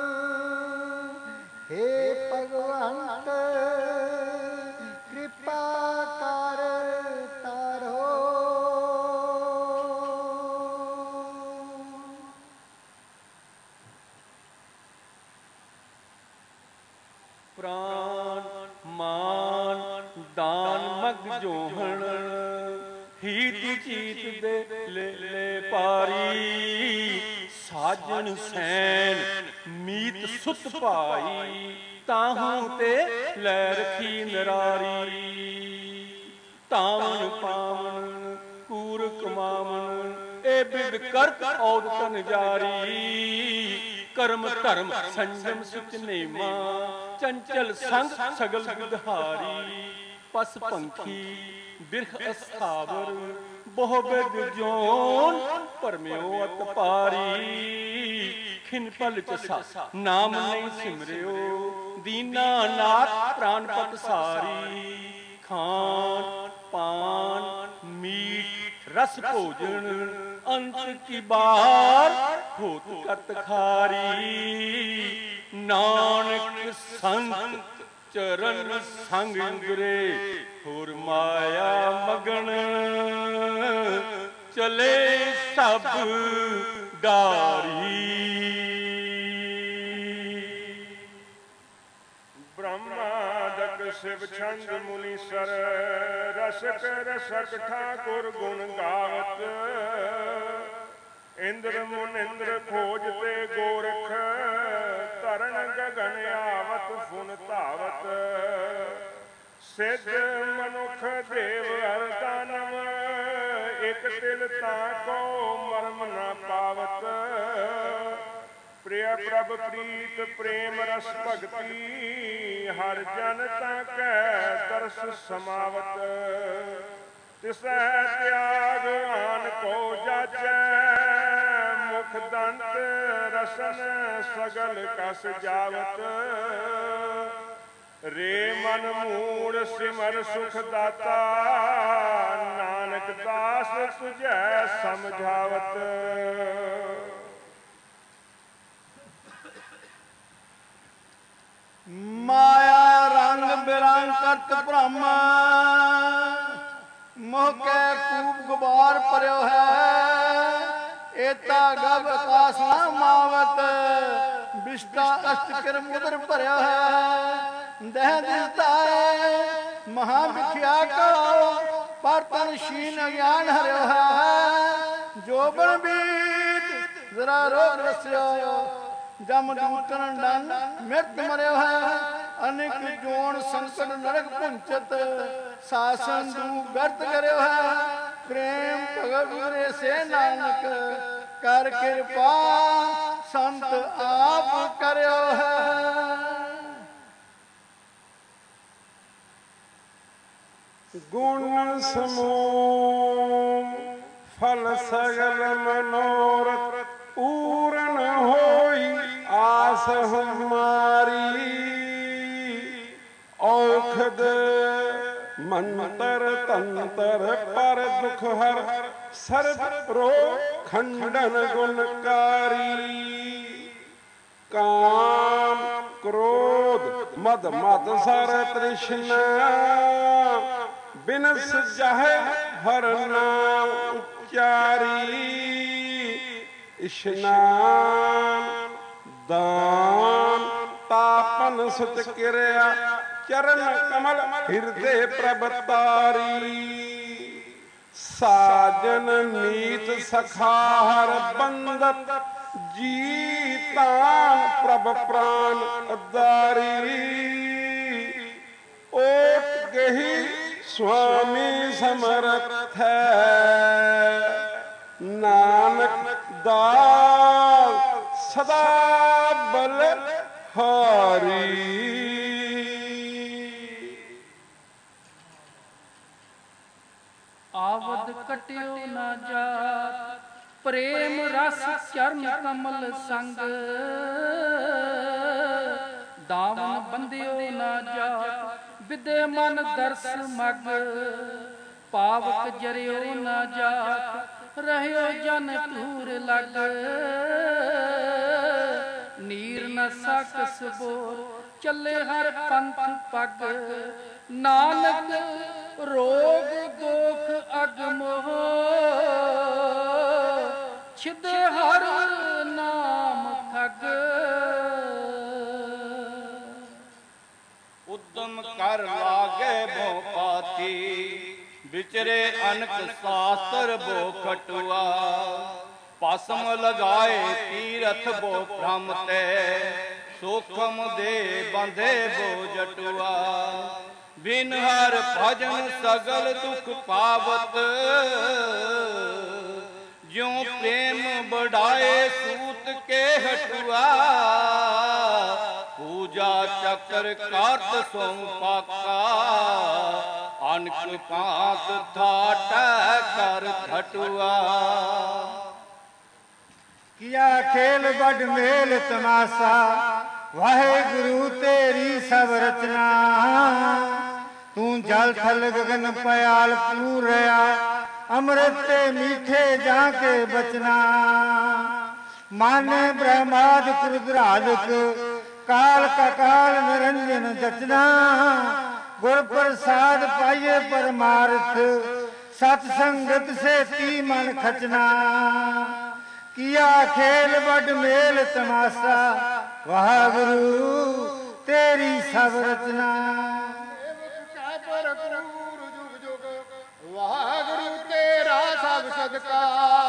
हे भगवंत कृपा ਕੀ ਚੀਤ ਦੇ ਲੈ ਲੈ ਪਾਰੀ। ਸਾਜਣ ਸੈਨ ਮੀਤ ਸੁਤ ਭਾਈ, ਤਾਹੂ ਤੇ ਲੈ ਰਖੀ ਨਰਾਰੀ। ਤਾਵਨ ਪਾਵਨ ਕੂਰ ਕਮਾਵਨ, ਇਹ ਬਿਦ ਕਰਤ ਔਦਤਨ ਜਾਰੀ। ਕਰਮ ਧਰਮ ਸੰਜਮ ਸੁਚ ਨੇਮਾ, ਚੰਚਲ ਸੰਗ ਸਗਲ ਵਿਦਹਾਰੀ। ਪਸ ਪੰਖੀ ਬਿਰਖ ਅਸਥਾਵਰ, ਬਹੁ ਬਿਦ ਜੋਨ ਭਰਮਿਓ ਅਤ ਪਾਰੀ। ਖਿਨ ਪਲ ਚਸਾ ਨਾਮ ਨਹੀਂ ਸਿਮਰਿਓ, ਦੀਨਾ ਨਾਥ ਪ੍ਰਾਨਪਤ ਸਾਰੀ। ਖਾਨ ਪਾਨ ਮੀਠ ਰਸ ਭੋਜਨ, ਅੰਤ ਕੀ ਬਾਰ ਹੋਤ ਕਤ ਖਾਰੀ। ਨਾਨਕ ਸੰਤ ਚਰਨ ਸੰਗ ਗੁਰੇ, ਹੋਰ ਮਾਇਆ ਮਗਨ ਚਲੇ ਸਭ ਡਾਰੀ। ब्रह्मादक शिव छंद मुनीसर, रसक रसक ठाकुर गुण गावत। इंद्र मुनिंद्र खोजते गोरख, तरण गगन आवत फुन धावत। सिद्ध मनुख देव हर दानव, एक तिल ताको मर्म न पावत। प्रिय प्रभ प्रीत प्रेम रस भगति, हर जन ताकै तरस समावत। तिसै त्याग आन को जाचै, मुख दंत रसन सगल कस जावत। रे मन मूड़ सिमर सुख दाता, नानक दास तुझै समझावत। माया रंग बिरंग करत भ्रम, मोह कै कूप गुबार परयो है। एता गब आकाश न मावत, बिष्टा अष्ट किर मुदर भरयो है। दह दिलता है महा विख्या करो, पर तन शीन ज्ञान हरयो है। जोबन बीत जरा रोग रस्यो, जम दूतन डन मृत मरयो है। अनेक जोन संकट नरक पुंचत, सासन दू गर्त करयो है। प्रेम भगत गुरे से नानक, कर कृपा संत आप करयो है। गुण समूह फल सगल मनोरथ, पूर्ण होई आस हमारी। औखद मंतर तंतर पर दुख हर, सर्व रोग खंडन गुणकारी। काम क्रोध मद मद सर तृष्णा, बिनस जाहे हर नाम उच्चारी। स्नान दान तापन सुत क्रिया, चरण कमल हृदय प्रभतारी। साजन मीत सखा हर बंदत, जीतान प्रभ प्राण अदारी। ओट गही स्वामी समर्थ है, नानक दाल सदा बल हारी। आवद कट्यो न जात, प्रेम रस चरण कमल संग। दावन बंदियो न जात, विदे मन दर्श मग। पावक जरियो न जात, रहयो जन तूर लग। नीर न सकस बोल, चले हर पंथ पग। नानक रोग दोख अगमोह, छिदे हर नाम ठग। उद्यम कर लागे भो पाती, ਵਿਚਰੇ ਅਨਕ ਸਾਸਤਰ ਬੋ ਖਟੁਆ ਪਾਸਮ ਲਗਾਏ ਤੀਰਥ ਬੋ ਭ੍ਰਮ ਤੇ ਸੋਖਮ ਦੇ ਬੰਧੇ ਬੋ ਜਟੁਆ ਬਿਨ ਹਰ ਭਜਨ ਸਗਲ ਦੁਖ ਪਾਵਤ ਜਿਉ ਪ੍ਰੇਮ ਬੜਾਏ ਸੂਤ ਕੇ ਹਟੁਆ ਪੂਜਾ ਚੱਕਰ ਕਾਰਤ ਸੋਮ ਪਾਕਾ ਅਨਕ ਪਾਤ ਥਾਟੈ ਕਰ ਖਟੁਆ किया खेल बड़ मेल तमाशा वाहेगुरु तेरी सब रचना तू जल थल गगन पयाल पूरया अमृत ते मीठे जाके बचना माने ब्रह्मादिक रुद्रादिक काल का काल निरंजन जचना गुर प्रसाद पाइये परमार्थ सत्संगत से ती मन खचना किया खेल बड़ मेल तमाशा वाहगुरु तेरी सब रचना जुग जुग वाहगुरु तेरा सब सदका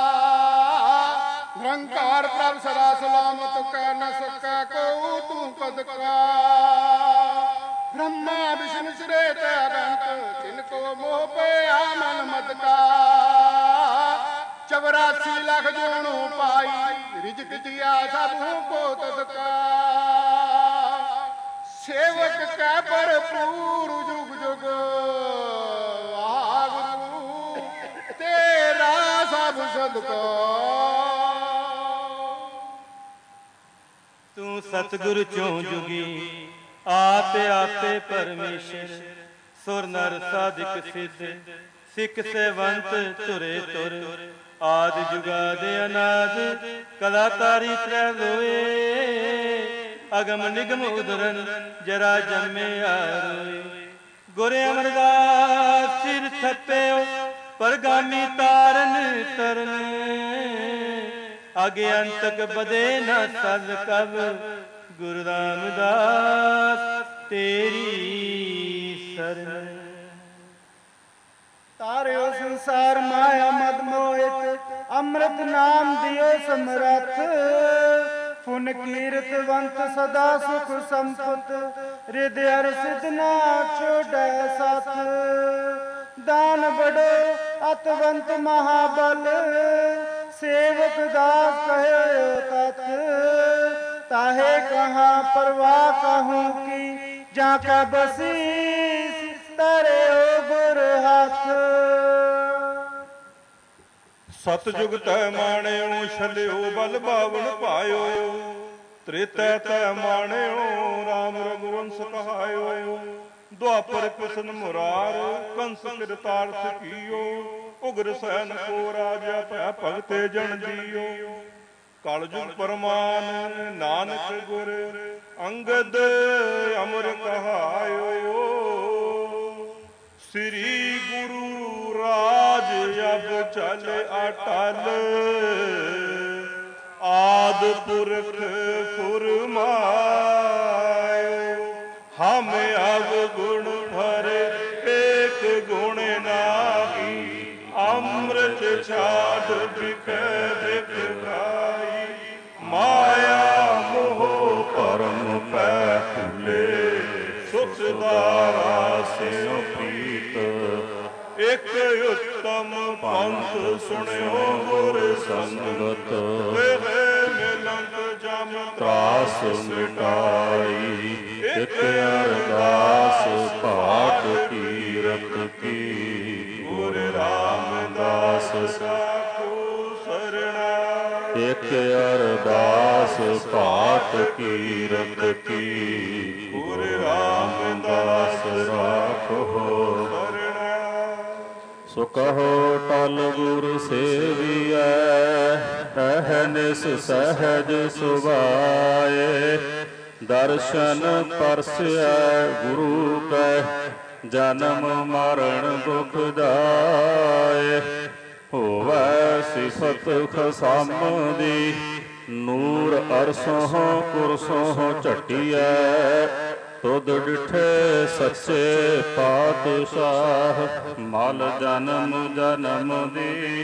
निरंकार प्रभ सदा सलामत का न सका को तू पद का ब्रह्मा विष्णु श्रेष्ठ अनंत जिनको मोह पे आमन मत का चौरासी लाख जोणु पाई रिजक दिया सबू को तदका सेवक का भरपूर जुग जुग वाहगुरु तेरा सब सदका तू सतगुरु चों जुगी आपे आपे परमेश्वर सुर नर साधिक सिद्ध सिख सेवंत तुरे तुर आद जुगाद अनाद कलाकारी त्रै लोए अगम निगम उदरन जरा जन्मे आरोए गुर अमरदास सिर थप्पे परगामी तारन तरन आगे अंतक बदे न सद कब गुरु रामदास तेरी शरण तारियो संसार माया मद मोहित अमृत नाम दियो समरथ पुन कीर्तवंत सदा सुख संपत हृदय सिद्ध ना छोड़ै साथ दान बड़ो अतवंत महाबल सेवक दास कहो तत् ताहे कहाँ परवाह कहूँ की जाका बसीस तारे ओ गुर हाथ सतयुग तै माणियो छलियो बल बावन पायो त्रेतै तै माणियो राम रघुवंश कहायो द्वापर कृष्ण मुरार कंस कृतार्थ कियो उग्र सैन को राजा पै भगते जन जियो कलयुग परमान नानक गुर अंगद अमर कहायो श्री गुरु राज अब चल अटल आद पुरख फुरमायो हम अब गुण भरे एक गुण नाही अमृत छाड़ बिख बिख खाई माया मोह परम पै फुले सुख दारा से एक उत्तम पंथ सुनियो गुर संगत मिलंत जम त्रास मिटाई एक अरदास पाठ कीरत की गुर रामदास साखो सरना एक अरदास पाठ कीरत की गुर रामदास राखो सो कहो टल गुर सेविया अहनिस सहज सुभाए दर्शन परस्या गुरु कह जन्म मरण दुख जाए होवै सिफत खसम दी नूर अरसों कुरसों झटिया ਤੁਧ ਡਿਠੇ ਸੱਚੇ ਪਾਤਸ਼ਾਹ, ਮਲ ਜਨਮ ਜਨਮ ਦੀ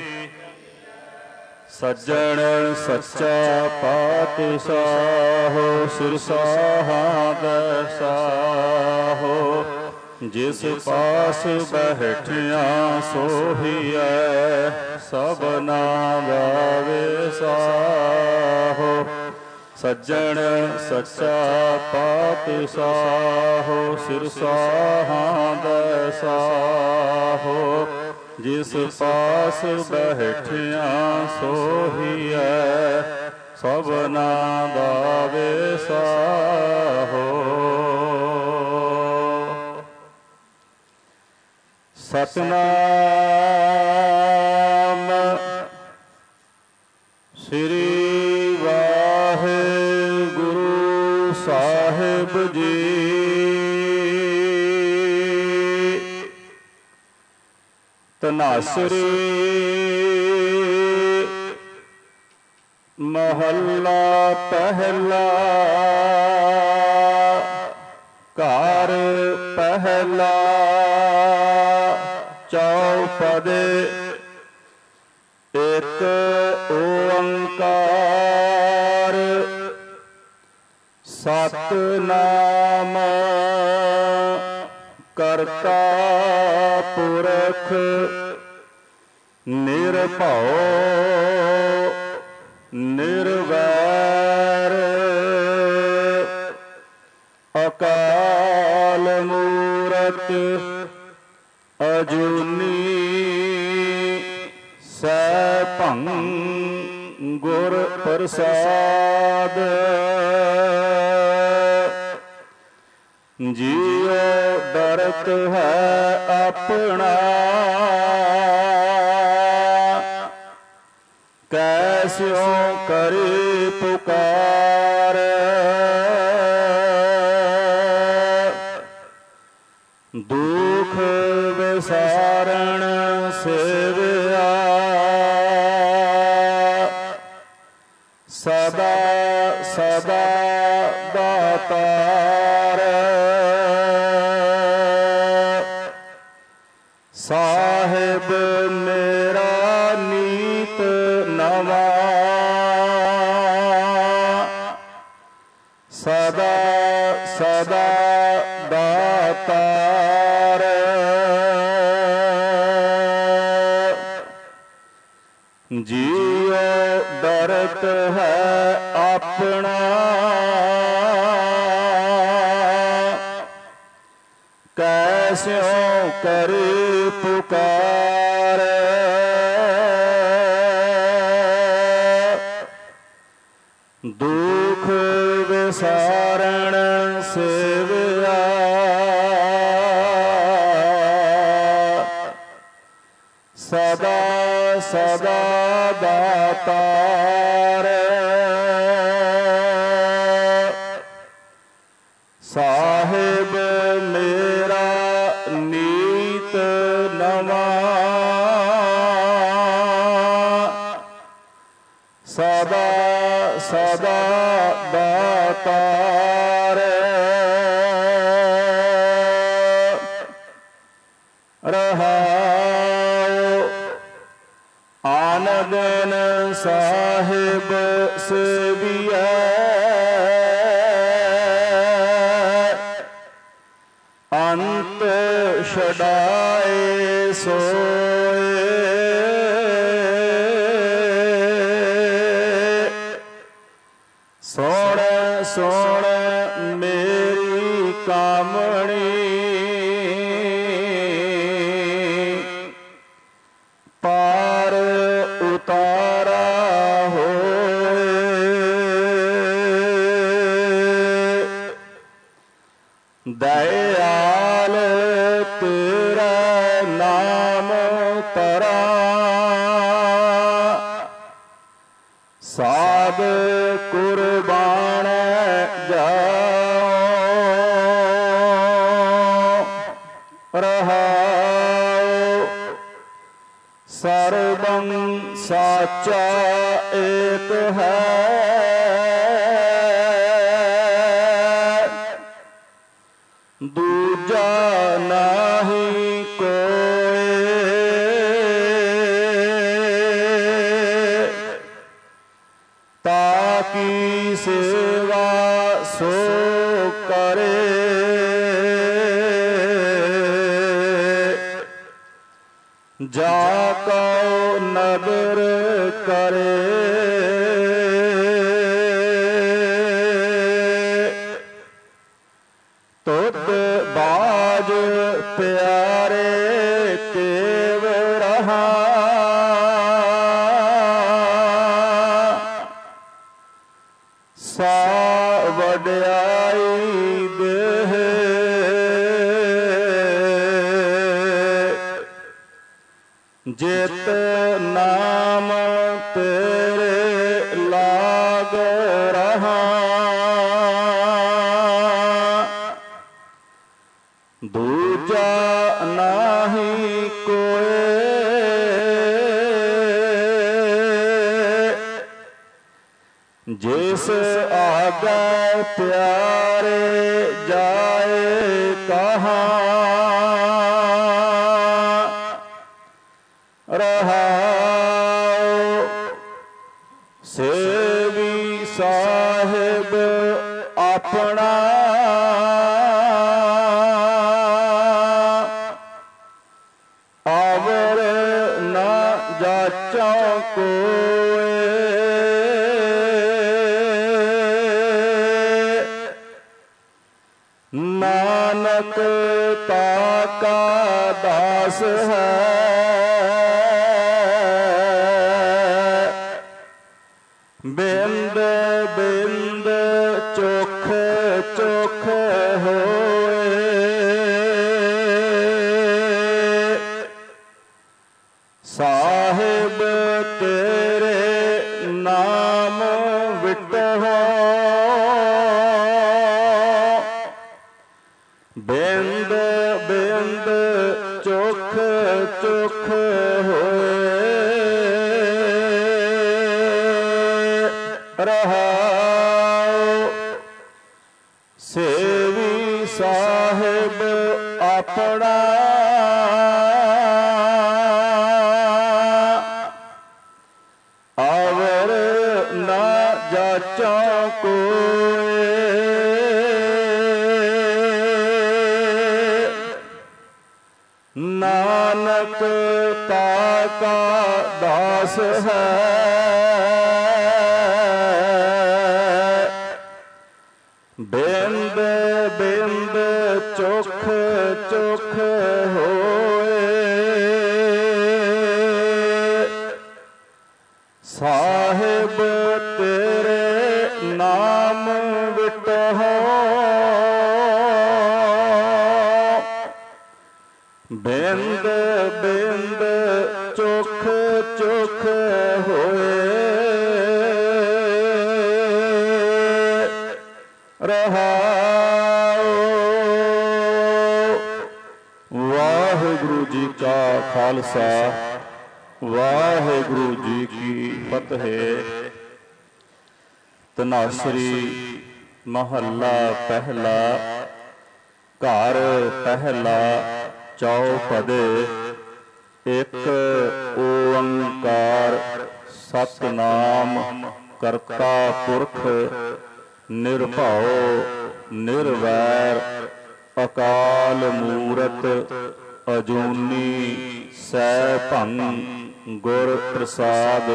ਸੱਜਣ ਸੱਚਾ ਪਾਤਸ਼ਾਹ, ਸਿਰਸਾਹਾਂ ਦਾ ਸਾਹੋ। ਜਿਸ ਪਾਸ ਬੈਠਿਆ ਸੋਹੀਐ, ਸਭਨਾ ਦਾ ਵਿਸਾਹੋ। ਸੱਜਣ ਸੱਚਾ ਪਾਤਸ਼ਾਹ, ਸਿਰਸਾਹਾਂ ਦਾ ਸਾਹੋ। ਜਿਸ ਪਾਸ ਬੈਠਿਆ ਸੋਹੀਐ, ਸਭਨਾ ਦਾ ਵਿਸਾਹੋ। ਸਤਿਨਾਮ ਸ੍ਰੀ ਵਾਹਿਗੁਰੂ ਸਾਹਿਬ ਜੀ। ਧਨਾਸਰੀ ਮਹੱਲਾ ਪਹਿਲਾ। ਘਰ ਪਹਿਲਾ ਚੌਪਦੇ। ਇੱਕ ਓੰਕਾਰ ਸਤਿਨਾਮ ਕਰਤਾ ਪੁਰਖ ਨਿਰਭਉ ਨਿਰਵੈਰ ਅਕਾਲ ਮੂਰਤ ਅਜੂਨੀ ਸੈਭੰ ਗੁਰ ਪ੍ਰਸਾਦ। ਜੀਉ ਡਰਤ ਹੈ ਆਪਣਾ ਕੈਸਿਉ ਕਰੇ ਪੁਕਾਰ। ਦੁਖ ਵਿਸਾਰਣ ਸੇਵਿਆ ਸਦਾ ਸਦਾ ਦਾਤਾਰ। ਸਾਹਿਬ ਮੇਰਾ ਨੀਤ ਨਵਾ ਸਦਾ ਸਦਾ ਦਾਤਾਰ। ਜੀਉ ਡਰਤ ਹੈ ਆਪਣਾ ਕੈਸਿਉ ਕਰੇ ਪੁਕਾਰ। ਦੁਖ ਵਿਸਾਰਣ ਸੇਵਿਆ ਸਦਾ ਸਦਾ ਦਾਤਾਰ। ਸਾਹਿਬ ਮੇਰਾ ਨੀਤ ਨਵਾ ਸਦਾ ਸਦਾ ਦਾਤਾਰ। ਰਹਾਉ ਆਨੰਦਨ ਸਾਹਿਬ ਸੇਵੀਐ ਅੰਤ ਛਡਾਏ ਸੋਏ। ਸੁਣ ਸੁਣ ਮੇਰੀ ਕਾਮਣੀ ਪਾਰ ਉਤਾਰਾ ਹੋਏ। ਦਇਆਲ ਤੇਰਾ ਨਾਮ ਤਰਾ ਸਾਧ ਕੁਰਬਾਨ ਜਾਓ। ਰਹਾਉ ਸਰਬੰ ਸਾਚਾ ਏਕ ਹੈ ਨਾਹੀ ਕੋਇ, ਤਾਕੀ ਸੇਵਾ ਸੋ ਕਰੇ। ਜਾ ਕਉ ਨਦਰ ਕਰੇ, ਤੁਧ ਬਾਜ ਪਿਆਰੇ ਕੇਵ ਰਹਾ। ਸਾ ਵਡਿਆਈ ਦੇਹ, ਜਿਤ ਨਾਮ ਤੇਰੇ ਲਾਗ ਰਹਾ। ਦੂਜਾ ਨਾਹੀ ਕੋਇ, ਜਿਸ ਆਗੈ ਪਿਆਰੇ ਜਾਏ ਕਹਾਂ। ਰਹਾਉ ਸੇਵੀ ਸਾਹਿਬ ਆਪਣਾ, ਆਵਰ ਨਾ ਜਾਚਾ ਕੋਇ। ਨਾਨਕ ਤਾਕਾ ਦਾਸ ਹੈ, ਬਿੰਦ ਬਿੰਦ ਚੋਖ ਚੋਖ ਹੋਏ। ਸਾਹਿਬ ਤੇਰੇ ਨਾਮ ਵਿਟਹੁ, ਬਿੰਦ ਬਿੰਦ ਚੋਖ ਚੋਖ ਹੋਏ। ਰਹਾਉ ਸੇਵੀ ਸਾਹਿਬ ਆਪਣਾ, ਆਵਰ ਨਾ ਜਾਚਾ ਕੋਇ। ਨਾਨਕ ਤਾਕਾ ਦਾਸ ਹੈ, ਬਿੰਦ ਬਿੰਦ ਚੋਖ ਚੋਖ ਹੋਏ। ਸਾਹਿਬ ਤੇਰੇ ਨਾਮ ਵਿਟਹੁ, ਬਿੰਦ ਬਿੰਦ ਚੋਖ ਚੋਖ ਹੋਏ। ਰਹਾਉ ਵਾਹਿਗੁਰੂ ਜੀ ਕਾ ਖਾਲਸਾ, ਵਾਹਿਗੁਰੂ ਜੀ ਕੀ ਫਤਿਹ। ਤਨਾਸਰੀ ਮਹੱਲਾ ਪਹਿਲਾ। ਘਰ ਪਹਿਲਾ ਚੌਪਦੇ। ਇੱਕ ਓੰਕਾਰ ਸਤਿਨਾਮ ਕਰਤਾ ਪੁਰਖ ਨਿਰਭਉ ਨਿਰਵੈਰ ਅਕਾਲ ਮੂਰਤ ਅਜੂਨੀ ਸੈਭੰ ਗੁਰ ਪ੍ਰਸਾਦ।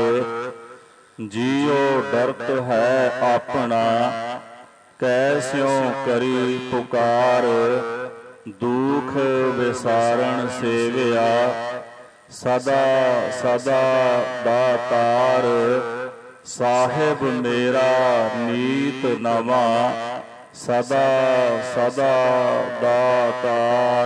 ਜੀਉ ਡਰਤ ਹੈ ਆਪਣਾ ਕੈਸਿਉ ਕਰੀ ਪੁਕਾਰ। ਦੁਖ ਵਿਸਾਰਣ ਸੇਵਿਆ ਸਦਾ ਸਦਾ ਦਾਤਾਰ। ਸਾਹਿਬ ਮੇਰਾ ਨੀਤ ਨਵਾਂ ਸਦਾ ਸਦਾ ਦਾਤਾਰ।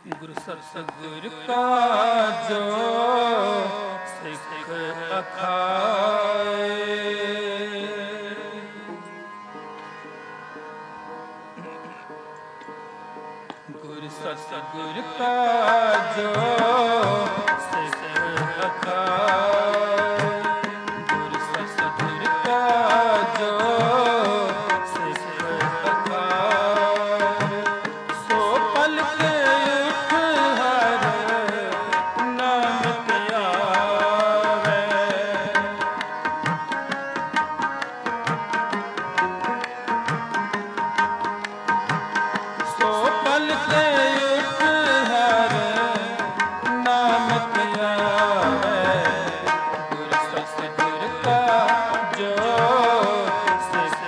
गुरु सतगुर का जो सिख अखाए, गुरु सतगुर का जो सिख अखाए, गुरु सतगुर का जो सिख अखाए, सो पल के उठ हर नाम त्यावे, सो पल के उठ हर नाम त्यावे, गुरु सतगुर का जो सिख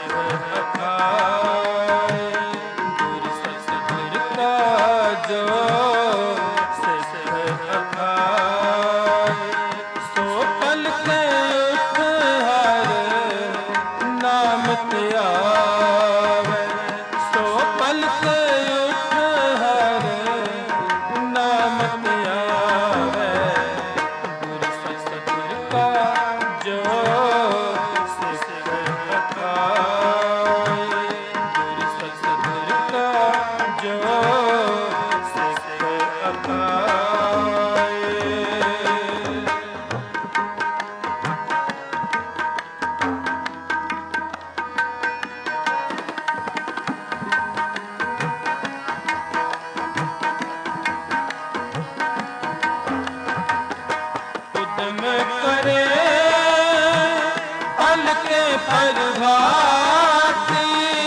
अखाए, गुरु सतगुर का जो सिख अखाए, सो पल के उठ हर नाम त्यावे, सो पल के उठ हर नाम त्यावे, गुरु सतगुर का जो सिख अखाए, गुरु सतगुर का जो सिख अखाए। उद्यम करे पल के प्रभाती,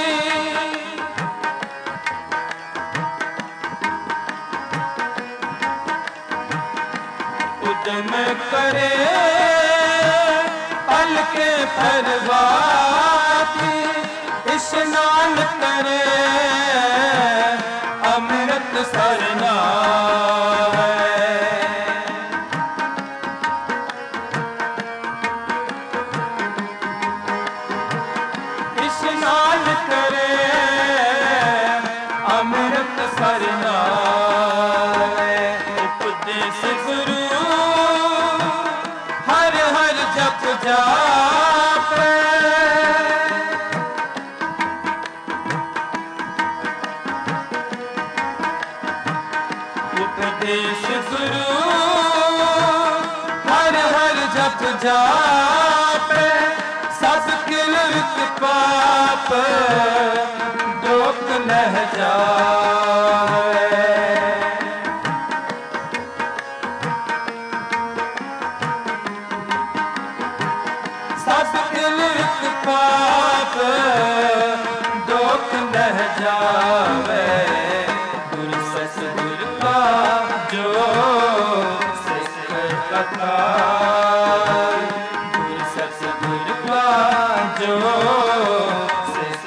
उद्यम करे पल के प्रभाती, स्नान करे अमृत सरनावे, स्नान करे अमृत सरनावे, उपदेश गुरु हर हर जप जापे, उपदेश गुरु हर हर जप जापे, सब किलुत पाप दोख लह जाए, सब किलुत पाप दोख लह जावे, गुरु सतगुर का जो सिख अखाए, गुरु सतगुर का जो सिख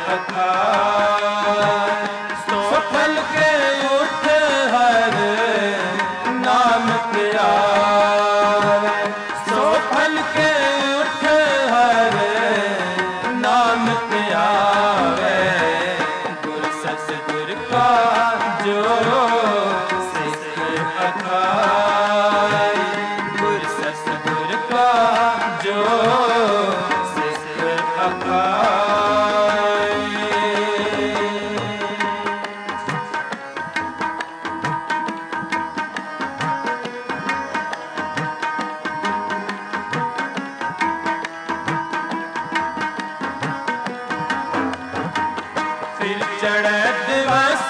अखाए, सो पल के उठ हर नाम त्यावे, सो पल के उठ हर नाम त्यावे, गुरु सतगुर का जो सिख अखाए, गुरु सतगुर का जो सिख अखाए। फिर चढ़े दिवस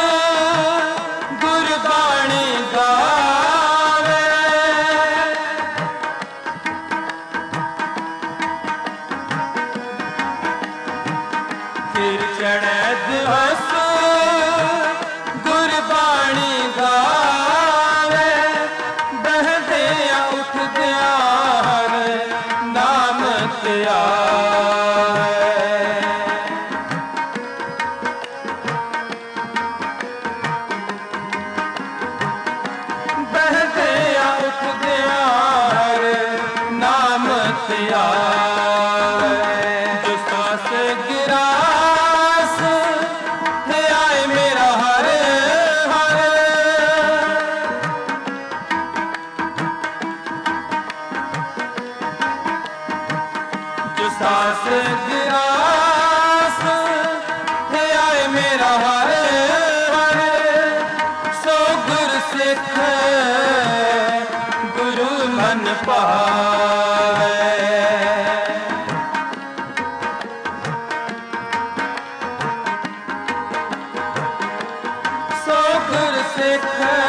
गुरबाणी गावे, फिर चढ़े दिवस गुरबाणी गावे, बह दिया उठ दिया हर नाम त्यावे, बह दिया उठ दिया हर नाम त्यावे, जो सांस गिरास मेरा हर हर सो गुर सिख गुरु मन पावे। सो गुर सिख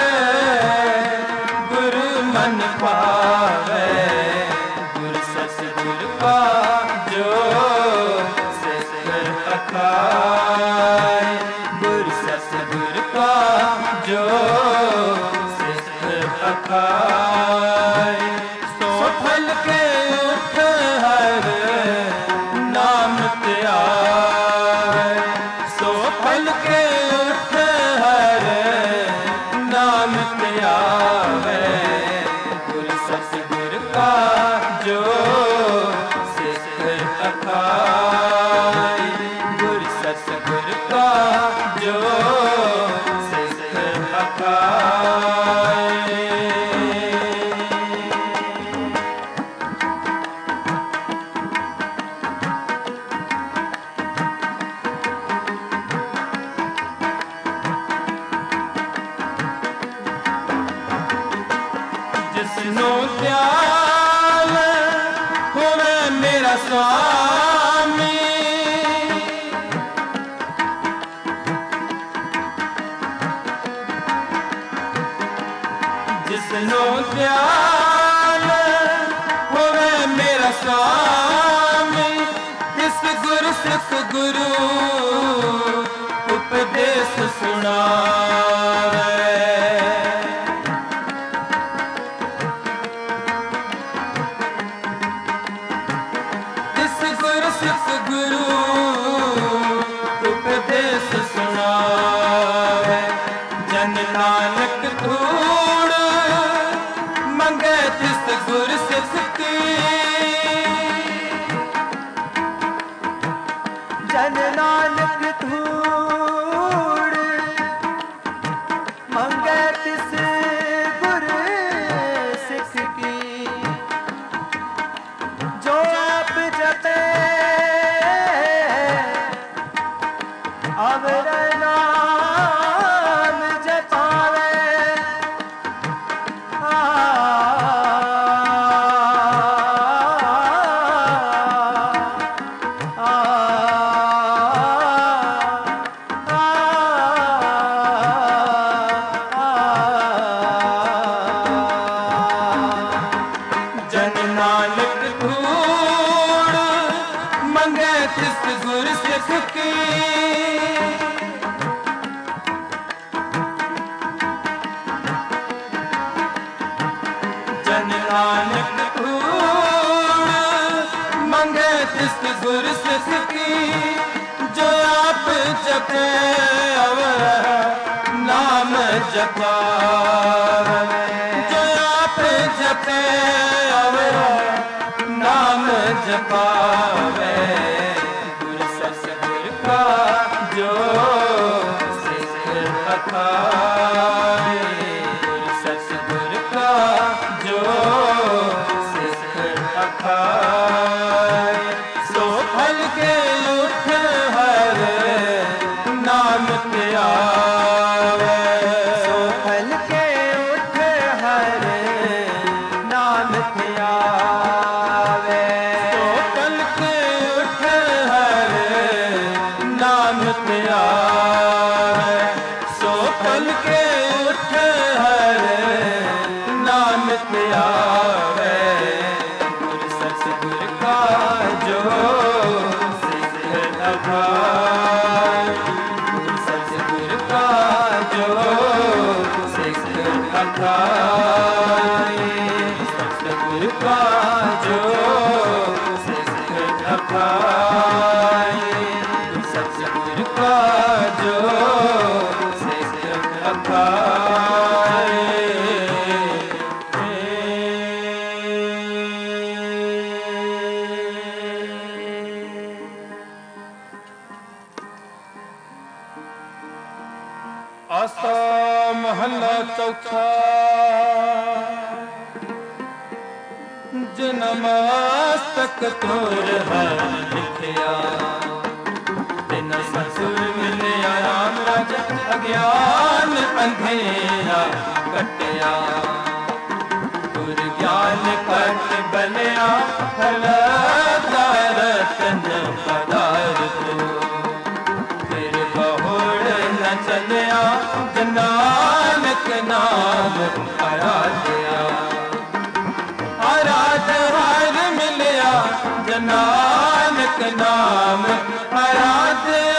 गुरु मन पावे। गुर सतगुर का जो सिख अखाए। गुर सतगुर का जो सिख अखाए। सो फल के उठ हर नाम त्यागे। सो फल के उठ हर नाम त्यागे। गुर सतगुर का जो सिख अखाए। गुर सतगुर का जो सिख अखाए। जिसनो दयाल होवे मेरा स्वामी। जिसनो दयाल होवे मेरा स्वामी। तिस गुर सिख गुरु उपदेश सुनावे। तिस गुर सिख गुरु उपदेश सुनावे। जन नानक धूड़ मंगे तिस गुर सिख की। जन नानक धूड़ मंगे तिस गुर सिख की। जो आप जपे अवर नाम जपावे। आ, आ, जन नानक धूड़ मंगे तिस गुर सिख की। जन नानक धूड़ मंगे तिस गुर सिख की। जो आप जपे अवर नाम जपावे। जो आप जपे अवर नाम जपावे। गुर सतगुर का जो सिख अखाए। गुर सतगुर का जो सिख अखाए। सो फल के उठ हर नाम त्यागे। सो फल के उठ हर नाम त्यावे। सो फल के उठ हर नाम त्यागे। सो फल के उठ हर नाम त्यागे। गुर सतगुर का जो सिख अखाए। गुर सतगुर का जो सिख अखाए। सतगुर का जो सिख अखाए। सतगुर का जो सिख अखाए। आसा महला चौथा। जिन मस्तक तोर है लिखिया। तिन सुर मिलिया राम राज अज्ञान अंधेरा कटिया गुर ज्ञान कट बलिया हलता रतन पदार्थ फिर बहुड़ न चलिया नानक नाम आराध्या आराध हर मिलिया नानक नाम आराध्या।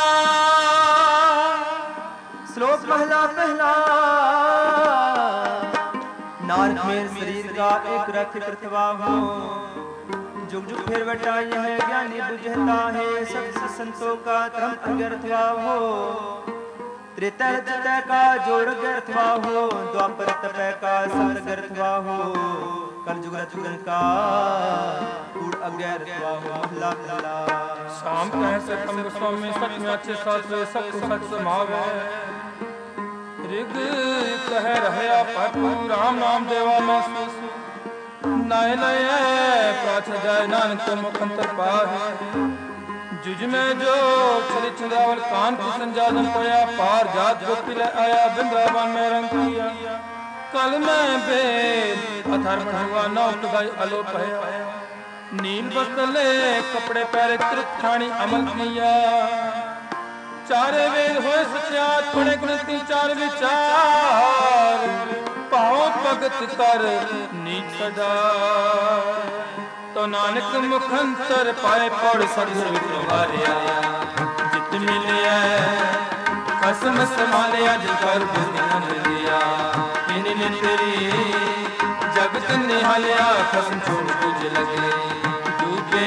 श्लोक पहला पहला नानक में शरीर का एक रथ कृतवा हो जुग जुग फिर बटा यह ज्ञानी बुझता है सब संतों का धर्म अग्रथवा हो त्रेता तय का जोड़ व्यर्थवा हो द्वापर तपय का सत व्यर्थवा हो कल जुग रचुगन का कूड़ अज्ञार्थवा हो महला महला। शाम कह से तम गोस्वामी सच में अच्छे शास्त्र सब सच समावे ऋग कह रहे पर राम नाम देवा में नाय नये प्राच जाय नानक मुखंतर पाहे जुज में जो छली छंदावल कान की संजादन कोया पार जात जो पिले आया वृंदावन में रंग किया कल में बेद अथर्वण हुआ नौ तुगाई अलोप है नील बस्तले कपड़े पहरे त्रिठानी अमल किया चारे वेद होए सत्यात पड़े गुणती चार विचार पाओ भगत कर नीच सदा तो नानक मुखंतर पाए पौड़ सदगुरु तुम्हारिया जित मिलिया कसम संभालिया जिकर बुद्धिमान लिया इन तेरी जगत निहालिया कसम छोड़ तुझ लगे डूबे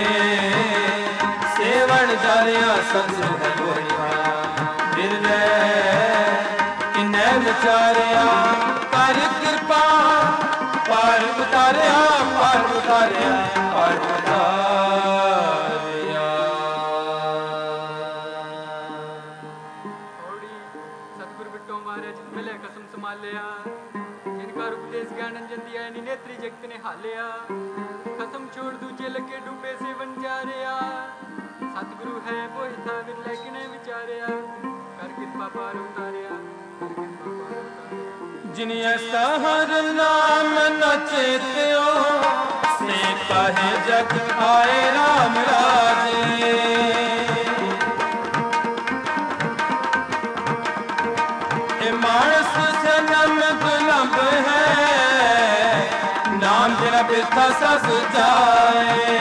सेवन जारिया सदगुरु है लोहिया बिरले इन्हें विचारिया कर कृपा पार उतारिया पार उतारिया पार उतारिया। सतगुरु बिट्टो महाराज मिले कसम संभाल लिया जिनका उपदेश ज्ञान अंजन दिया नेत्री जगत ने हालिया कसम छोड़ दूजे लगे डूबे से बन जा रहा सतगुरु है वो हिता विरले किने विचारिया कर कृपा पार उतारिया जिनि ऐसा हर नाम न चेत्यो से कहे जग आए राम राजे ए मानस जन्म दुर्लभ है नाम तेरा बिरथा सस जाए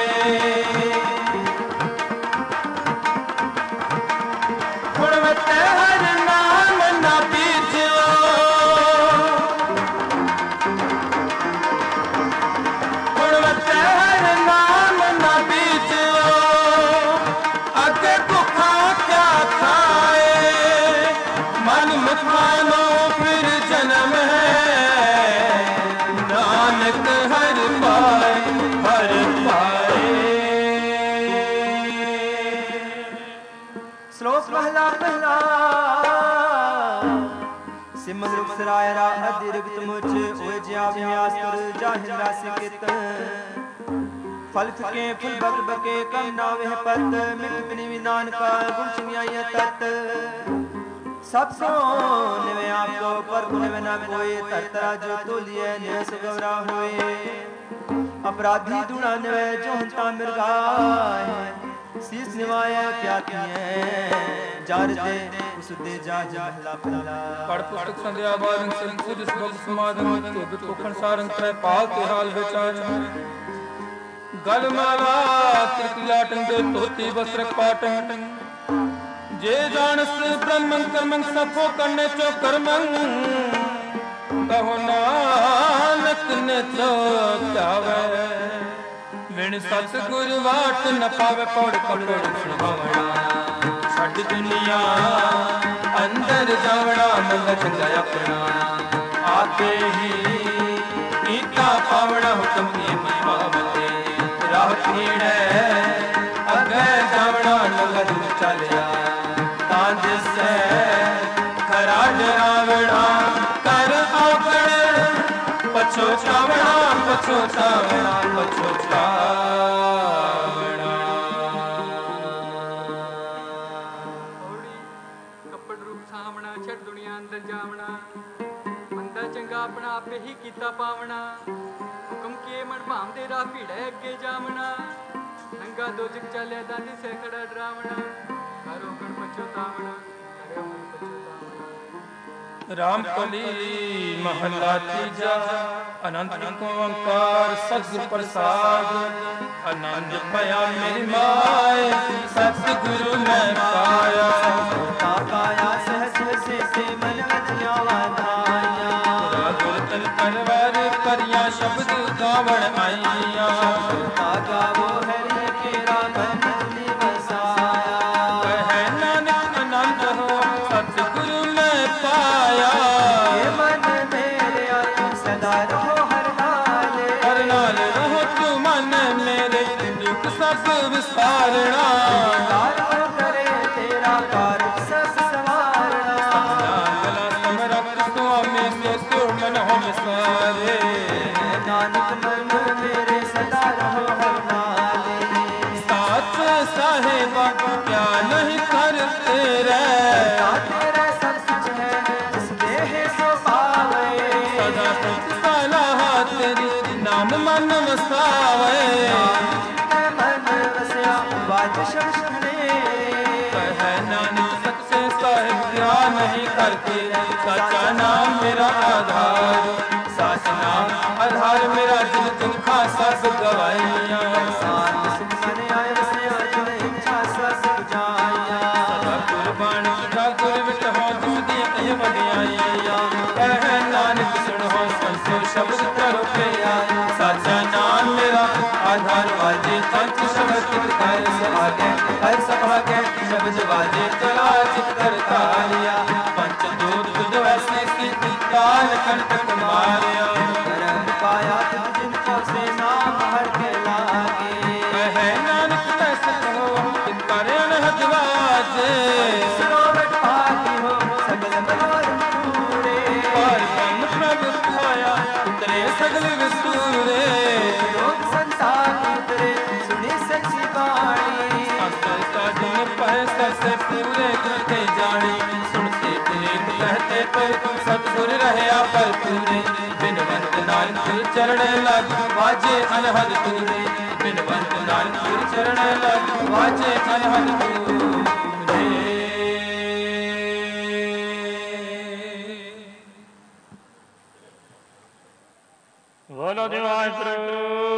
गुणवत हर नाम न बीजो सरायरा अतिरिक्त मुझ ओए ज्या व्यास कर जाहिर राशि कित फल फके फुल बक बके कम नावे पत मिट बिनि विनान का गुण सुनिया तत सब सो निवे आपको पर निवे न कोई तरतरा जो तो लिए ने सुगवरा होए अपराधी दुना निवे जो हंता मिर्गा शीस निवाए प्यातिए जार दे उस दे जा महला पहला पढ़ पुस्तक संध्या बारंग संकुद भक्त समाधन तो बितोखन सारंग त्रय पाल ते हाल विचार गल माला त्रिकलाटन दे तोती वस्त्र पाटन जे जानस ब्रह्मं कर्मं सफो करने चो कर्मं कहो नानक ने तो जावे विण सतगुरु वाट न पावे पौड़ कपड़ सुनावना छड़ दुनिया अंदर जावड़ा मंग चंगा अपना आते ही नीता पावड़ा हुक्म की महिमावते राह खीड़े अगे जावड़ा नंग दूर चलिया तांज से खरा डरावड़ा कर आकड़ पछो चावड़ा पछो चावड़ा पछो चावड़ा। ਸਾਹਮਣਾ ਛੱਡ ਦੁਨੀਆ ਅੰਦਰ ਜਾਵਣਾ ਬੰਦਾ ਚੰਗਾ ਆਪਣਾ ਆਪੇ ਹੀ ਕੀਤਾ ਪਾਵਣਾ ਹੁਕਮ ਕੀਏ ਮਨ ਭਾਵਦੇ ਰਾਹ ਭੀੜੇ ਅੱਗੇ ਜਾਵਣਾ ਨੰਗਾ ਦੋਜਕ ਚੱਲਿਆ ਦਾਦੀ ਸੇ ਖੜਾ ਡਰਾਵਣਾ ਕਰੋ ਗਣ ਪਛਤਾਵਣਾ ਕਰਿਓ ਮਨ ਪਛਤਾਵਣਾ। ਰਾਮ ਕਲੀ ਮਹਲਾ ਤੀਜਾ। ਅਨੰਤ ਓੰਕਾਰ ਸਤਿਗੁਰ ਪ੍ਰਸਾਦ। ਆਨੰਦ ਭਇਆ ਮੇਰੀ ਮਾਏ ਸਤਿਗੁਰੂ ਮੈਂ ਪਾਇਆ। ਤਾ ਪਾਇਆ ਸਹਜ ਸੇ ਮਨ ਵਜਿਆ ਵਾਧਾਇਆ। ਗੁਰ ਤਨ ਤਨਵਾਰ ਕਰੀਆਂ ਸ਼ਬਦ ਗਾਵਣ ਆਈਆਂ। ਤਾ ਗਾਵੋ ਹਰਿ ਕੇਰਾ ਮਨ ਨਿਵਸਾਇਆ। ਕਹਿ ਨਾਨਕ ਆਨੰਦ ਹੋ ਸਤਿਗੁਰੂ ਮੈਂ ਪਾਇਆ। ਇਹ ਮਨ ਮੇਰਿਆ ਤੂੰ ਸਦਾ ਰਹੋ ਹਰ ਨਾਲ। ਹਰ ਨਾਲ ਰਹੋ ਤੂੰ ਮਨ ਮੇਰੇ ਦੁੱਖ ਸਭ ਵਿਸਾਰਣਾ। ਕਾਰਜ ਕਰੇ ਤੇਰਾ ਕਾਰਜ ਸਭ ਸਵਾਰਣਾ। ਗਲਾ ਸਮਰੱਥ ਸੁਆਮੀ ਸੇ ਤੂੰ ਮਨ ਹੋ ਵਿਸਾਰੇ। ਨਾਨਕ ਮਨ ਮੇਰੇ ਸਦਾ ਰਹੋ ਹਰ ਨਾਲ। ਸਾਥ ਸਾਹਿਬਾ ਕਿਆ ਨਹੀਂ ਕਰ ਤੇਰੇ। ਤਾ ਤੇਰਾ ਸਭ ਕੁਛ ਹੈ ਜਿਸ ਦੇਹ ਸੋ ਪਾਵੇ। ਸਦਾ ਸਤ ਸਲਾਹ ਤੇਰੀ ਨਾਮ ਮਨ ਵਸਾਵੇ। ਨਾਨਕ ਮਨ ਵਸਿਆ ਵਾਜ ਸ਼ਬਦ ਨੇ। ਕਹਿ ਨਾਨਕ ਸਤ ਸੇ ਸਾਹਿਬ ਕਿਆ ਨਹੀਂ ਕਰਤੇ। ਸਾਚਾ ਨਾਮ ਮੇਰਾ ਆਧਾਰ। ਸਾਚ ਨਾਮ ਆਧਾਰ ਮੇਰਾ ਦਿਲ ਦੁੱਖਾਂ ਸਭ ਗਵਾਈਆਂ। ਸਾਧ ਸੁਖ ਮਨ ਆਏ ਵਸਿਆ ਜੋ ਇੱਛਾ ਸਭ ਬੁਝਾਈਆਂ। ਸਦਾ ਕੁਰਬਾਨ ਕੀਤਾ ਗੁਰ ਵਿਟ ਹੋ ਜੁਦੀਆਂ ਇਹ ਵਡਿਆਈਆਂ। ਕਹਿ ਨਾਨਕ ਸੁਣੋ ਸੰਤੋ ਸ਼ਬਦ ਕਰੋ ਪਿਆਰ। ਸਾਚਾ ਨਾਮ ਮੇਰਾ ਆਧਾਰ ਵਾਜੇ ਪੰਚ ਸ਼ਬਦ ਕਿਤ ਕਰ ਸੁਹਾਗੇ। ਹਰ ਸਭਾ ਕੇ ਸ਼ਬਦ ਵਾਜੇ ਚਲਾ ਚਿਤ ਕਰ ਤਾਰਿਆ। ਪੰਚ ਦੂਤ ਤੁਧ ਵੈਸੇ ਕੀਤੀ ਕਾਲ ਕੰਟਕ ਮਾਰਿਆ। ਕਰਮ ਪਾਇਆ ਤਿਨ ਜਿਨ ਕੋ ਸੇ ਨਾਮ ਹਰ ਕੇ ਲਾਗੇ। ਕਹਿ ਨਾਨਕ ਤੈ ਸਤੋ ਕਿਤ ਕਰ ਅਨਹਦ ਵਾਜੇ। ਸਰੋਵਰ ਪਾਤੀ ਹੋ ਸਗਲ ਮਨੋਰਥ ਪੂਰੇ। ਪਰ ਬ੍ਰਹਮ ਪ੍ਰਭ ਪਾਇਆ ਉਤਰੇ ਸਗਲ ਵਿਸੂਰੇ। ਲੋਕ ਸੰਸਾਰ ਉਤਰੇ ਸੁਣੀ ਸੱਚੀ ਬਾਣੀ। ਅਸਲ ਕਾ ਜਨ ਪੈ ਸਸੇ ਪੂਰੇ ਕਰਤੇ ਜਾਣੀ। ਸੁਣਤੇ ਪੁਨੀਤ ਕਹਤੇ ਪਰ ਸਤਿਗੁਰ ਰਹਿਆ ਪਰ ਪੂਰੇ। ਬਿਨਵੰਤ ਨਾਨਕ ਚਰਨ ਲਗ ਵਾਜੇ ਅਨਹਦ ਪੂਰੇ। ਬਿਨਵੰਤ ਨਾਨਕ ਚਰਨ ਲਗ ਵਾਜੇ ਅਨਹਦ ਪੂਰੇ। ਬੋਲੋ ਜੀ ਵਾਹਿਗੁਰੂ।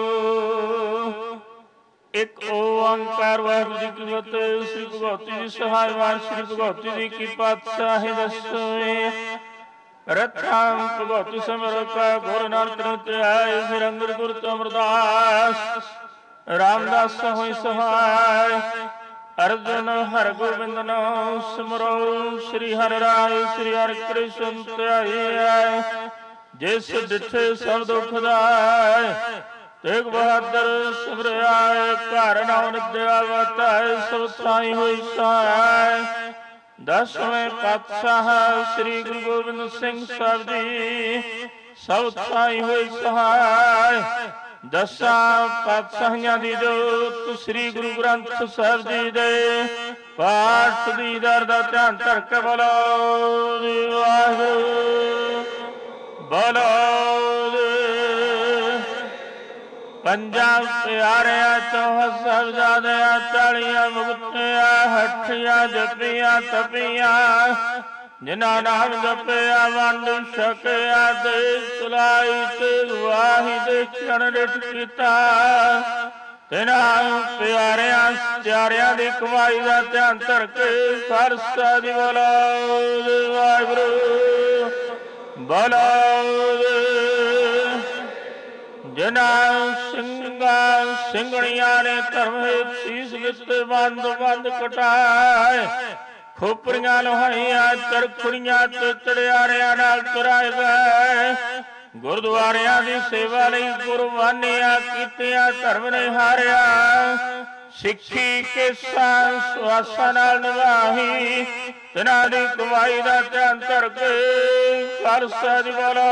ਇੱਕ ਓੰਕਾਰ ਵਾਹਿਗੁਰੂ ਜੀ ਕੀ ਫਤਿਹ। ਸ੍ਰੀ ਭਗਵਤੀ ਜੀ ਸਹਾਇ ਵਾਰ ਸ੍ਰੀ ਭਗਵਤੀ ਜੀ ਕੀ ਪਾਤਸ਼ਾਹੀ ਦਸਵੇਂ। ਰਥਾਂ ਭਗਵਤੀ ਸਿਮਰ ਕਾ ਗੁਰ ਨਾਨਕ ਨਿਤ ਆਏ। ਫਿਰ ਅੰਗਦ ਗੁਰ ਤੋਂ ਅਮਰਦਾਸ ਰਾਮਦਾਸ ਹੋਇ ਸਹਾਇ। ਅਰਜਨ ਹਰਿ ਗੋਬਿੰਦ ਨਾਮ ਸਿਮਰੋ। ਸ੍ਰੀ ਹਰਿ ਰਾਏ ਸ੍ਰੀ ਹਰਿ ਕ੍ਰਿਸ਼ਨ ਧਿਆਏ। ਜਿਸ ਡਿਠੇ ਸਭ ਦੁਖ ਦਾਇ। ਤੇਗ ਬਹਾਦਰ ਸਿਮਰਿਆਏ। ਘਰ ਨਾਮ ਨਿਦਿਆ ਵਟਾਏ ਸਭ ਸਾਈ ਹੋਈ ਸਹਾਇ। ਦਸਵੇਂ ਪਾਤਸ਼ਾਹ ਸ੍ਰੀ ਗੁਰੂ ਗੋਬਿੰਦ ਸਿੰਘ ਸਾਹਿਬ ਜੀ ਸਭ ਸਾਈ ਹੋਈ ਸਹਾਇ। ਦਸਾਂ ਪਾਤਸ਼ਾਹੀਆਂ ਦੀ ਜੋਤ ਸ੍ਰੀ ਗੁਰੂ ਗ੍ਰੰਥ ਸਾਹਿਬ ਜੀ ਦੇ ਪਾਠ ਦੀ ਦਰ ਦਾ ਧਿਆਨ ਧਰ ਕੇ ਬੋਲੋ ਵਾਹਿਗੁਰੂ। ਬੋਲੋ ਪੰਜਾਂ ਪਿਆਰਿਆਂ ਚੋਂ ਸਾਹਿਬਜ਼ਾਦਿਆਂ ਚਾਲੀਆਂ ਮੁਕਤਿਆਂ ਹੱਠੀਆਂ ਜਪੀਆਂ ਤਪੀਆਂ। ਜਿਨ੍ਹਾਂ ਨਾਮ ਜਪਿਆ ਵੰਡ ਛਕਿਆ ਦੇ ਸੁਲਾਈ ਤੇ ਵਾਹੀ ਦੇ ਚਰਨ ਰਿਟ ਕੀਤਾ। ਤਿਨਾਂ ਪਿਆਰਿਆਂ ਚਾਰਿਆਂ ਦੀ ਕਮਾਈ ਦਾ ਧਿਆਨ ਧਰ ਕੇ ਖਾਲਸਾ ਦੀ ਬੋਲੋ ਵਾਹਿਗੁਰੂ। ਬੋਲੋ ਜਿਨ੍ਹਾਂ ਸਿੰਘਾਂ ਸਿੰਘਣੀਆਂ ਨੇ ਧਰਮ ਹੇਤ ਸੀਸ ਦਿੱਤੇ ਬੰਦ ਬੰਦ ਕਟਾਏ। ਖੋਪਰੀਆਂ ਲੋਹਾਈਆਂ ਚਰਖੜੀਆਂ ਤੇ ਚੜਿਆਰਿਆਂ ਨਾਲ ਤੁਰਾਏ ਗਏ। ਗੁਰਦੁਆਰਿਆਂ ਦੀ ਸੇਵਾ ਲਈ ਕੁਰਬਾਨੀਆਂ ਕੀਤੀਆਂ ਧਰਮ ਨੇ ਹਾਰਿਆ। ਸਿੱਖੀ ਕੇਸਾਂ ਸੁਆਸਾਂ ਨਾਲ ਨਿਭਾਈ। ਤਿਨਾਂ ਦੀ ਕਮਾਈ ਦਾ ਧਿਆਨ ਧਰ ਕੇ ਖਾਲਸਾ ਦੀ ਬੋਲੋ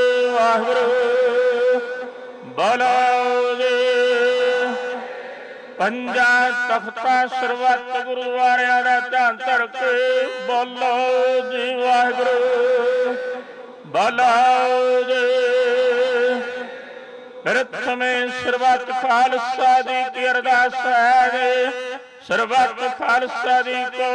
ਵਾਹਿਗੁਰੂ। ਬੋਲੋ ਪੰਜਾ ਤਖਤਾ ਸਰਬੱਤ ਗੁਰਦੁਆਰਿਆਂ ਦਾ ਧਿਆਨ ਧਰ ਕੇ ਬੋਲੋ ਜੀ ਵਾਹਿਗੁਰੂ। ਬੋਲੋ ਜੀ। ਪ੍ਰਥਮੇ ਸਰਬੱਤ ਖਾਲਸਾ ਜੀ ਕੀ ਅਰਦਾਸ ਹੈ। ਸਰਬੱਤ ਖਾਲਸਾ ਜੀ ਕੋ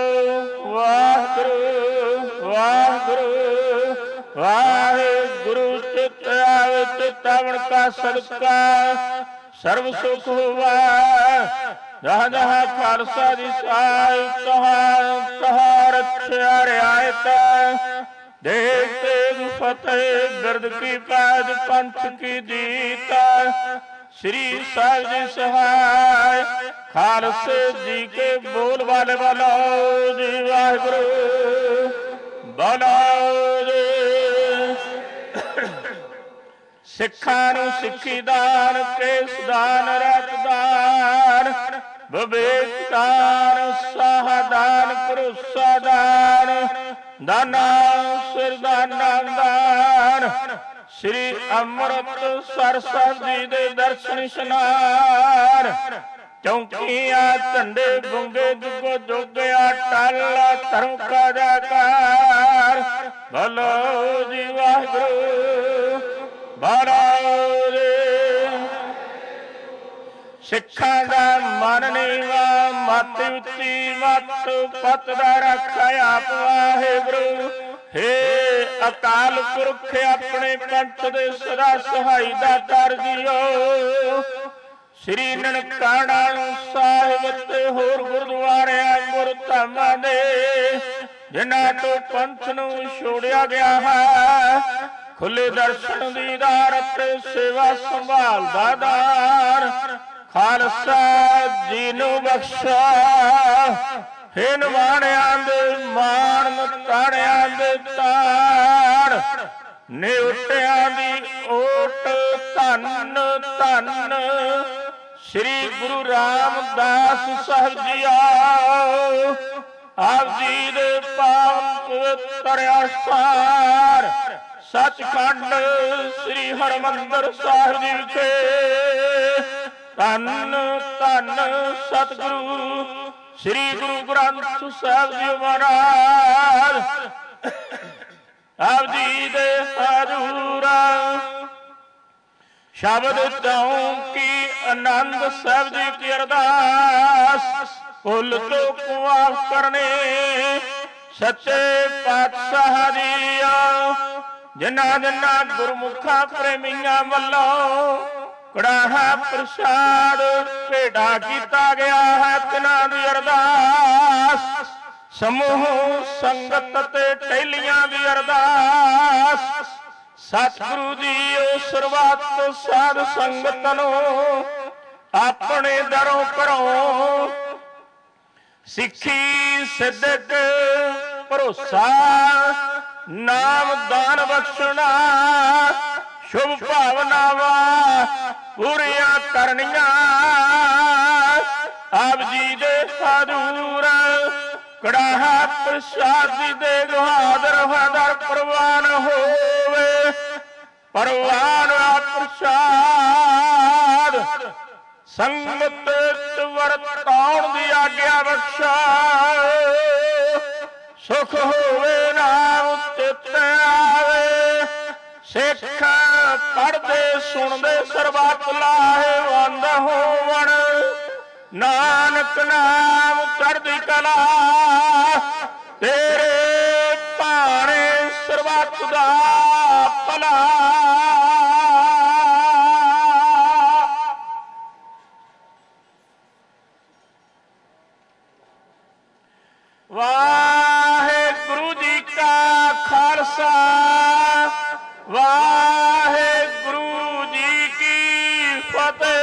ਵਾਹਿਗੁਰੂ ਵਾਹਿਗੁਰੂ ਵਾਹਿਗੁਰੂ। ਚਿਤ ਆਵੇ ਚਿਤਾਵਨ ਕਾ ਸਦਕਾ ਸਰਬ ਸੁਖ ਹੋਵਾ। ਜਹਾਂ ਜਹਾਂ ਖਾਲਸਾ ਜੀ ਸਾਹਿਬ ਤਹਾਂ ਤਹਾਂ ਰੱਖਿਆ ਰਿਆਇਤ। ਦੇਖ ਤੇਗ ਫਤਿਹ ਬਿਰਦ ਕੀ ਪੈਜ ਪੰਥ ਕੀ ਜੀਤ। श्री साहिब जी सहाय खालसे जी के बोल वाले बोलो जी वाहिगुरू। बोलो जी। सिखां नूं सिक्खी दान, केस दान, रत दान, विवेक दान, साह दान, भरोसा दान, दाना सिर दाना दान। श्री अमृत सर साहिब जी दे दर्शन इशनान। चौकिया झंडे बुंगे जुगो जोगिया टाला धर्म का जाकार। बोलो जी वाहिगुरू। बोलो जी। सिखा दा मन नीवा मत उच्ची मत पत दा रखा आप वाहिगुरू। हे अकाल पुरख अपने पंथ दे सदा सहाई दा कर दियो। श्री ननकाना साहिब ते होर गुरुद्वारियां गुरधामां दे जिन्हां तो पंथ नूं छोड़िया गया है खुले दर्शन दीदार ते सेवा संभाल दा दार खालसा जी नूं बख्शा। हे नवाणियां दे मान ताणियां दे ताण निउटियां दी ओट धन धन श्री गुरु रामदास साहिब जी आओ। आप जी दे पावन पवित्र आस्थान सचखंड श्री हरमंदिर साहिब जी विखे धन धन सतगुरु श्री गुरु ग्रंथ साहिब जी महाराज आप जी दे हजूर शब्द चौकी आनंद साहिब जी की अरदास भुल तो माफ करने सच्चे पातशाह जी जिन्ना जिन्ना गुरमुखा प्रेमिया वालों कड़ाहा प्रसाद भेड़ा किया गया है तिन्हां दी अरदास समूह संगत ते टहलियां दी अरदास सतगुरु जी सरबत साध संगत नूं अपने दरों घरों सिक्खी सिद्दक भरोसा नाम दान बख्शना शुभ भावनावा पूरिया करनिया आप जी दे हजूर कड़ाहा प्रसाद जी दे गुहादर हादर प्रवान होवे परवान प्रसाद संगत वरताउण दी आग्या बख्शा सुख होवे नाम चित आवे सिख पढ़ते सुनते सरबत लाहेवंद होवण नानक नाम चढ़दी कला तेरे भाणे सरबत दा भला। वाहेगुरु जी का खालसा वाहेगुरु जी की फतेह।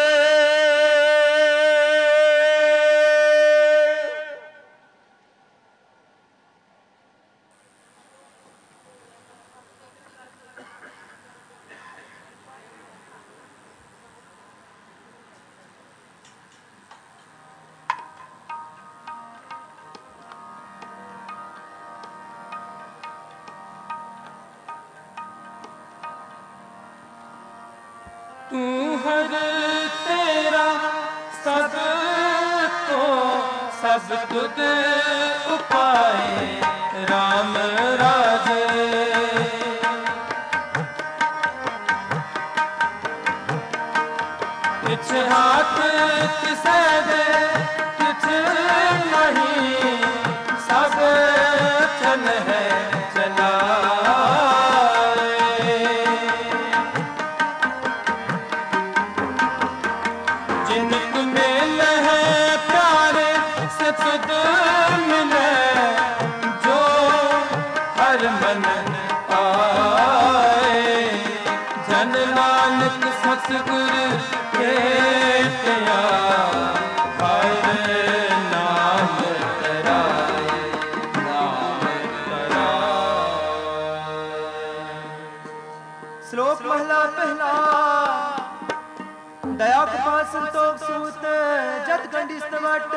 तू हर तेरा सद सब तुद उपाय राम राजे। किछ हाथ किसे दे किछ नहीं, सब चल है चलाए। जिनक मेल है प्यारे से तुद मिले, जो हर मन आए। जन नानक सतगुर भेटिया, हर नाम तराए, नाम तराए। श्लोक महला पहला। दया कृपा संतोख सूत जत गंडी स्तवट,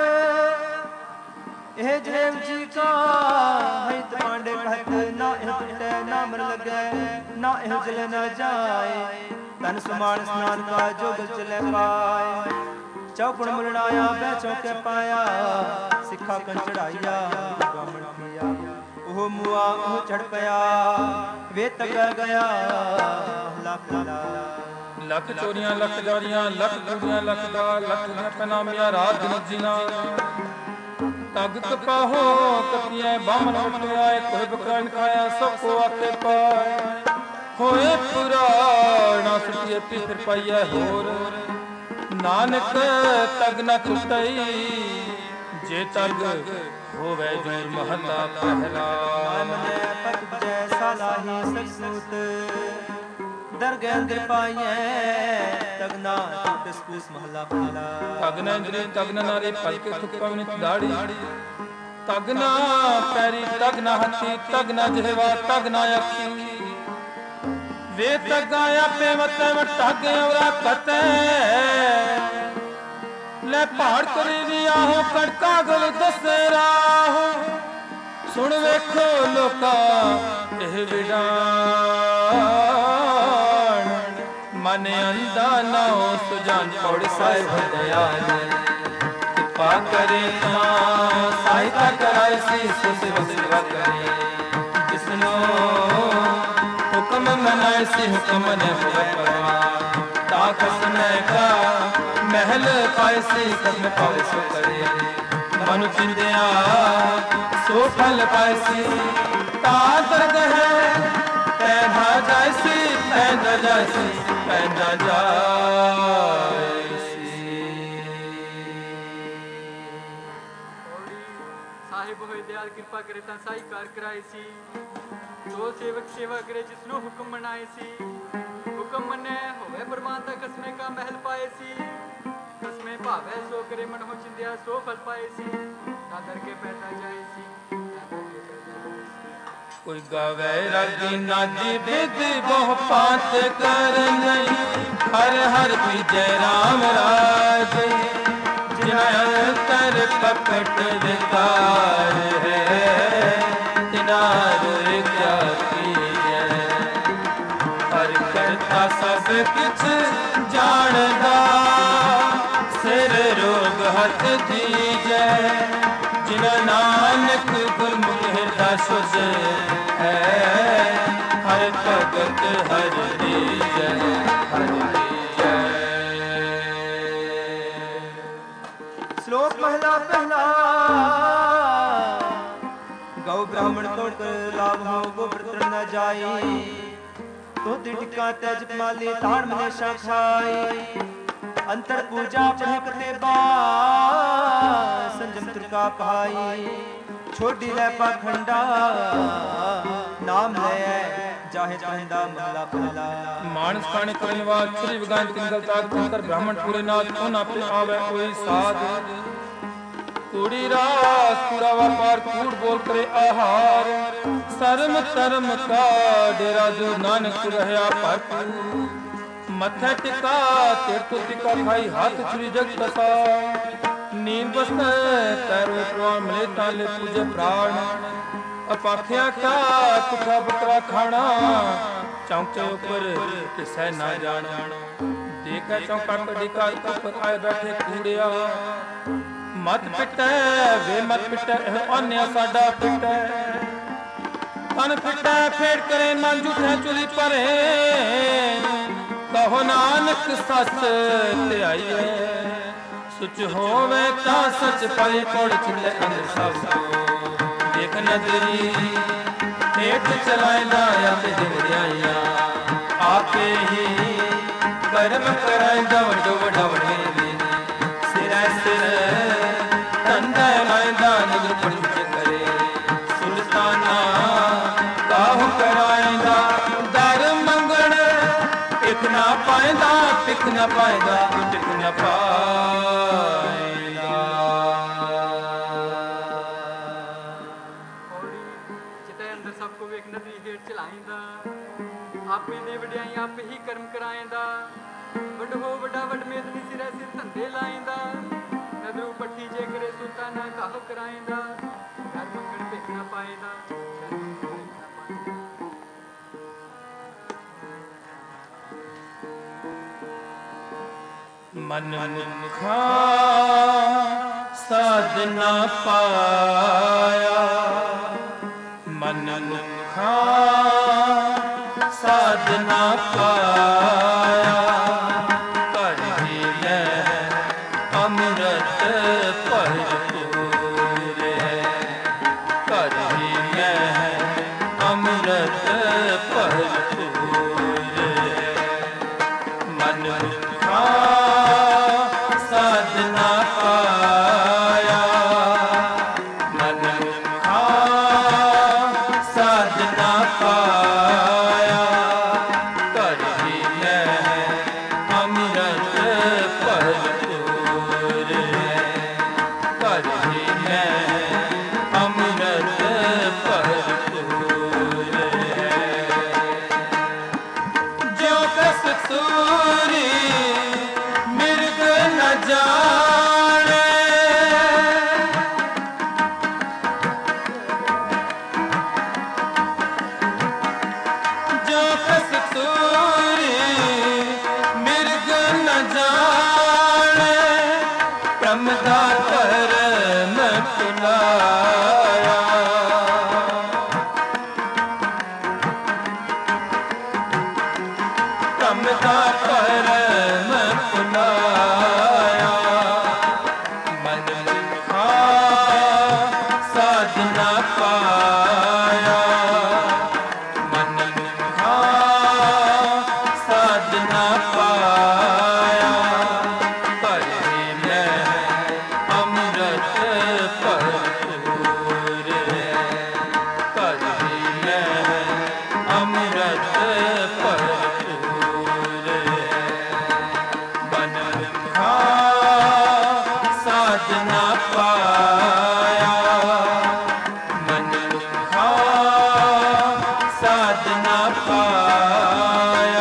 एह जनेम जी का हित पांडे कहत। ना एह टूटे ना मर लगे, ना एह जले न जाए। तन सुमान स्नान का जोग चले पाए। चौपड़ मुलड़ाया बै चौके पाया, सिखा कन चढ़ाइया ब्राह्मण किया। ओह मुआ ओह चढ़ पया, वे तक गया लाख लाख। लख चोरियां लख जारियां लख गुड़ियां लख दा लख पनामिया रात दिन जीना। तग कपाहो कपिया बामन वटियाए, कोई बकरान खाया सब को आके पाए। होए पुराना सुटिए पी फिर पाइया होर, नानक तग न टुटई, जे तग होवे जोर महला पहला। मने पग जैसा लाही ससुत, दरगह अंदर पाइए तगना टूटस महला पहला। तगना इंद्री तगना नारी पलके थुक्का दाढ़ी, तगना पैरी तगना हथी, तगना जहवा तगना अखी। वे तगाया पे मत टग औरा कते, ले पहाड़ करी भी आहो कड़का गल दसेराहो। सुन वेखो लोका एह विडान, मन अंधा ना हो सुजान। पौड़ साहिब दयाल कृपा करे तां, सहायता कराए सी सुसिव सेवा करे। जिसनो हुक्म मनाए सी हुक्म ने हुए परवान। ताक समय का महल पाए सी कर्म पावे सो करे। मनु चिंदिया सो फल पाए सी, ता दर्द है पैदा जाए सी, पैदा जाए सी, पैदा जाए सी। साहिब होए दयाल कृपा करे तां साई कार कराए सी। जो सेवक सेवा करे जिसनो हुक्म मनाए सी। हुक्म मने होवे प्रमाण दा कसमे का महल पाए सी। कसमे भावे सो करे मन हो चिंदिया सो फल पाए सी। दादर के पैदा जाए सी, कोई गावे रागी नाजी विद बहु पात कर नहीं। हर हर विजय राम राज, जिना अंतर पकट विकार है। तिना रोए क्या कीजै, हर करता सब किछ जानदा। सिर रोग हथ दीजै, जिना नानक गुरमुख हृदय सुझ है। हर भगत हर दीजै, हर दीजै। श्लोक महला पहला। गौ ब्राह्मण तो कर लाभ हो गोबर तृण न जाई। तो टिका तेज माली ताड़ मनेशा खाई। अंतर पूजा पढ़े कते बा, संजम त्रिका पाई। छोड़ी ले पाखंडा, नाम ले जाहे कहंदा महला पहला। मानस खाने करने वाल श्री विज्ञान किंगल ताक कंकर ब्राह्मण पूरे नाथ को ना पे आवे कोई साध। कूड़ी रास कूड़ा व्यापार कूड़ बोल करे आहार। शर्म कर्म का डेरा जो नानक रहया भरपूर। मथे टिका तीर्थ टिका खाई हाथ छुरी जग बसा। नींद बसता पैरों प्रवान मिले ताले पूजे प्राण। अपाख्या का कुठा बकरा खाना, चौके ऊपर किसे ना जाना। देखा चौका कड़ी का ऊपर आए बैठे कूड़िया। ਮਤ ਪਿਟੈ ਵੇ ਮਤ ਪਿਟੈ ਆਨਿਆ ਸਾਡਾ ਪਿਟੈ ਤਨ ਪਿਟੈ ਫੇੜ ਕਰੇ ਮਨ ਝੂਠੇ ਚੁਲੀ ਭਰੇ ਕਹੋ ਨਾਨਕ ਸੱਚ ਧਿਆਈਐ ਸੁਚ ਹੋਵੇ ਤਾਂ ਸੱਚ ਪਾਈ ਕੋੜ ਚਿਲੇ ਅੰਦਰ ਸਭ ਕੋ ਇੱਕ ਨਜ਼ਰੀ ਹੇਠ ਚਲਾਇਦਾ ਅਤੇ ਦਿਵੜਿਆਈਆਂ ਆਪੇ ਹੀ ਕਰਮ ਕਰਾਇਦਾ ਵੱਡੋ ਵੱਡਾ ਵਡੇ ਸਿਰੈ ਸਿਰ ਤੰਦਾ ਲਾਇਦਾ ਨਿਗਰ ਪੜਿ ਕਰੇ ਸੁਲਤਾਨਾ ਕਾਹੂ ਕਰਾਇਦਾ ਦਰ ਮੰਗਣ ਇੱਕ ਨਾ ਪਾਇਦਾ ਪਿਕ ਨਾ ਪਾਇਦਾ ਟਿਕ ਨਾ ਪਾਇਦਾ। ਜਿਤੇ ਅੰਦਰ ਸਭ ਕੋ ਵੇਖ ਨਦੀ ਹੇਠ ਚਲਾਇਦਾ ਆਪੇ ਦੇ ਵਡਿਆਈ ਆਪੇ ਹੀ ਕਰਮ ਕਰਾਇਦਾ ਵੱਡ ਹੋ ਵੱਡਾ ਵੱਡ ਮੇਦਨੀ ਸਿਰੈ ਸਿਰ ਧੰਦੇ ਲਾਇਦਾ ਨਦਰੂ ਪੱਠੀ ਜੇ ਕਰੇ ਸੁਲਤਾਨਾ ਕਾਹੂ ਕਰਾਇਦਾ ਘਰ ਮੰਗਣ ਭਿਖ ਨਾ ਪਾਇਦਾ। ਮਨ ਮੁਖਾ ਸਾਧ ਨਾ ਪਾਇਆ ਮਨ ਮੁਖਾ ਸਾਧ ਨਾ ਪਾਇਆ ਘਰ ਹੀ ਲੈ ਅੰਮ੍ਰਿਤ ਭਰਪੂਰ ਹੈ ਘਰ ਹੀ ਲੈ ਅੰਮ੍ਰਿਤ ਭਰਪੂਰ ਹੈ ਮਨ ਮੁਖਾ ਸਾਧਨਾ ਪਾਇਆ ਮਨ ਮੁਖਾ ਸਾਧਨਾ ਪਾਇਆ ਘਰ ਹੀ ਲੈ ਅੰਮ੍ਰਿਤ ਭਰਪੂਰ ਹੈ ਘਰ ਹੀ ਲੈ ਅੰਮ੍ਰਿਤ ਭਰਪੂਰ ਹੈ ਜੋ ਕਸਤੂਰੀ ਮਿਰਗ ਨ ਜਾਣੇ ਜੋ ਕਸਤੂਰੀ ਮਿਰਗ ਨ ਜਾਣੇ ਬ੍ਰਹਮ ਦਾ ਧਰਮ ਭੁਲਾਇਆ ਬ੍ਰਹਮ ਦਾ ਧਰਮ ਭੁਲਾਇਆ ਮਨ ਮੁਖਾ ਸਾਧਨਾ ਪਾਇਆ ਮਨ ਮੁਖਾ ਸਾਧਨਾ ਪਾਇਆ ਘਰ ਹੀ ਲੈ ਅੰਮ੍ਰਿਤ ਭਰਪੂਰ ਹੈ ਘਰ ਹੀ ਲੈ ਅੰਮ੍ਰਿਤ ਭਰਪੂਰ ਹੈ ਮਨ ਮੁਖਾ ਸਾਧਨਾ ਪਾਇਆ ਮਨ ਮੁਖਾ ਸਾਧਨਾ ਪਾਇਆ।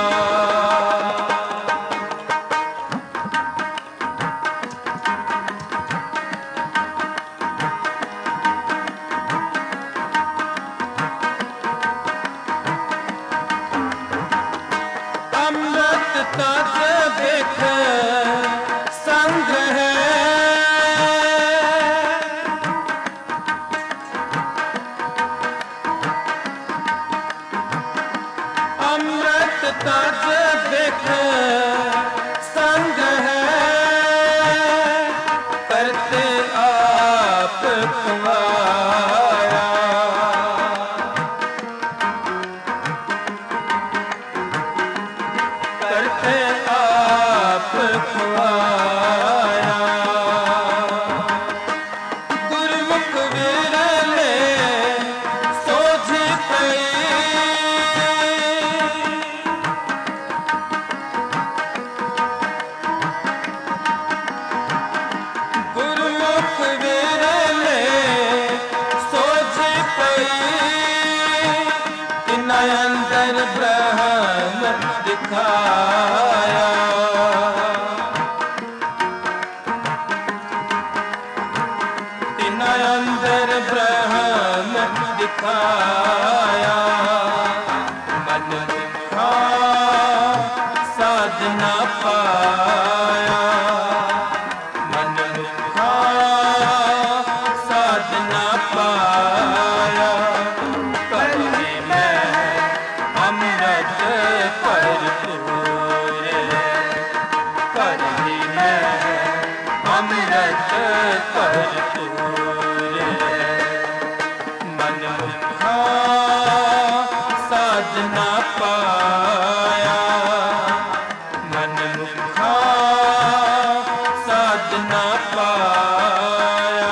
ਅੰਮ੍ਰਿਤ ਤਜ ਵੇਖ ਸੰਗ ਹੈ ਅੰਮ੍ਰਿਤ ਤਜ ਵੇਖ ਸੰਗ ਹੈ ਕਰਤੇ ਆਪ ਖਵਾਇਆ ਕਰਤੇ ਆਪ ਖਵਾਇਆ ਗੁਰਮੁਖ ਵਿਰਲੇ ਸੋਝੀ ਪਈ ਗੁਰਮੁਖ ਵਿਰਲੇ ਸੋਝੀ ਪਈ ਤਿਨਾਂ ਅੰਦਰ ਬ੍ਰਹਮ ਦਿਖਾਇਆ ਤਿਨਾਂ ਅੰਦਰ ਬ੍ਰਹਮ ਦਿਖਾਇਆ ਮਨ ਮੁਖਾ ਸਾਧਨਾ ਪਾਇਆ ਮਨ ਮੁਖਾ ਮੁਖਾ ਸਾਜਨਾ ਪਾਇਆ, ਮਨ ਮੁਖਾ ਸਾਜਨਾ ਪਾਇਆ।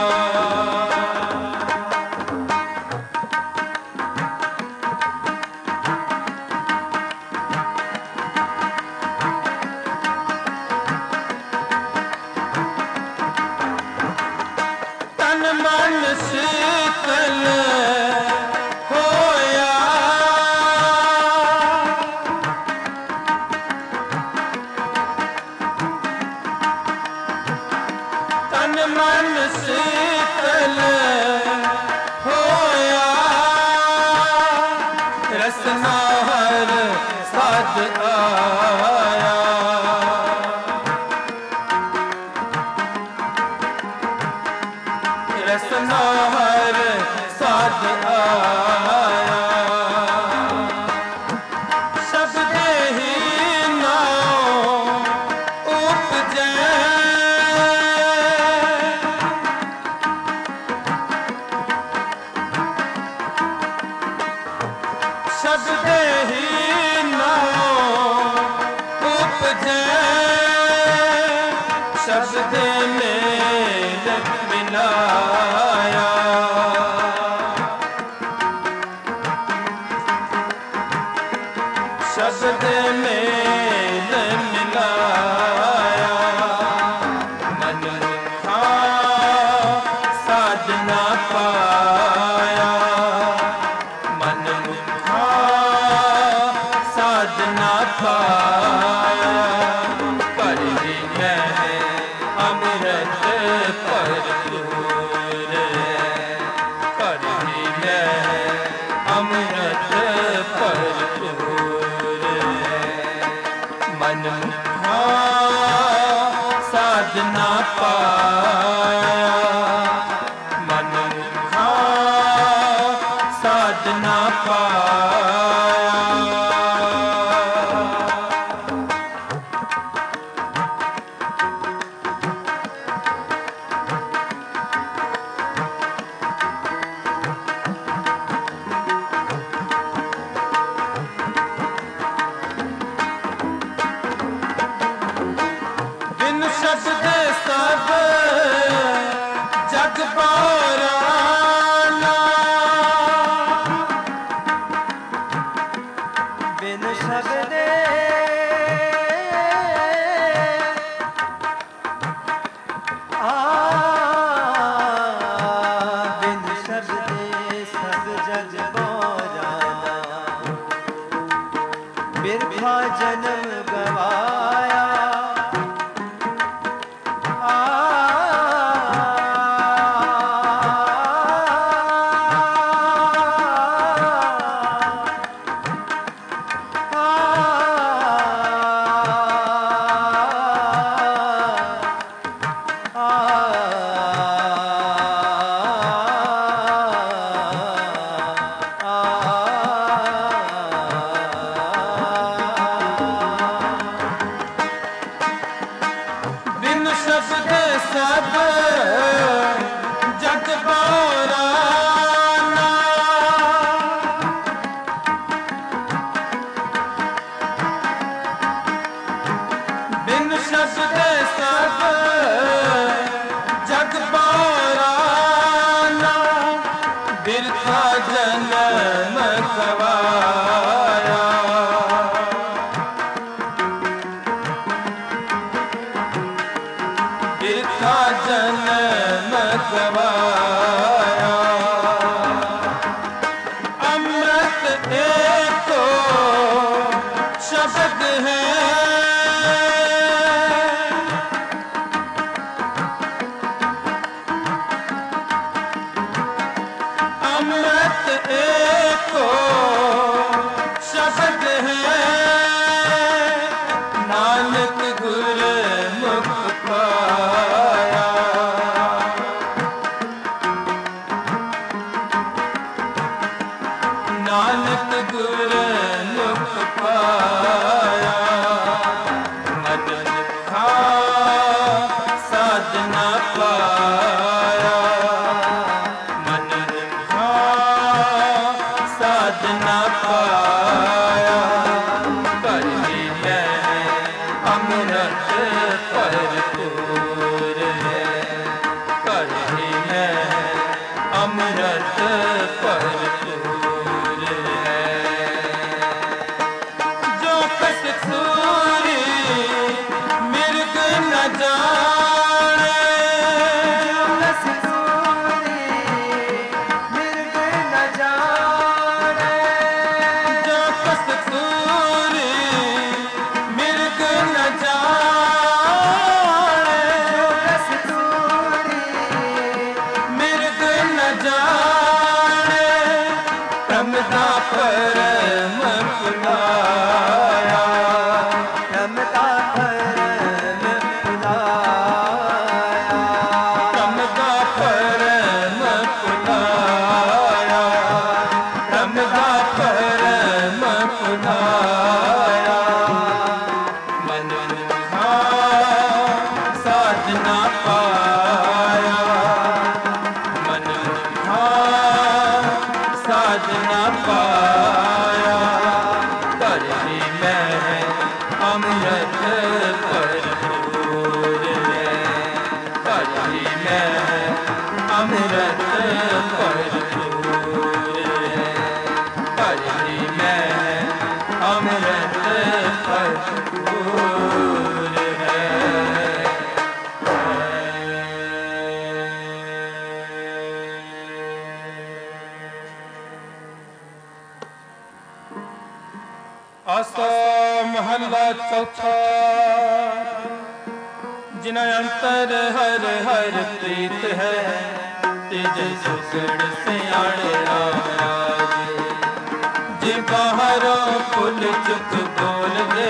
ਤਨ ਮਨ ਸ਼ੀਤਲ ਹੋਇਆ, ਤਨ ਮਨ ਸ਼ੀਤਲ ਹੋਇਆ, ਰਸਨਾ ਹਰ ਸਾਜ ਆਇਆ। ਰਸਨਾ ਹਰ ਸਾਜ ਆਇਆ, ਸ਼ਬਦੇ ਹੀ ਨਾਉ ਉਪਜੈ, ਸ਼ਬਦੇ ਹੀ ਨਾਉ ਉਪਜੈ, ਸ਼ਬਦੇ ਮੇਲ ਮਿਲਾਇਆ। ਸ਼ਬਦ ਮੇਲ ਮਿਲਾਇਆ, ਮਨ ਮੁਖਾ ਸਾਜਨਾ ਪਾਇਆ, ਮਨ ਮੁਖਾ ਸਾਜਨਾ ਪਾਇਆ। ਭਰੀ ਹੈ ਅੰਮ੍ਰਿਤ ਭਰਪੂਰ, ਭਰੀ ਹੈ ਅੰਮ੍ਰਿਤ ਭਰਪੂਰ, ਮਨ ਮੁਖਾ ਸਾਜਨਾ ਪਾਇਆ, ਮਨ ਮੁਖਾ ਸਾਜਨਾ ਪਾਇਆ। ਬਿਨ ਸ਼ਬਦ ਸਭ ਜਗ ਬਾਰਾਨਾ, ਬਿਨ ਸ਼ਬਦੇ ਆ ਬਿਨ ਸ਼ਬਦੇ ਸਭ ਜਗ ਬੋਰਾਨਾ, ਬਿਰਖਾ ਜਨਮ ਗਵਾਇਆ। ਬਿਨ ਸ਼ਬਦ ਸਭ ਜਗ ਬਾਰਾਨਾ, ਬਿਨ ਸ਼ਬਦ ਸਭ ਜਗ ਬਾਰਾਨਾ, ਬਿਰਥਾ ਜਨਮ ਗਵਾਇਆ। ਬਿਰਥਾ ਜਨਮ ਗਵਾਇਆ, ਅੰਮ੍ਰਿਤ ਏਕੋ ਸ਼ਬਦ ਹੈ, ਅੰਮ੍ਰਿਤ ਏਕੋ ਸ਼ਬਦ ਹੈ, ਨਾਨਕ ਗੁਰਮੁਖ ਪਾਇਆ। ਨਾਨਕ ਗੁਰਮੁਖ ਪਾਇਆ, ਮਨ ਮੁਖਾ ਸਾਜਨਾ ਪਾਇਆ, ਮਨ ਮੁਖਾ साध न पाया, कर ही मैं अमृत भरपूर है, कर ही मैं अमृत भरपूर है। जो कसूरी मिर्ग न जाने, जो कसूरी मिर्ग न जाने, जो कसूरी मिर्ग न जाने, जो कसूरी मिर्ग न जाने, रमदा परम पुनाया, रमदा परम पुनाया, रमदा परम पुनाया, रमदा परम पुनाया। मन था साध न पाया, मन था साध न पाया, कर ही मैं अमृत भरपूर है, कर ही मैं अमृत भरपूर है, कर ही मैं अमृत भरपूर है। आसा महला चौथा, जिन अंतर हर हर प्रीत है, तेज सुगड़ सियाणे राज, जे बाहरों पुल चुक बोल दे,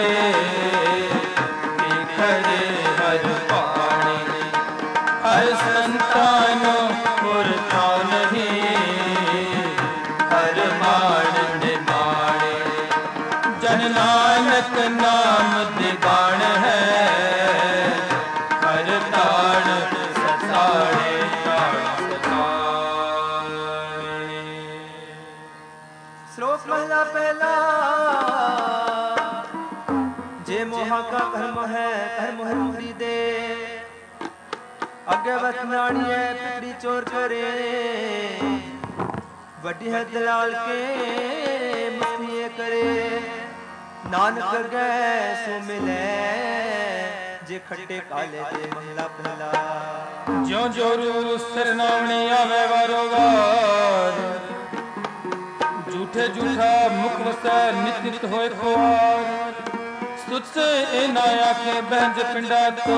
खरे हर पानी, हर संतानों पुरता नहीं, हर मान निमाणे, जन नानक नाम दिवाण है, हर ताण सताड़े ताण सताड़े। श्लोक महला पहला। जे मोहा का कर्म है कर्म है पूरी दे, अगे बतनाणी है पिपड़ी चोर करे, वड्डी है दलाल के मुस्तिये करे, नानक गए सो मिले, जे खट्टे काले दे महला पहला। ज्यों जोरू सरनावणी आवे वारोवार, झूठे झूठा मुख वसै नित नित होए खुआर, सुच से ए नाया के बहज पिंडा तो,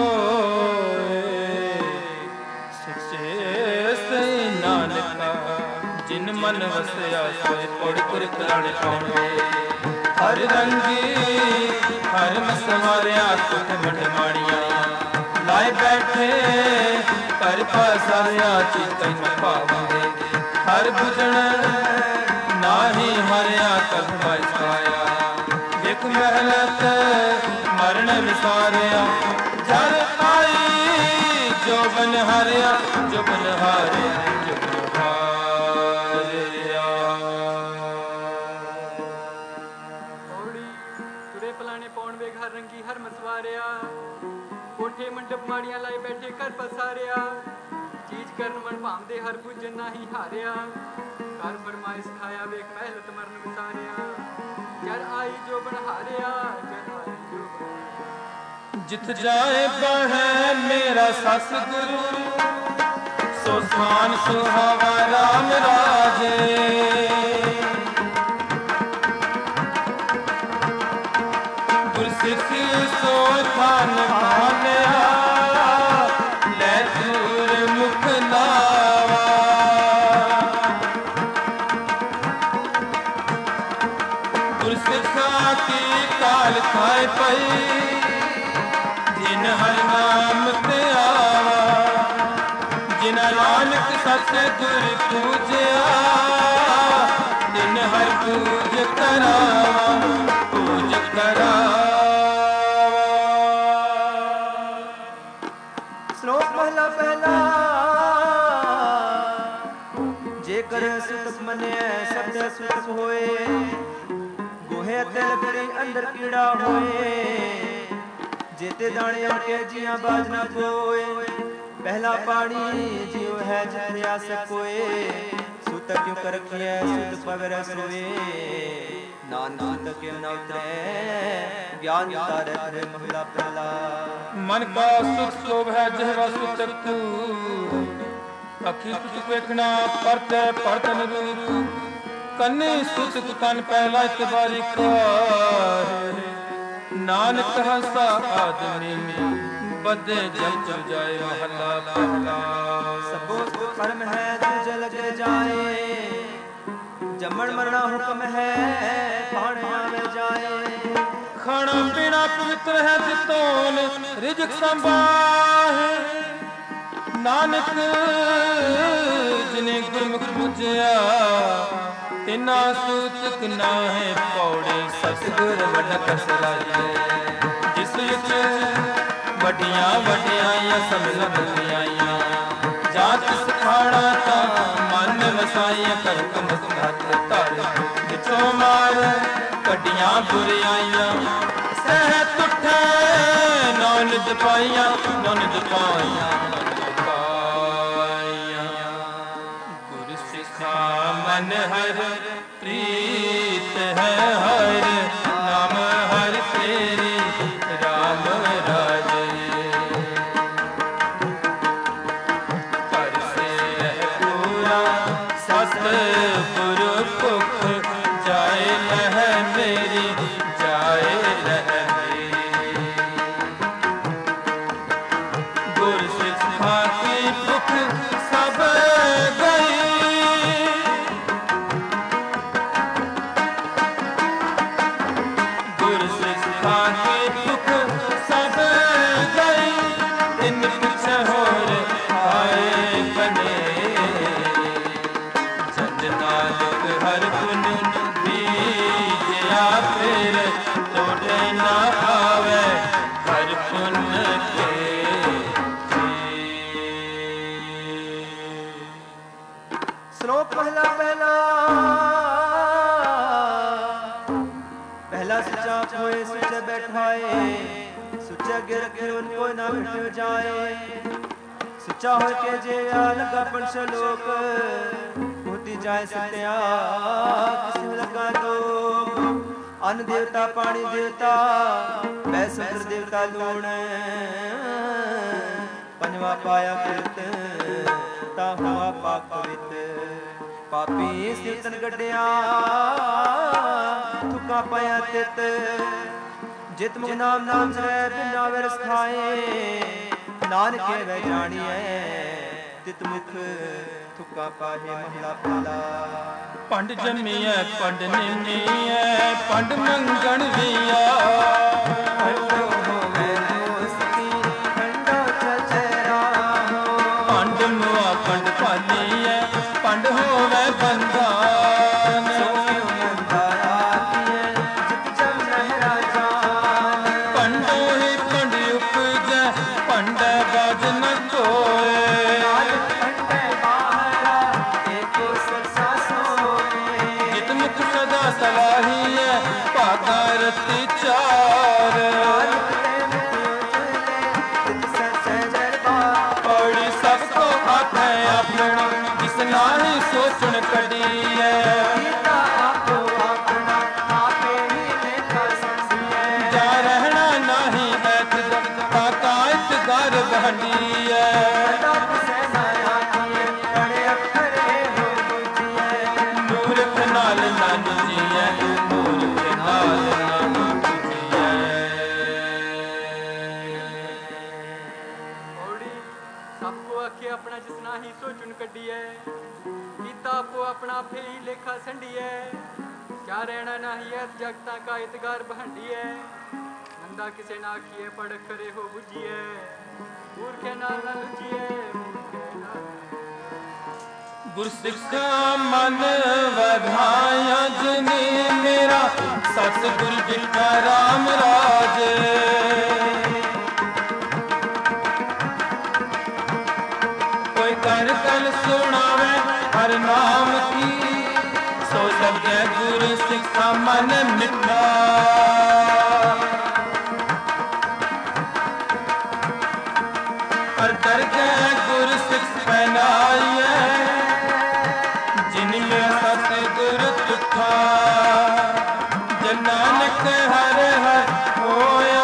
सुच से नानका जिन मन वसया सोए पड़ कर कराने पाउंगे। हर रंगी हर मसवारिया सुख मंडमाणिया, लाए बैठे पर पासारिया चितन पावांगे। हर बुझण नाही हरिया कब बसाया, देख महलत मरण विसारिया, जर आई जो बन हारिया, जो बन हारिया, जो बन हारिया। तुरे पलाने पौन वे घर रंगी हर मसवारिया, कोठे मंडप माड़ियां लाई बैठे कर पसारिया, चीज करन मन भामदे हर बुझन नाही हारिया, कर फरमाइश खाया वे पहलत मरण विसारिया, जर आई जो बन हारिया, जर आई जो बन। जित जाए बढ़े मेरा सतगुरु, सो स्वान सुहावा राम राजे। गुरसिख सो थान भालिया, ले दूर मुख लावा। गुरसिखा की काल खाए पई, जिन हर नाम ते आवा, जिन नानक सतगुर पूजया, दिन हर पूज करावा, पूज करावा। श्लोक महला पहला। जे कर सुत मने ਸਤਿ ਸੁਖ ਹੋਏ, ਗੋਹੇ ਤੇ ਲਕੜੀ ਅੰਦਰ ਕੀੜਾ ਹੋਏ, ਜੇਤੇ ਦਾਣੇ ਆਕੇ ਜੀਆਂ ਬਾਜ ਨਾ ਕੋਏ, ਪਹਿਲਾ ਪਾਣੀ ਜਿਉ ਹੈ ਜਿਤ ਆਸ ਕੋਏ, ਸੁਤ ਕਿਉ ਕਰ ਰਖਿਐ ਸੁਤ ਪਵਿ ਰਸੋਏ, ਨਾਨਕ ਸੁਤ ਕਿਉ ਨ ਉਤਰੈ ਗਿਆਨ ਤਾਰੈ ਕਰੇ ਮਹਲਾ ਪਹਿਲਾ। ਮਨ ਕਾ ਸੁਖ ਸੋਭ ਹੈ ਜਿਹਵਾ ਸੁਤਕ ਤੂ, ਅੱਖੀ ਸੁਖ ਵੇਖਣਾ ਪਰਤੈ ਪਰਤਨ ਰੂਪ, ਕੰਨੇ ਸੁਤਕ ਤਨ ਪਹਿਲਾ ਇਤਬਾਰੀ ਕਾਰ, ਨਾਨਕ ਹਸਾ ਆਦਮੀ ਬਦੇ ਜੰਤ ਜਾਏ ਮਹਲਾ ਪਹਿਲਾ। ਸਭੋ ਕਰਮ ਹੈ ਤੁਝ ਲਗ ਜਾਏ, ਜੰਮਣ ਮਰਣਾ ਹੁਕਮ ਹੈ ਖਾਣ ਆਵੇ ਜਾਏ, ਖਾਣਾ ਪੀਣਾ ਪਵਿੱਤਰ ਹੈ ਤਿਤੋਨ ਰਿਜਕ ਸੰਭਾਹੇ, ਨਾਨਕ ਜਿਨੇ ਗੁਰਮੁਖ ਬੁਝਿਆ ਤਿਨਾ ਸੂਤਕ ਨਾਹੇ ਪੌੜੇ, ਸਤਿਗੁਰ ਵੱਡਾ ਕਸਰਾਏ, ਜਿਸ ਵਿੱਚ ਵੱਡੀਆਂ ਵੱਡਿਆਈਆਂ ਸਮਝ ਆਈਆਂ, ਜਾਤ ਸਿਖਾਣਾ ਤਾਂ ਮਨ ਵਸਾਈਆਂ, ਕਰਕ ਮਸਤਕ ਧਰ ਵਿਚੋਂ ਮਾਰ ਕੱਢੀਆਂ ਬੁਰਿਆਈਆਂ, ਸਹਿ ਤੁਠੇ ਨੌ ਨਿਜ ਪਾਈਆਂ, ਨੌ ਨਿਜ ਪਾਈਆਂ ਗੁਰ ਸਿਖਾ ਮਨ ਹਰ ਪ੍ਰੀਤ ਹੈ, ਹਰ ਨਾਮ ਹਰ ਤੇਰੀ ਰਾਮ ਰਾਜੇ, ਕਰ ਸੇ ਪੂਰਾ ਸਤ ਪੁਰ ਭੁਖ, ਜਾਏ ਲਹਿ ਮੇਰੀ ਜਾਏ ਲਹਿ ਮੇਰੀ, ਗੁਰ ਸਿਖਾ ਕੀ ਭੁਖ ਸਭ ਗਈ, ਗੁਰ ਸਿਖਾ ਕੀ ਭੁਖ ਸਭ ਗਈ, ਤਿੰਨ ਪਿਛ ਹੋਰ ਆਏ ਬਨੇ, ਜਨ ਨਾਨਕ ਹਰ ਗੁਣ ਬੀਜਿਆ ਫਿਰ, ਤੋੜੇ ਨਾ ਆਵੇ ਹਰ ਪੁੰਨ ਕੇ ਸ਼ਲੋਕ ਪਹਿਲਾ ਪਹਿਲਾ। ਪਹਿਲਾ ਸੱਚਾ ਹੋਏ ਸੁਚੇ ਬੈਠਾਏ, ਸੁਚੇ ਅੱਗੇ ਰੱਖੇ ਉਨ ਕੋਈ ਨਾ ਮਿਟਿਓ ਜਾਏ, ਸੁੱਚਾ ਹੋਇ ਕੇ ਜੇ ਆ ਲਗਾ ਪਣ ਸ਼ਲੋਕ, ਹੋਤੀ ਜਾਏ ਸਤਿਆ ਕਿਸਿ ਲਗਾ ਦੋ, ਅਨ ਦੇਵਤਾ ਪਾਣੀ ਦੇਵਤਾ ਬੈ ਸੁੰਦਰ ਦੇਵਤਾ ਲੂਣ, ਪੰਜਵਾ ਪਾਇਆ ਕਿਰਤ ਤਾ ਹੋਆ ਪਾਕ ਪਵਿੱਤ, ਪਾਪੀ ਸਿਰਤਨ ਗੱਡਿਆ ਥੁਕਾ ਪਾਇਆ ਤਿਤ, ਜਿਤ ਮੁਖ ਨਾਮ ਨਾਮ ਜਰੈ ਬਿਨਾ ਵਿਰਸ ਖਾਏ, ਨਾਨਕੇ ਵੈ ਜਾਣੀਐ ਤਿਤ ਮੁਖ ਥੁਕਾ ਪਾਹੇ ਮਹਲਾ ਪਹਿਲਾ। ਪੰਡ ਜੰਮੀਐ ਪੰਡ ਨਿਮੀਐ ਪੰਡ ਮੰਗਣ ਵੀਆ, ਪੰਡੋ ਹੋਵੇ ਦੋਸਤੀ ਪੰਡੋ ਚਚਰਾ, ਪੰਡ ਮੁਆ ਪੰਡ ਭਾਲੀਐ ਪੰਡ ਹੋਵੇ ਬੰਧਾਨ, ਸੋਇ ਮੰਦਾਰਾ ਕੀਏ ਜਿਤ ਜਮ ਲਹਿਰਾ ਜਾਨ, ਪੰਡੋ ਹੀ ਪੰਡ ਉਪਜੈ ਪੰਡੈ ਬਾਜ ਨ ਕੋਏ, ਸਵਾਹੀਐ ਭਾਗਾ ਰਤੀ ਚਾਰ, ਪੌੜੀ ਸਭ ਕੋ ਆਖੈ ਆਪਣਾ, ਜਿਸ ਨਾਹੀ ਸੋਚਣ ਕੱਢੀਐ, ਜਾ ਰਹਿਣਾ ਨਾਹੀ ਐਤ ਕਾਕਾ ਇਤਗਾਰ ਬਹੰਡੀਐ, ਮੂਰਖ ਨਾਲ ਨਨ ਜੀਐ, ਮੂਰਖ ਨਾਲ ਨਨ ਜੀਐ। ਔੜੀ ਸਭ ਕੋ ਆਖੇ ਆਪਣਾ ਜਿਸ ਨਾਹੀ ਸੋਚਣ ਕੱਢੀਐ, ਕੀਤਾ ਆਪੋ ਆਪਣਾ ਫੇਈ ਲੇਖਾ ਸੰਡੀਐ, ਜਾ ਰਹਿਣਾ ਨਾਹੀ ਐਤ ਜਗਤਾਂ ਕਾ ਇਤਗਾਰ ਬਹੰਡੀਐ, ਨੰਦਾ ਕਿਸੇ ਨਾ ਆਖੀਏ ਪੜ ਕਰੇ ਹੋ ਬੁਝੀਐ, ਮੂਰਖੇ ਨਾਲ ਨਾ ਲੁਝੀਐ, ਮੂਰਖੇ ਨਾਲ ਗੁਰ ਸਿੱਖਾ ਮਨ ਵਧਾਇਆ ਜਿਨੇ ਮੇਰਾ, ਸਤਿਗੁਰ ਬਿਠਾ ਰਾਮ ਰਾਜ, ਕੋਈ ਕਰ ਕਲ ਸੁਣਾਵੇ ਹਰ ਨਾਮ ਕੀ, ਸੋ लगे गुरु सिखा मन मिठा पर डर गए गुरु सिख पहनाइए जिनमें सतगुरु तुठा जन नानक हर हर होया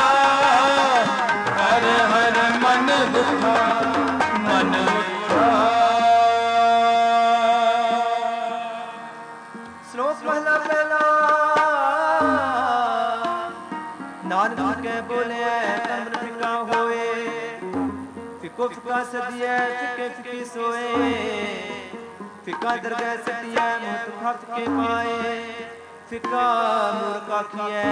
हर हर मन दुखा मन उठा। श्लोक पहला पहला नानक के बोले तन फिका होए फिको फिका सदिया फिके फिके सोए फिका दरगाह सदिया मुत खत के पाए फिका मूर्खा किए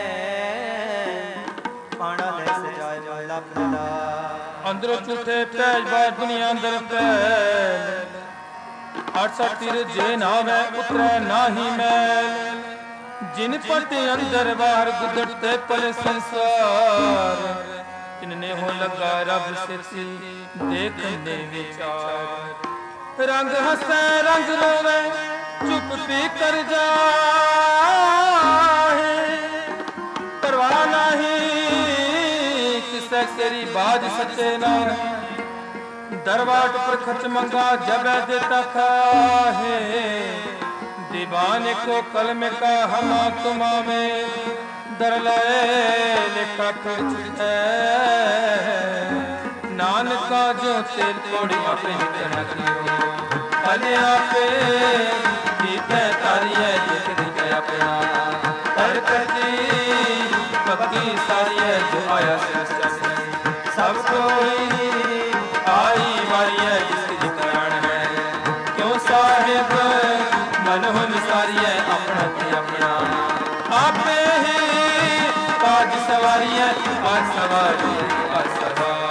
पाना ले सजाए महला पहला। अंदर चुथे पैज बार दुनिया अंदर पैल आठ तीर जे नाम है उतरे नाही मैल जिन पते अंदर बाहर गुजरते पल संसार इनने हो लगा रब से देखने विचार रंग हंसे रंग रोवे चुप पी कर जाए परवाह नहीं किसे तेरी बाज सचे ना दरबाट पर खर्च मंगा जब देता खाहे दीवाने को कलम का हमा तुमा में दर लाए लिखा फिर छुटे नानका जो तेल कोड़ी अपने रखियो अने आपे दीते तारिये जिक्र के अपना कर करती पक्की सारिये जो आया से सब कोई आई वारिये जिसकी जिक्रान है क्यों साहिब मन हुन सारिये अपना की अपना आपे ही आज सवारिये आज सवारी आज सवारी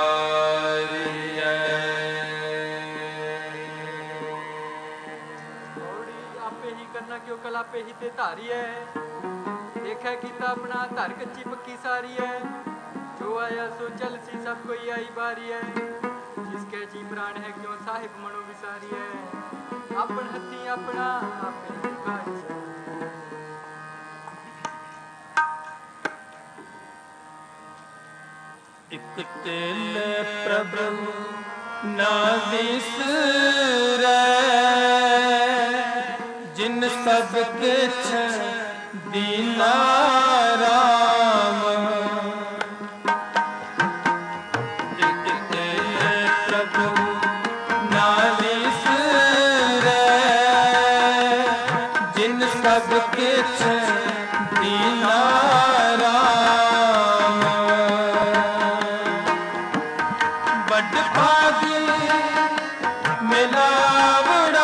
क्यों कला पे ही ते धारी है देखा कीता अपना धार कच्ची पक्की सारी है जो आया सो चल सी सब कोई आई बारी है जिसके जी प्राण है क्यों साहिब मनो विसारी है अपन हथी अपना आपे एक तेल प्रभु ना विसरे जिन सब किछ दीना राम एक तेल प्रभु ना विसरे जिन सब किछ दीना राम बड़ भागी मिलावड़ा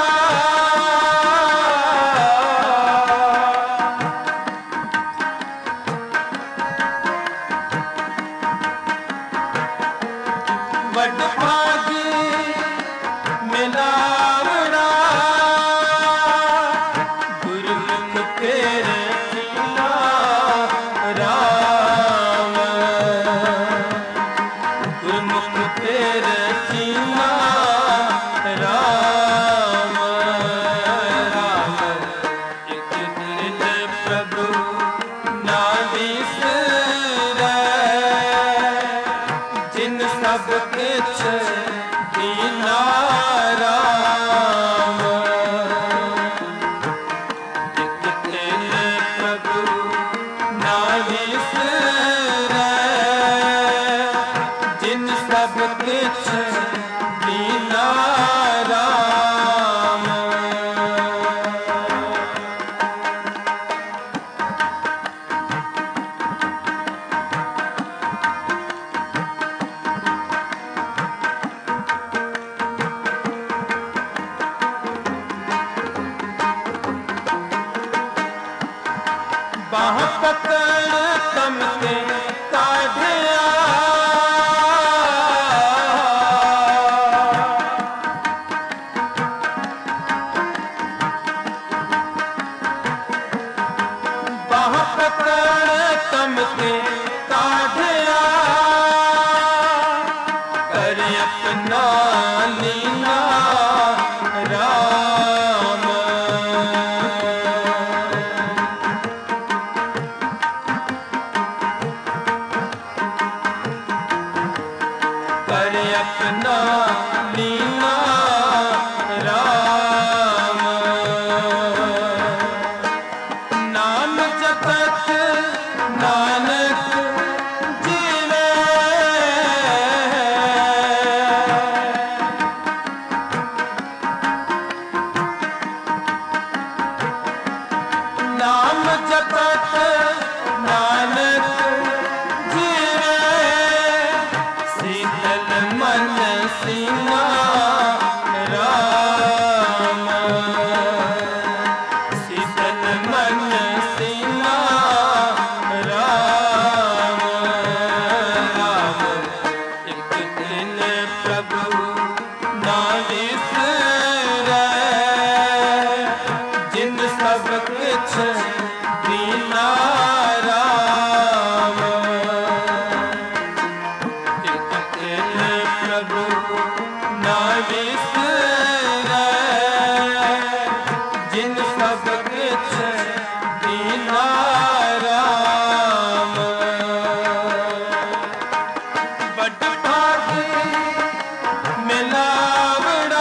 लीला राम सब किछ दीना राम। एक तेरे प्रभु ना विसरै, जिन सब किछ दीना राम। बड़ भागी मिलावड़ा,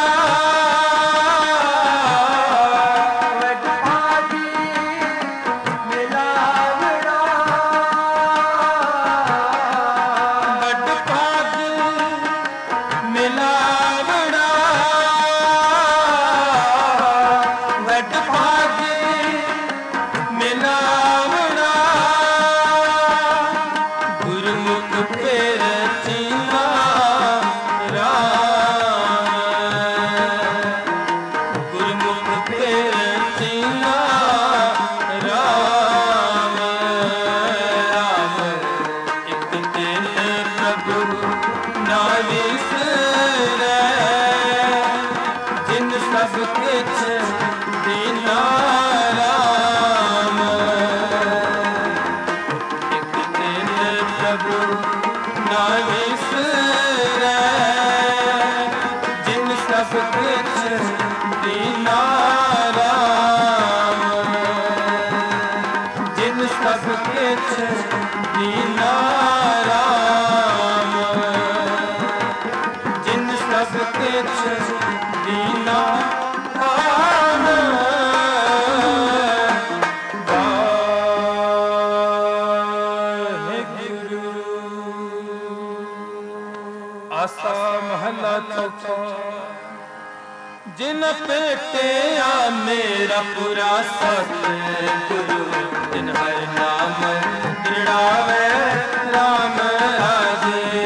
जिन पेटिया मेरा पूरा सतगुरु, जिन हर नाम दृढ़ावे राम राजे।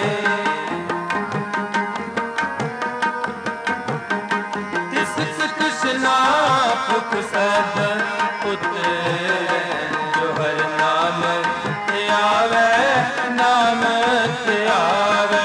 तिस कृष्णा पुख सब पुत्र, जो हर नाम आवे नाम आवे।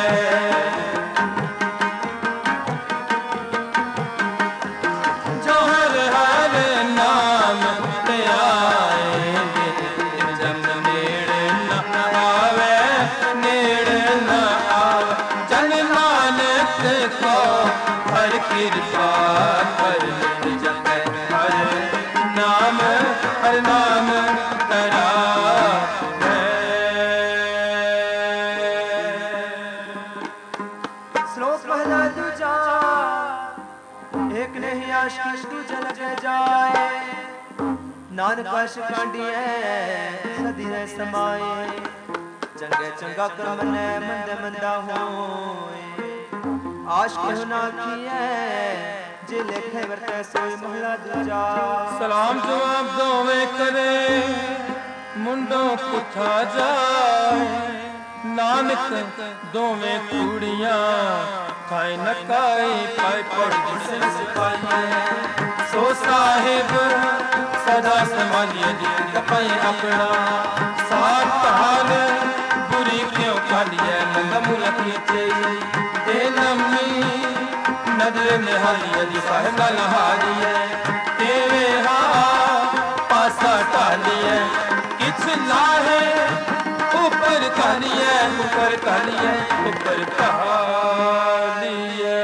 कृपा कर जप हर नाम, हर नाम तरा है। श्लोक पहला दूजा, एक नहीं आशीष दूजा लगे जाए, नानक शिकांडी है सदी रह समाए। चंगे चंगा कर्म ने मंदे मंदा होए, आश क्यों ना किए जे लेखे वर्ते सोई महला दूजा। सलाम जवाब दोवे करे मुंडो पुठा जाए, नानक दोवे कूड़ियां खाए नकाए पाए पड़ जिसने सिपाहिए। सो साहिब सदा संभालिए जी पाए अपना, साथ हाल बुरी क्यों खालिए लंगा मुलकी चाहिए। नजर निहारी यदि साहिब नहारी है, तेरे हाँ पासा टाली है। किछ लाहे ऊपर काली है, ऊपर काली है, ऊपर काली है।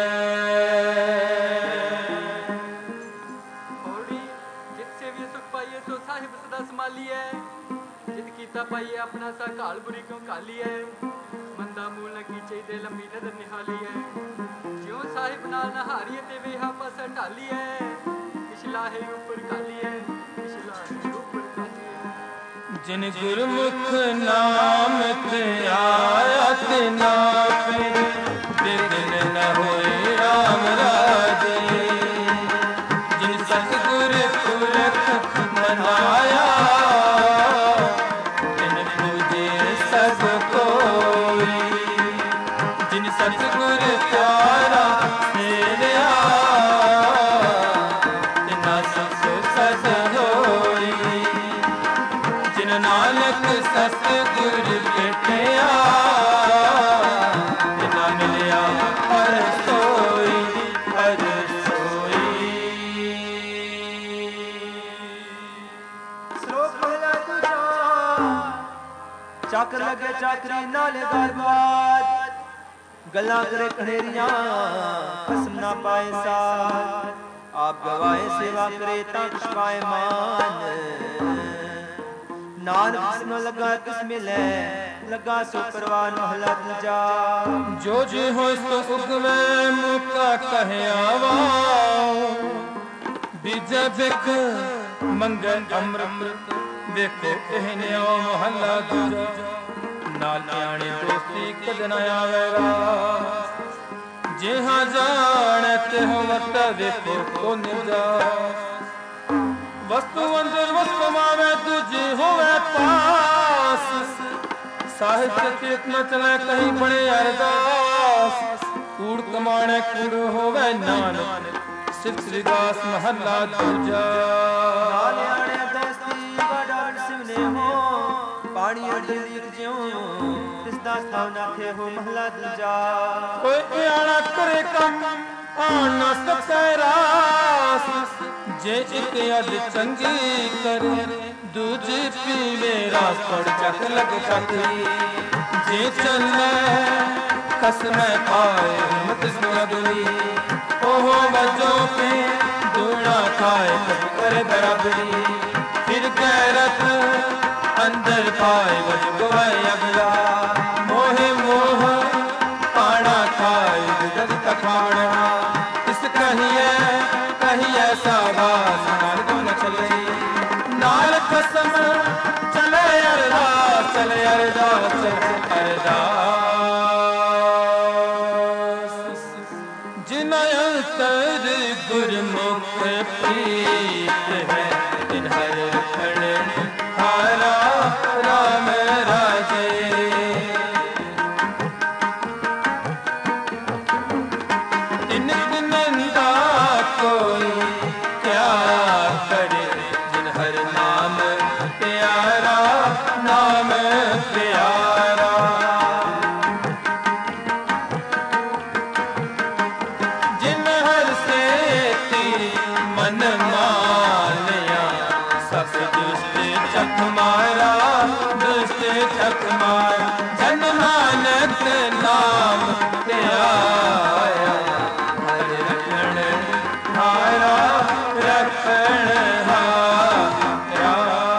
जिससे भी सुख पाइए सो साहिब सदा संभालिए, जित कीता पाइए अपना सा काल बुरी क्यों काली है। मंदा मूल न की चाहिए लंबी नजर निहाली है, ज्यों साहिब नाल नहारिए ते वे हा पासा ढाली है। पिछला है ऊपर काली है, पिछला है ऊपर काली है। जिन गुरमुख नाम ते आया ते ना फिर, बिघ्न न होए राम राजे। जिन सतगुर पुरख मनाया, तिन पूजे सब कोई। जिन सतगुर प्यारा मेरा, तिना सुख सद होई। जिन नानक सतगुर भेटिया, तिना मिलिया हर सोई, हर सोई। ਚਾਕਰ ਲੱਗੇ ਚਾਕਰੀ ਨਾਲੇ ਗਰਬਾਦ ਗੱਲਾਂ ਕਰੇ ਕਣੇਰੀਆਂ ਖਸਮ ਨਾ ਪਾਏ ਸਾਥ ਆਪ ਗਵਾਏ ਸੇਵਾ ਕਰੇ ਤਾਂ ਕੁਛ ਪਾਏ ਮਾਨ ਨਾਨਕ ਜਿਸਨੂੰ ਲੱਗਾ ਕਿਸ ਮਿਲੇ ਲੱਗਾ ਸੋ ਪਰਵਾਨ ਮਹਲਾ ਦੂਜਾ ਜੋ ਜੀ ਹੋਇ ਸੋ ਉਗਵੇ ਮੁਕਾ ਕਹਿਆ ਵਾ ਬੀਜੇ ਬਿਖ ਮੰਗੇ ਅੰਮ੍ਰਿਤ ਵੇਖੋ ਇਹਨੇ ਉਹ ਮਹਲਾ ਦੂਜਾ ਨਾਲ ਆਣੇ ਦੋਸਤੀ ਕਦ ਨਾ ਆਵੇਗਾ ਜਿਹਾਂ ਜਾਣੇ ਤੇ ਹੋਵਤ ਵੇਖੋ ਕੋ ਨਿਜਾ ਵਸਤੂ ਅੰਦਰ ਵਸਤੂ ਮਾਵੇ ਦੂਜੀ ਹੋਵੇ ਪਾਸ ਸਾਹਿਤ ਚੇਤ ਨ ਚਲੇ ਕਹੀਂ ਬੜੇ ਅਰਦਾਸ ਕੂੜ ਕਮਾਣੇ ਕੂੜ ਹੋਵੇ ਨਾਨਕ ਸਿਫਤ ਰਿਦਾਸ ਮਹੱਲਾ ਦੂਜਾ ਨਾਲਿਆਣੇ ਦੋਸਤੀ ਵਡਾੜ ਸਿਵਨੇ ਹੋ ਪਾਣੀ ਅੜਲੀ ਜਿਉ ਤਿਸ ਦਾ ਸਥਾਨ ਆਖੇ ਹੋ ਮਹੱਲਾ ਦੂਜਾ ਕੋਈ ਆਣਾ ਕਰੇ ਕੰਮ ਆਣ ਨਾ ਸਕੈ ਰਾਸ ਜੇ ਇੱਕ ਅਦ ਚੰਗੀ ਕਰੇ ਦੂਜੀ ਪੀਵੇ ਰਾਸ ਪੜ ਚੱਕ ਲਗ ਚੱਕਰੀ ਜੇ ਚੱਲੇ ਕਸਮੈ ਪਾਏ ਹਿੰਮਤ ਸੁਨਦਲੀ ਉਹ ਵਜੋ ਪੇ ਦੂਣਾ ਖਾਏ ਕਬ ਕਰੇ ਬਰਾਬਰੀ ਫਿਰ ਗੈਰਤ ਅੰਦਰ ਪਾਏ ਵਜ ਗਵਾਏ ਅਗਲਾ ਮੋਹਿ ਮੋਹ ਪਾਣਾ ਖਾਏ ਜਗ ਤਖਾਣਾ ਇਸ ਕਹੀਏ ਕਹੀਏ ਸਾਬਾਸ ਨਾਲ ਕੋ ਨ ਚਲੇ ਨਾਲ ਕਸਮ ਚਲੇ ਅਰਦਾਸ ਚਲੇ ਅਰਦਾਸ ਚਲੇ ਅਰਦਾਸ ਜਿਨ ਅੰਤਰ ਗੁਰਮੁਖ ਪ੍ਰੀਤ ਹੈ ਤਿਨ ਹਰ ਰਖਣ ਹਾਰਾ ਰਾਮ ਰਾਜੇ ਤਿਨ ਨਿੰਦਾ ਕੋਈ ਕਿਆ ਕਰੇ ਜਿਨ ਹਰ ਨਾਮ ਪਿਆਰਾ ਨਾਮ ਪਿਆਰਾ ਜਿਨ ਹਰ ਸੇਤੀ ਮਨ ਮਾਲਿਆ ਸਭ ਦੁਸ਼ਟ ਚੱਕ ਮਾਰਾ ਦੁਸ਼ਟ ਚੱਕ ਮਾਰਾ ਜਨ ਨਾਨਕ ਨਾਮ ਧਿਆਇਆ ਹਰਿ ਰਖਣ ਹਾਰਾ ਰਖਣ ਹਾਰਾ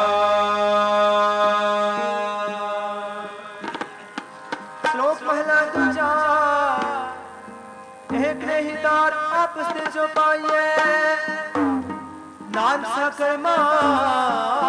ਸ਼ਲੋਕ ਪਹਿਲਾ ਦੂਜਾ ਇੱਕ ਨਹੀਂ ਦਾਰ ਆਪਸ ਦੇ ਜੋ ਪਾਈਏ ਨਾਨਕ ਸਾਕਰ ਮਾਨ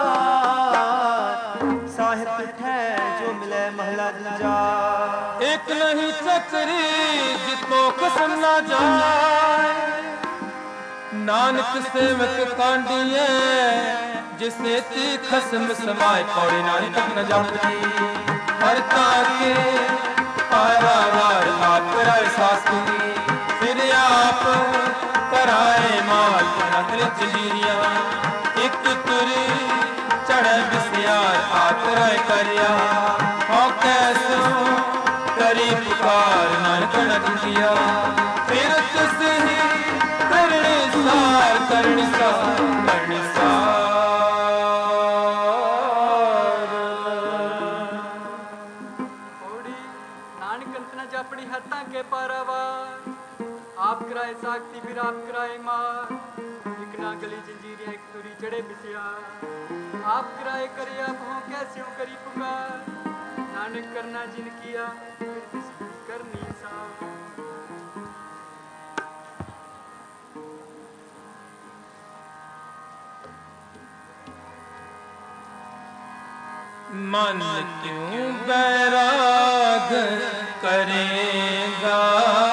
ਸਾਹਿਬ ਹੈ ਜੋ ਮਿਲੇ ਮਹਲਾ ਦੂਜਾ ਇੱਕ ਨਹੀਂ ਚੱਕਰੀ ਜਿਤੋ ਕਸਮ ਨਾ ਜਾਏ ਨਾਨਕ ਸੇਵਕ ਕਾਂਡੀਏ ਜਿਸੇ ਤੀ ਖਸਮ ਸਮਾਏ ਪੌੜੀ ਨਾਨਕ ਨ ਜਾਪਦੀ ਹਰ ਤਾਕੇ ਪਾਰਾ ਵਾਰ ਆਪ ਕਰਾਏ ਸਾਸਤੀ ਫਿਰ ਆਪ ਕਰਾਏ ਮਾਲ ਨਦਰ ਜਲੀਰੀਆਂ ਇੱਕ ਤੁਰੀ ਚੜ੍ਹ ਬਿਸਿਆਰ ਆਤਰਾਏ ਕਰਿਆ ਹੋ ਕੈਸੋ ਕਰੀ ਪੁਕਾਰ ਨਾਨਕ ਨ ਦੁਖੀਆ ਫਿਰ ਤਿਸ ਹੀ ਕਰਨੀ ਸਾਰ ਕਰਨੀ ਸਾਰ ਕਰਨੀ ਸਾਰ ਹੋੜੀ ਨਾਨਕ ਅੰਤਨਾ ਜਾਪੜੀ ਹੱਥਾਂ ਕੇ ਪਾਰਾਵਾਰ ਆਪ ਕਰਾਏ ਸਾਖਤੀ ਫਿਰ ਆਪ ਕਰਾਏ ਮਾਰ ਇੱਕ ਨਾ ਗਲੀ ਜੰਜੀਰੀਆਂ ਇੱਕ ਤੁਰੀ ਚੜੇ ਬਿਸਿਆ ਆਪ ਕਰਾਏ ਕਰੇ ਆਪ ਹੋ ਕੈਸਿਓ ਕਰੀ ਪੁਕਾਰ ਨਾਨਕ ਕਰਨਾ ਜਿਨ ਕੀਆ ਫਿਰ ਤਿਸ ਕੀ ਕਰਨੀ ਸਾ मन क्यों बैराग करेगा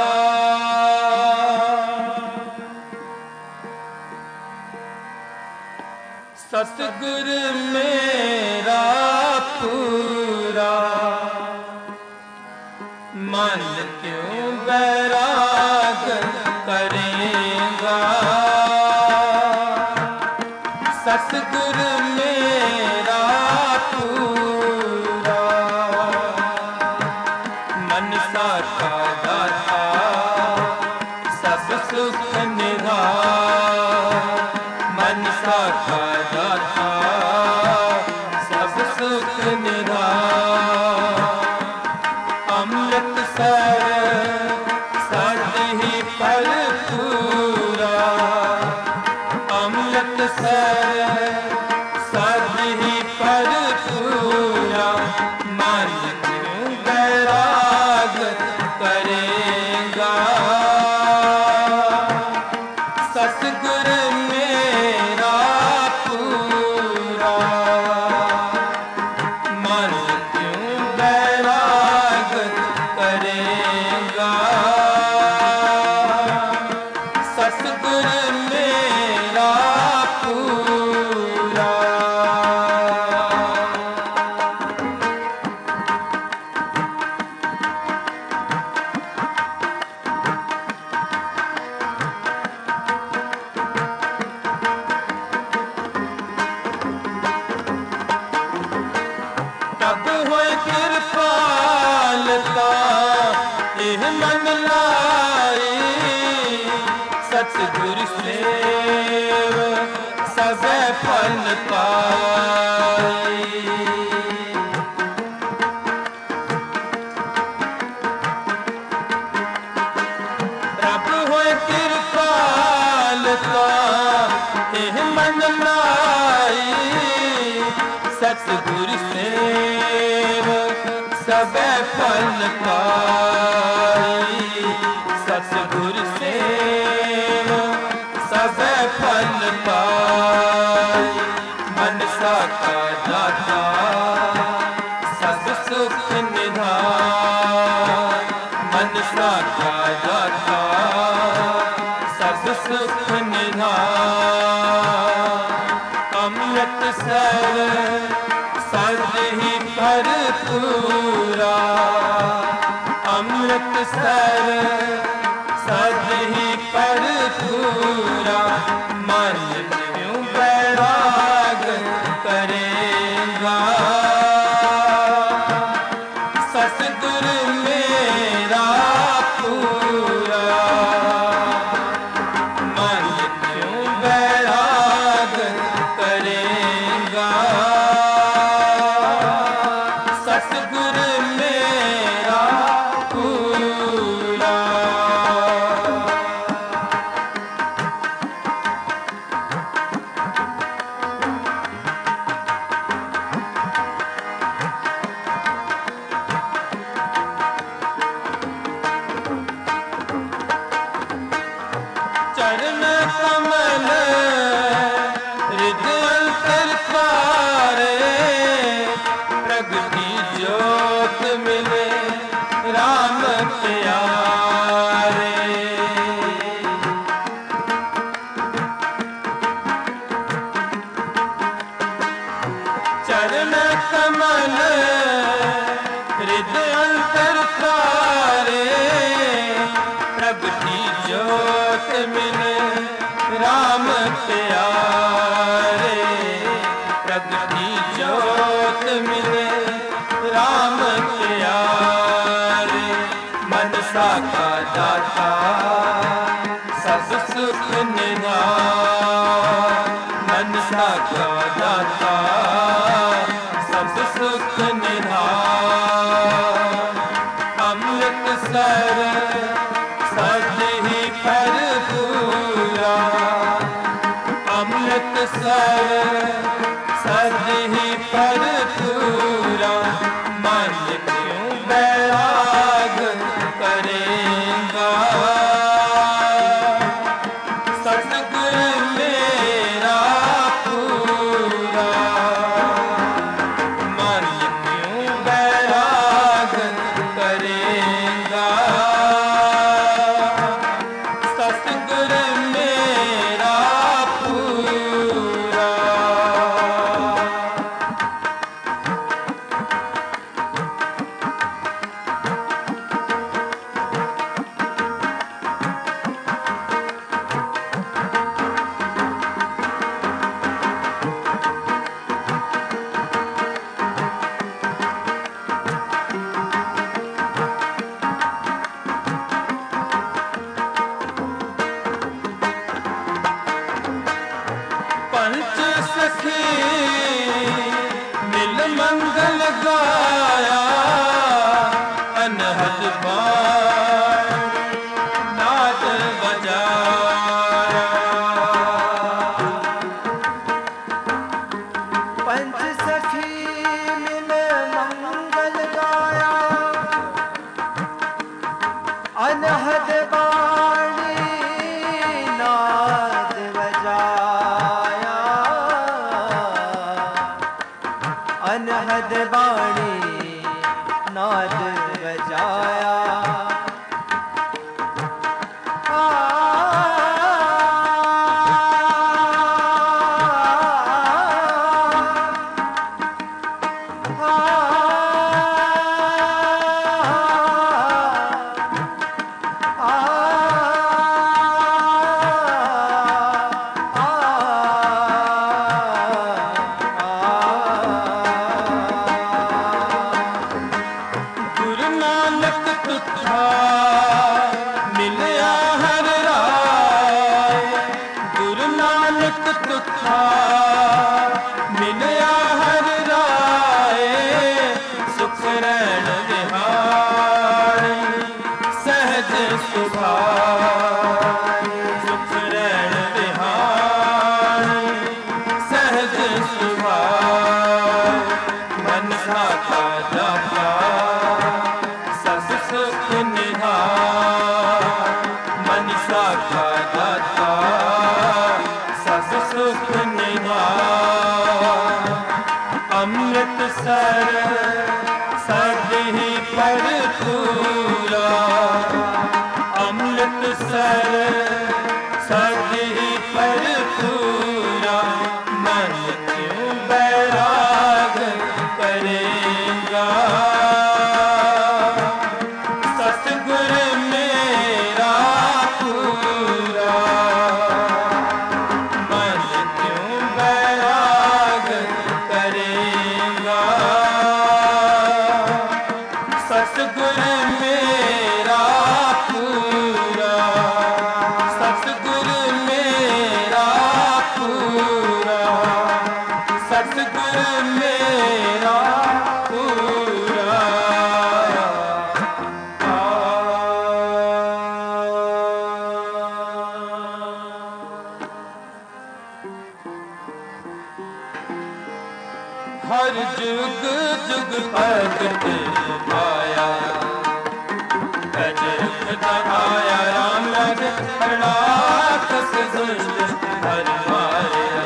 सतगुर मेरा पूरा मन क्यों बैराग करेगा सतगुर मेरा पूरा मन साका दाता सब सुख निधान मन साका दाता सब सुख निधान सर सद ही पर पूरा मन क्यों बैराग करेगा। सतगुर मेरा पूरा मन क्यों बैराग करेगा। सतगुर मेरा पूरा तब होए कृपालता एह मन लाई। सतगुर सेव सब फल पाई। रब होए कृपालता एह मन लाई। सतगुर सेव सब फल पाई। सतगुर सेव सब फल पाई। मनसा का दाता सब सुख निधान। मनसा का दाता सब सुख निधान। अमृत सर सद ही भरपूरा। अमृत सर सद ही भरपूरा मन क्यों बैराग करेगा। सतगुर मेरा पूरा मन क्यों बैराग करेगा। सतगुर मेरा पूरा चरण कमल हृदय अंतर पारे। प्रगति ज्योत मिले राम प्यारे। चरण कमल हृदय अंतर पारे। प्रगति ज्योत मिले राम प्यारे। प्रगति ज्योत मिले राम प्यारे। मनसा का दाता सब सुख निधान। मनसा का दाता सब सुख निधान। अमृत सर सद ही भरपूरा। अमृत सर सद ही भरपूरा मन क्यों बैराग करेगा। सतगुर मेरा पूरा मन क्यों बैराग करेगा। अनहद बाणी नाद बजाया। हर जुग जुग भगत आया गजब आया राम लग राक्षस दुष्ट हर माया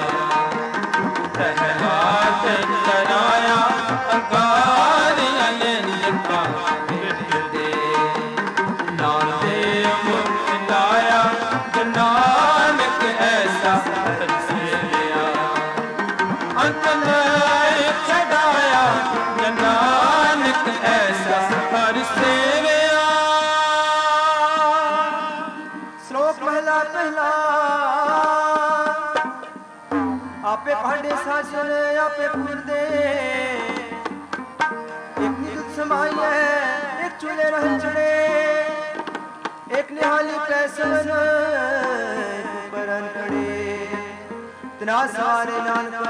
प्रहलाद तराया अंकार अनंत का मिट दे नाते मुक्त लाया नानक ऐसा लिया अंत चढ़ाया नानक ऐसा हर सेवया। श्लोक पहला पहला आपे भांडे साजन आपे फूरदे एक निगुत समाई है एक चूल्हे रह चढ़े एक निहाली पैसन परन खड़े तना सारे नानका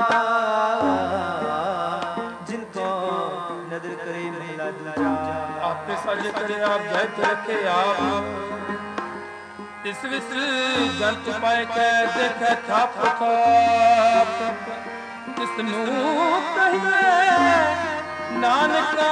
जिनको नदर करे मिला दूजा आपे साजे करे आप जैत रखे आप इस विस जंत पाए कै देखे थाप थाप इसनू कहिए नानका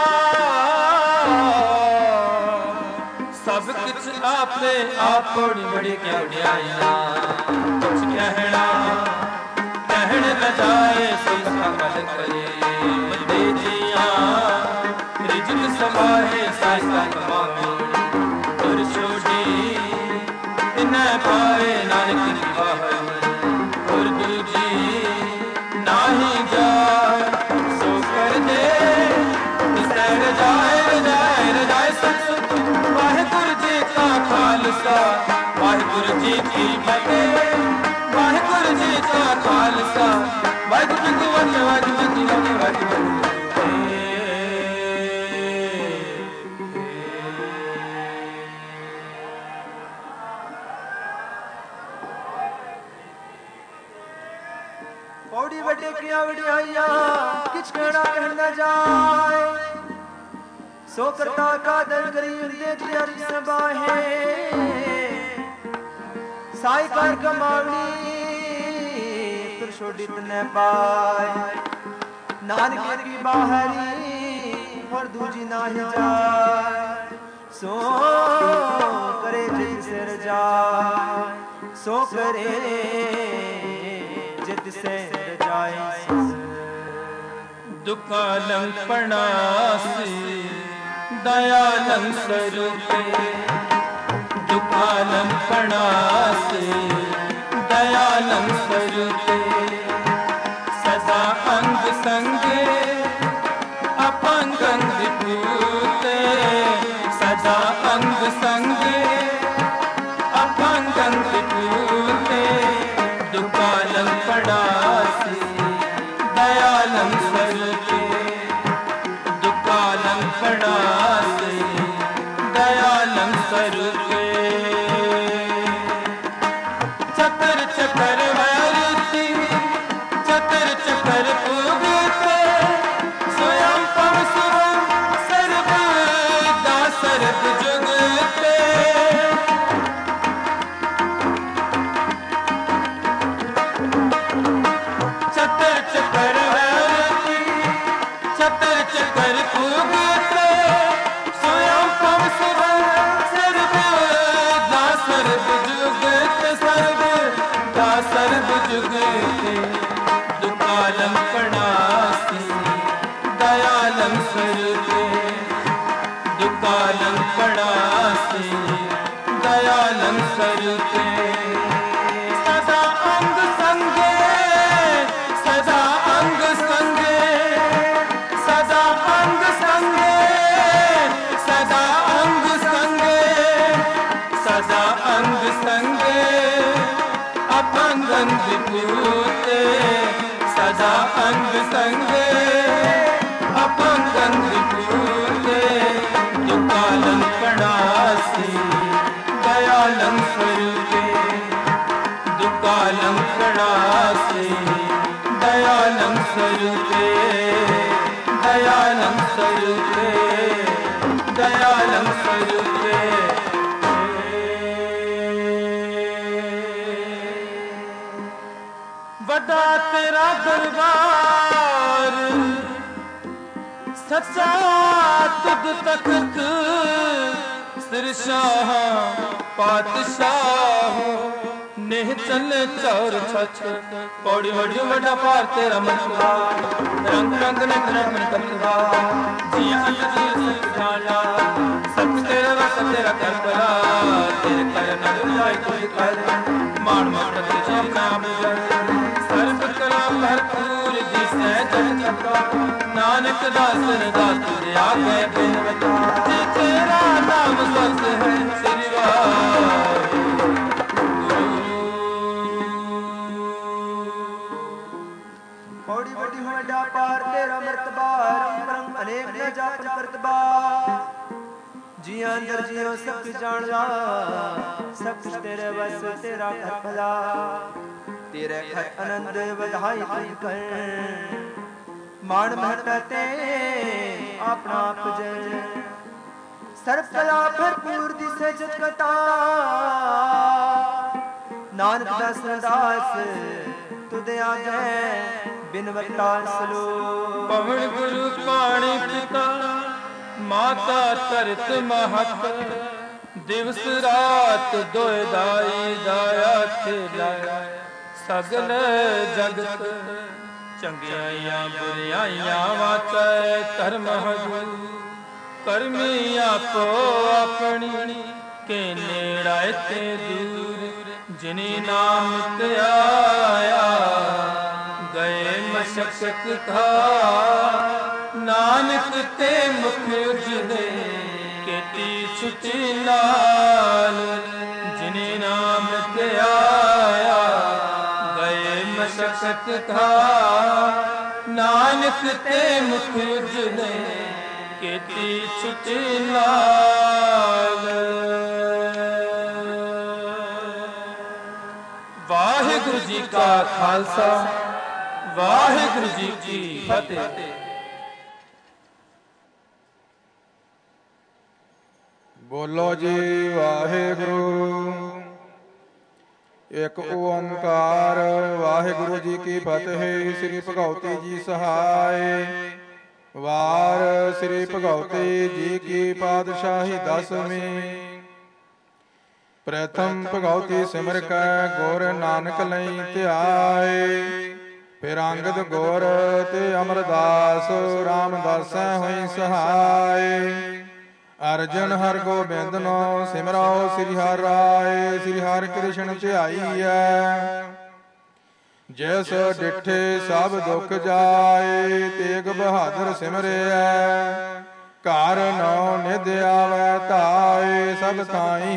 सब कुछ आपे आप बड़ी बड़ी क्या बढ़िया कुछ कहना कहन न जाए सुन सकल करे बंदे जिया रिजक समाए साइसा कमावे और छोड़ी न पाए नानक की बाहर और दूजी नाही जा सो कर दे सर जाए रजाए रजाए सत वाहिगुरु जी का खालसा वाहिगुरु जी की फतेह वाहिगुरु जी का खालसा वाहिगुरु जी की वंदना वाहिगुरु जी की वाहिगुरु पौड़ी बटे किया बढ़िया किच कहना कहना जाए सो करता का दर करी देख लिया सबाहे साई कार कमावनी फिर छोड़ित न पाए नानक की बाहरी और दूजी ना ही जाए सो करे जित से रजाए सो करे जित से रजाए दुकालं प्रणासी दयालं स्वरूपे दुकालं प्रणासी दयालं स्वरूपे सदा अंग संगे अपंगं विभूते सदा अंग संगे अपंगं विभूते दुकालं प्रणासी दयालं स्वरूपे दुकालं प्रणासी दयालं स्वरूपे चतर चकर वैरुति चतर चकर पूगते स्वयं पव शिवं सर्वदा सर्व जुगते चतर चकर वैरुति चतर चकर पूगते स्वयं पव शिवं सर्वदा सर्व जुगते सर्वदा सर्व जुगते दुकालं प्रणासी दयालं स्वरूपे दुकालं प्रणासी दयालं स्वरूपे सदा अंग संगे सदा अंग संगे सदा अंग संगे सदा अंग संगे सदा अंग संगे अपंगं विभूते सदा अंग संगे अपंगं विभूते दुकालं प्रणासी दयालं स्वरूपे दुकालं प्रणासी दयालं स्वरूपे दयालं स्वरूपे दयालं स्वरूपे वड्डा तेरा दरबार सच्चा तुद तख्त सिरशाह पातशाह नेह चल चौर छछ पौड़ी वड़ी वड्डा पार तेरा मनवा रंग रंग नंग नंग कमला जिया अंत जिया सब जाना सब तेरा रस तेरा करबला तेरे कर नग जाय कोई कर मान मान तेरे नाम सर्व कला भरपूर जिसने जग चक्रा नानक दास दास तुझे आगे बिनवता तेरा नाम सच है श्री पौड़ी बड़ी वड्डा पार तेरा मर्तबा रंग रंग अनेक न जापन करतबा जी अंदर जियो सब कुछ जानदा सब कुछ तेरे बस तेरा घर भला तेरे घर आनंद बधाई तुझ कर मान महते अपना आप जय सर्व कला भरपूर दिसे जगता नानक दास दास तुदे आगे बिनवता सलो पवन गुरु पाणी पिता माता तरत महत दिवस रात दोय दाई दाया ते लाया सगल जगत चंगियाइयां बुरियाइयां वाचै धर्म हजू करमी आपो अपनी के नेड़ाए ते दूर जिनी नाम ते आया गए मशक्कत था नानक ते मुख उजले केती छुटी लाल जिनी नाम ते आया गए मशक्कत था नानक ते मुख उजले केती छुटी लाल वाहिगुरु जी का खालसा वाहिगुरु जी की फतेह। बोलो जी वाहिगुरु एक ओंकार वाहिगुरु जी की फतेह। श्री भगवती जी सहाय वार श्री भगवती जी की पातशाही दसवीं। प्रथम भगवती सिमर कै गुर नानक लई ध्याए ਫਿਰ ਅੰਗਦ ਗੁਰ ਤੇ ਅਮਰਦਾਸ ਰਾਮਦਾਸੈ ਹੋਈ ਸਹਾਈ। ਅਰਜਨ ਹਰ ਗੋਬਿੰਦਨੋ ਸਿਮਰਾਓ ਸ੍ਰੀ ਹਰਿ ਰਾਏ। ਸ੍ਰੀ ਹਰਿ ਕ੍ਰਿਸ਼ਨ ਧਿਆਈਐ ਜੈਸ ਡਿਠੇ ਸਭ ਦੁਖ ਜਾਏ। ਤੇਗ ਬਹਾਦਰ ਸਿਮਰਿਐ ਘਰ ਨੌ ਨਿਧ ਆਵੈ ਧਾਏ। ਸਭ ਥਾਈ